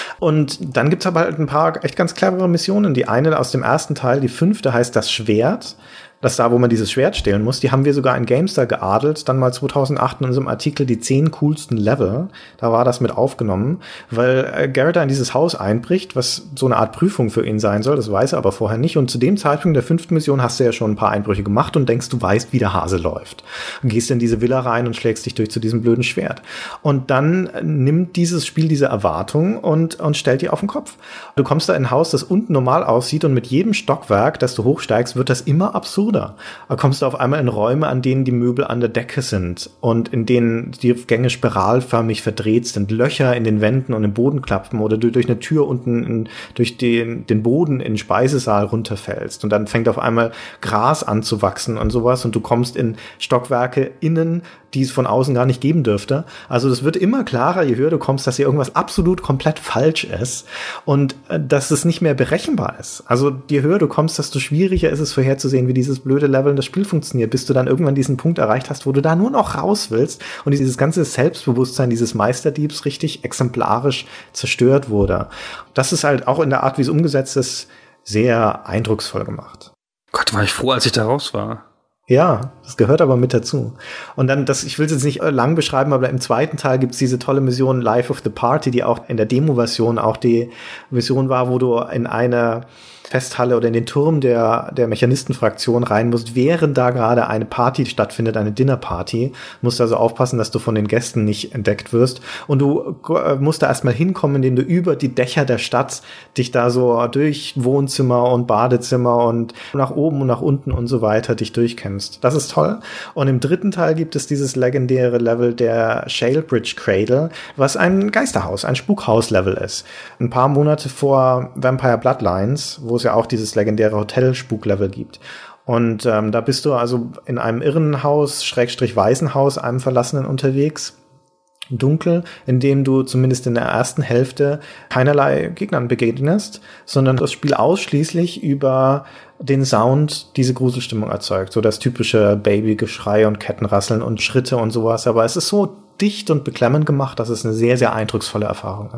Und dann gibt's aber halt ein paar echt ganz clevere Missionen. Die eine aus dem ersten Teil, die 5. heißt das Schwert. Das da, wo man dieses Schwert stehlen muss, die haben wir sogar in GameStar geadelt, dann mal 2008 in unserem Artikel die 10 coolsten Level. Da war das mit aufgenommen, weil Garrett da in dieses Haus einbricht, was so eine Art Prüfung für ihn sein soll, das weiß er aber vorher nicht. Und zu dem Zeitpunkt der 5. Mission hast du ja schon ein paar Einbrüche gemacht und denkst, du weißt, wie der Hase läuft. Und gehst in diese Villa rein und schlägst dich durch zu diesem blöden Schwert. Und dann nimmt dieses Spiel diese Erwartung und stellt die auf den Kopf. Du kommst da in ein Haus, das unten normal aussieht und mit jedem Stockwerk, das du hochsteigst, wird das immer absurd. Da kommst du auf einmal in Räume, an denen die Möbel an der Decke sind und in denen die Gänge spiralförmig verdreht sind, Löcher in den Wänden und im Boden klappen oder du durch eine Tür unten durch den Boden in den Speisesaal runterfällst und dann fängt auf einmal Gras an zu wachsen und sowas und du kommst in Stockwerke innen, die es von außen gar nicht geben dürfte. Also das wird immer klarer, je höher du kommst, dass hier irgendwas absolut komplett falsch ist und dass es nicht mehr berechenbar ist. Also je höher du kommst, desto schwieriger ist es vorherzusehen, wie dieses blöde Level in das Spiel funktioniert, bis du dann irgendwann diesen Punkt erreicht hast, wo du da nur noch raus willst und dieses ganze Selbstbewusstsein dieses Meisterdiebs richtig exemplarisch zerstört wurde. Das ist halt auch in der Art, wie es umgesetzt ist, sehr eindrucksvoll gemacht. Gott, war ich froh, als ich da raus war. Ja, das gehört aber mit dazu. Und dann, ich will es jetzt nicht lang beschreiben, aber im zweiten Teil gibt's diese tolle Mission Life of the Party, die auch in der Demo-Version auch die Mission war, wo du in eine Festhalle oder in den Turm der Mechanistenfraktion rein musst, während da gerade eine Party stattfindet, eine Dinnerparty. Musst also aufpassen, dass du von den Gästen nicht entdeckt wirst. Und du musst da erstmal hinkommen, indem du über die Dächer der Stadt dich da so durch Wohnzimmer und Badezimmer und nach oben und nach unten und so weiter dich durchkämpfst. Das ist toll. Und im dritten Teil gibt es dieses legendäre Level der Shalebridge Cradle, was ein Geisterhaus, ein Spukhaus-Level ist. Ein paar Monate vor Vampire Bloodlines, wo es ja auch dieses legendäre Hotel-Spuk-Level gibt. Und da bist du also in einem Irrenhaus, Waisenhaus, einem Verlassenen unterwegs, dunkel, in dem du zumindest in der ersten Hälfte keinerlei Gegnern begegnest, sondern das Spiel ausschließlich über den Sound diese Gruselstimmung erzeugt. So das typische Babygeschrei und Kettenrasseln und Schritte und sowas. Aber es ist so dicht und beklemmend gemacht, dass es eine sehr, sehr eindrucksvolle Erfahrung ist.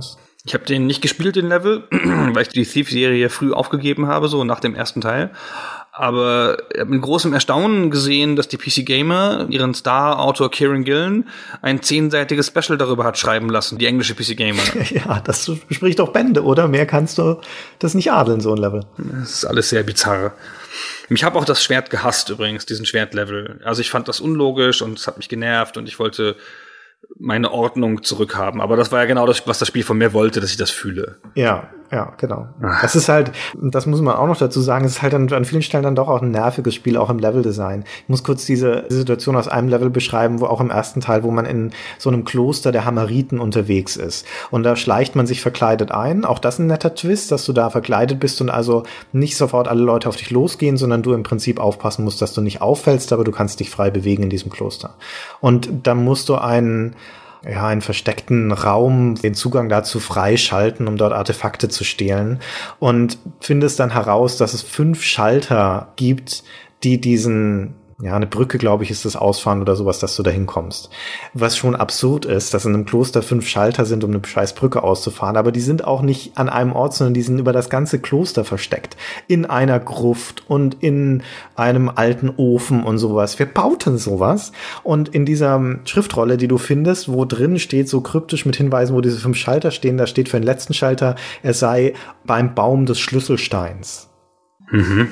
Ich habe den nicht gespielt, den Level, weil ich die Thief-Serie früh aufgegeben habe, so nach dem ersten Teil. Aber ich habe mit großem Erstaunen gesehen, dass die PC Gamer ihren Star-Autor Kieran Gillen ein 10-seitiges Special darüber hat schreiben lassen, die englische PC Gamer. Ja, das spricht doch Bände, oder? Mehr kannst du das nicht adeln, so ein Level. Das ist alles sehr bizarr. Ich habe auch das Schwert gehasst übrigens, diesen Schwertlevel. Also ich fand das unlogisch und es hat mich genervt und ich wollte meine Ordnung zurückhaben. Aber das war ja genau das, was das Spiel von mir wollte, dass ich das fühle. Ja, genau. Das ist halt, das muss man auch noch dazu sagen, es ist halt an vielen Stellen dann doch auch ein nerviges Spiel, auch im Leveldesign. Ich muss kurz diese Situation aus einem Level beschreiben, wo auch im ersten Teil, wo man in so einem Kloster der Hammeriten unterwegs ist. Und da schleicht man sich verkleidet ein. Auch das ein netter Twist, dass du da verkleidet bist und also nicht sofort alle Leute auf dich losgehen, sondern du im Prinzip aufpassen musst, dass du nicht auffällst, aber du kannst dich frei bewegen in diesem Kloster. Und dann musst du einen versteckten Raum, den Zugang dazu freischalten, um dort Artefakte zu stehlen. Und findest dann heraus, dass es 5 Schalter gibt, die diesen, eine Brücke, glaube ich, ist das Ausfahren oder sowas, dass du da hinkommst. Was schon absurd ist, dass in einem Kloster 5 Schalter sind, um eine scheiß Brücke auszufahren. Aber die sind auch nicht an einem Ort, sondern die sind über das ganze Kloster versteckt. In einer Gruft und in einem alten Ofen und sowas. Wer baut denn sowas? Und in dieser Schriftrolle, die du findest, wo drin steht, so kryptisch mit Hinweisen, wo diese 5 Schalter stehen, da steht für den letzten Schalter, er sei beim Baum des Schlüsselsteins. Mhm.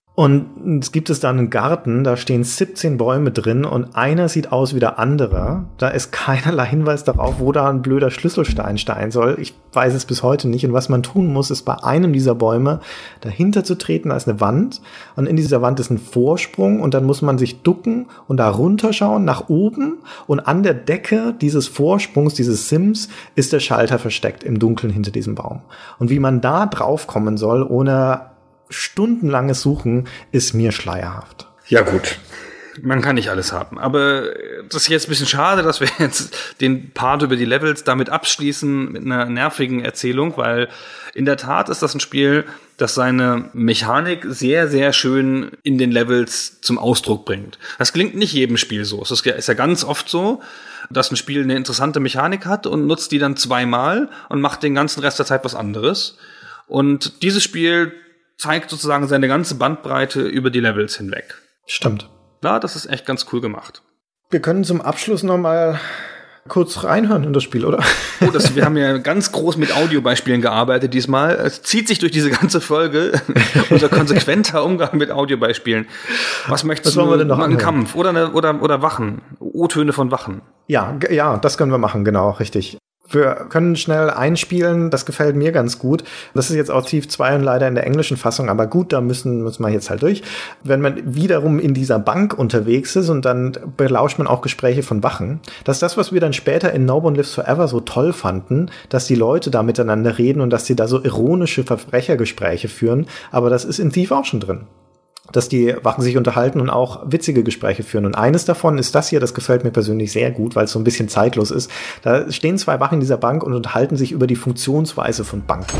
Und es gibt da einen Garten, da stehen 17 Bäume drin und einer sieht aus wie der andere. Da ist keinerlei Hinweis darauf, wo da ein blöder Schlüsselstein stehen soll. Ich weiß es bis heute nicht. Und was man tun muss, ist bei einem dieser Bäume dahinter zu treten. Da ist eine Wand und in dieser Wand ist ein Vorsprung und dann muss man sich ducken und da runterschauen nach oben. Und an der Decke dieses Vorsprungs, dieses Sims, ist der Schalter versteckt im Dunkeln hinter diesem Baum. Und wie man da drauf kommen soll, ohne stundenlanges Suchen, ist mir schleierhaft. Ja gut, man kann nicht alles haben. Aber das ist jetzt ein bisschen schade, dass wir jetzt den Part über die Levels damit abschließen mit einer nervigen Erzählung, weil in der Tat ist das ein Spiel, das seine Mechanik sehr, sehr schön in den Levels zum Ausdruck bringt. Das gelingt nicht jedem Spiel so. Es ist ja ganz oft so, dass ein Spiel eine interessante Mechanik hat und nutzt die dann 2-mal und macht den ganzen Rest der Zeit was anderes. Und dieses Spiel zeigt sozusagen seine ganze Bandbreite über die Levels hinweg. Stimmt. Ja, das ist echt ganz cool gemacht. Wir können zum Abschluss noch mal kurz reinhören in das Spiel, oder? Wir haben ja ganz groß mit Audiobeispielen gearbeitet diesmal. Es zieht sich durch diese ganze Folge unser konsequenter Umgang mit Audiobeispielen. Was möchtest du? Was wollen wir denn noch einen Kampf oder Wachen? O-Töne von Wachen. Ja, das können wir machen, genau, richtig. Wir können schnell einspielen, das gefällt mir ganz gut. Das ist jetzt auch Thief 2 und leider in der englischen Fassung, aber gut, da müssen wir jetzt halt durch. Wenn man wiederum in dieser Bank unterwegs ist und dann belauscht man auch Gespräche von Wachen. Das ist das, was wir dann später in No One Lives Forever so toll fanden, dass die Leute da miteinander reden und dass sie da so ironische Verbrechergespräche führen. Aber das ist in Thief auch schon drin, dass die Wachen sich unterhalten und auch witzige Gespräche führen. Und eines davon ist das hier, das gefällt mir persönlich sehr gut, weil es so ein bisschen zeitlos ist. Da stehen 2 Wachen in dieser Bank und unterhalten sich über die Funktionsweise von Banken.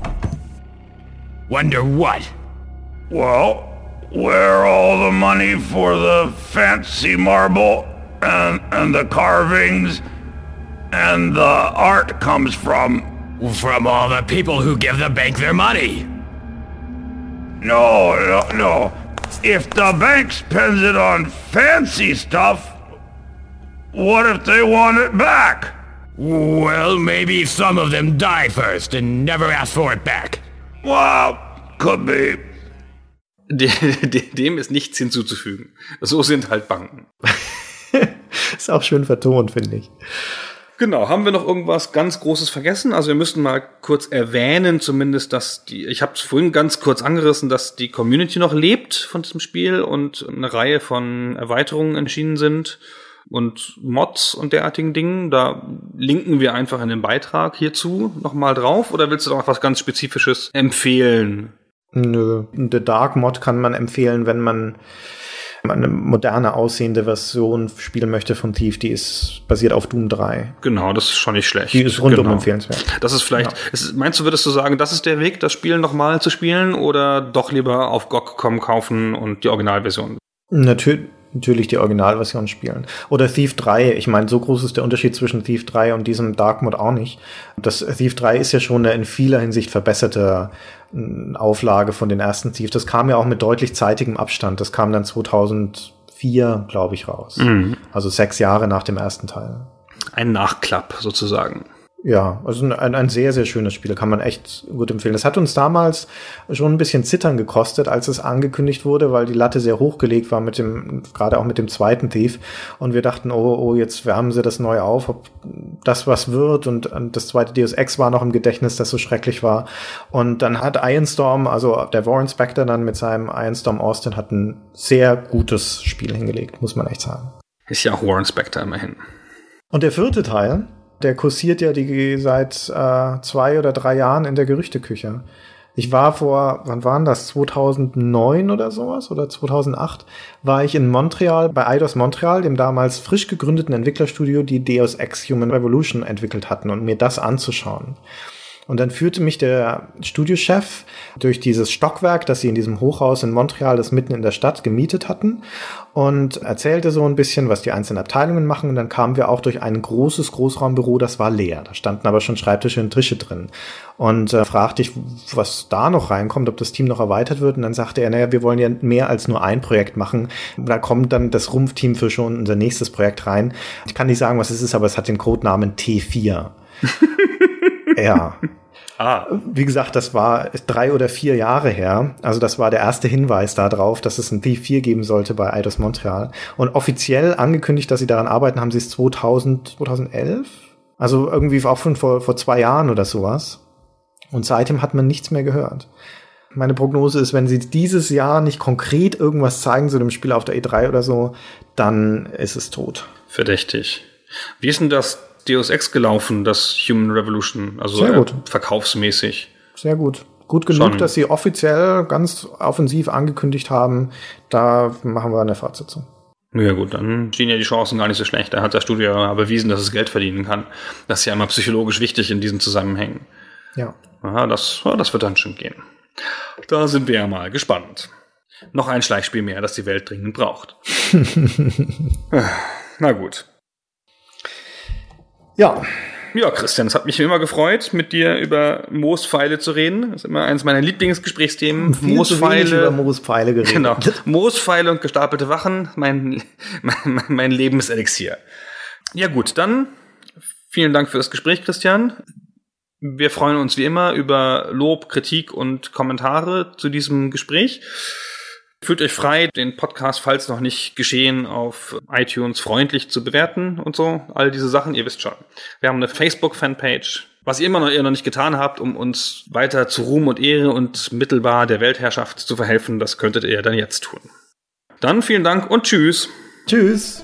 Wonder what? Well, where all the money for the fancy marble and the carvings and the art comes from? From all the people who give the bank their money. No. If the bank spends it on fancy stuff, what if they want it back? Well, maybe some of them die first and never ask for it back. Well, could be. Dem ist nichts hinzuzufügen. So sind halt Banken. Ist auch schön vertont, finde ich. Genau, haben wir noch irgendwas ganz Großes vergessen? Also wir müssten mal kurz erwähnen, zumindest, dass ich habe es vorhin ganz kurz angerissen, dass die Community noch lebt von diesem Spiel und eine Reihe von Erweiterungen erschienen sind und Mods und derartigen Dingen. Da linken wir einfach in den Beitrag hierzu nochmal drauf. Oder willst du noch was ganz Spezifisches empfehlen? Nö, The Dark Mod kann man empfehlen, wenn man eine moderne aussehende Version spielen möchte von Thief, die ist basiert auf Doom 3. Genau, das ist schon nicht schlecht. Die ist rundum empfehlenswert. Das ist vielleicht, würdest du sagen, das ist der Weg, das Spiel nochmal zu spielen oder doch lieber auf GOG.com kaufen und die Originalversion? natürlich die Originalversion spielen. Oder Thief 3, ich meine, so groß ist der Unterschied zwischen Thief 3 und diesem Dark Mode auch nicht. Das Thief 3 ist ja schon eine in vieler Hinsicht verbesserte Auflage von den ersten Thief. Das kam ja auch mit deutlich zeitigem Abstand. Das kam dann 2004, glaube ich, raus. Also 6 Jahre nach dem ersten Teil. Ein Nachklapp sozusagen. Ja, also ein sehr, sehr schönes Spiel, kann man echt gut empfehlen. Das hat uns damals schon ein bisschen Zittern gekostet, als es angekündigt wurde, weil die Latte sehr hochgelegt war gerade auch mit dem zweiten Thief. Und wir dachten, oh, jetzt wärmen sie das neu auf, ob das was wird. Und das zweite Deus Ex war noch im Gedächtnis, das so schrecklich war. Und dann hat Ironstorm, also der Warren Spector dann mit seinem Ironstorm Austin, hat ein sehr gutes Spiel hingelegt, muss man echt sagen. Ist ja auch Warren Spector immerhin. Und der vierte Teil, der kursiert ja seit 2 oder 3 Jahren in der Gerüchteküche. Ich war wann waren das? 2009 oder sowas? Oder 2008 war ich in Montreal, bei Eidos Montreal, dem damals frisch gegründeten Entwicklerstudio, die Deus Ex Human Revolution entwickelt hatten, und mir das anzuschauen. Und dann führte mich der Studiochef durch dieses Stockwerk, das sie in diesem Hochhaus in Montreal, das mitten in der Stadt, gemietet hatten, und erzählte so ein bisschen, was die einzelnen Abteilungen machen. Und dann kamen wir auch durch ein großes Großraumbüro, das war leer. Da standen aber schon Schreibtische und Tische drin. Und fragte ich, was da noch reinkommt, ob das Team noch erweitert wird. Und dann sagte er, naja, wir wollen ja mehr als nur ein Projekt machen. Da kommt dann das Rumpfteam für schon unser nächstes Projekt rein. Ich kann nicht sagen, was es ist, aber es hat den Codenamen T4. Ja. Wie gesagt, das war 3 oder 4 Jahre her. Also das war der erste Hinweis darauf, dass es ein Thief 4 geben sollte bei Eidos Montreal. Und offiziell angekündigt, dass sie daran arbeiten, haben sie es 2011? Also irgendwie auch schon vor 2 Jahren oder sowas. Und seitdem hat man nichts mehr gehört. Meine Prognose ist, wenn sie dieses Jahr nicht konkret irgendwas zeigen zu dem Spiel auf der E3 oder so, dann ist es tot. Verdächtig. Wie ist denn das Deus Ex gelaufen, das Human Revolution, also sehr gut. Verkaufsmäßig? Sehr gut. Gut genug, dass sie offiziell ganz offensiv angekündigt haben, da machen wir eine Fortsetzung. Ja gut, dann stehen ja die Chancen gar nicht so schlecht. Da hat das Studio ja bewiesen, dass es Geld verdienen kann. Das ist ja immer psychologisch wichtig in diesen Zusammenhängen. Ja. Aha, das wird dann schon gehen. Da sind wir ja mal gespannt. Noch ein Schleichspiel mehr, das die Welt dringend braucht. Na gut. Ja. Ja, Christian, es hat mich immer gefreut, mit dir über Moospfeile zu reden. Das ist immer eines meiner Lieblingsgesprächsthemen. Moospfeile. Über Moospfeile geredet. Genau. Moospfeile und gestapelte Wachen, mein Lebenselixier. Ja gut, dann vielen Dank für das Gespräch, Christian. Wir freuen uns wie immer über Lob, Kritik und Kommentare zu diesem Gespräch. Fühlt euch frei, den Podcast, falls noch nicht geschehen, auf iTunes freundlich zu bewerten und so. All diese Sachen, ihr wisst schon. Wir haben eine Facebook-Fanpage. Was ihr noch nicht getan habt, um uns weiter zu Ruhm und Ehre und mittelbar der Weltherrschaft zu verhelfen, das könntet ihr dann jetzt tun. Dann vielen Dank und tschüss. Tschüss.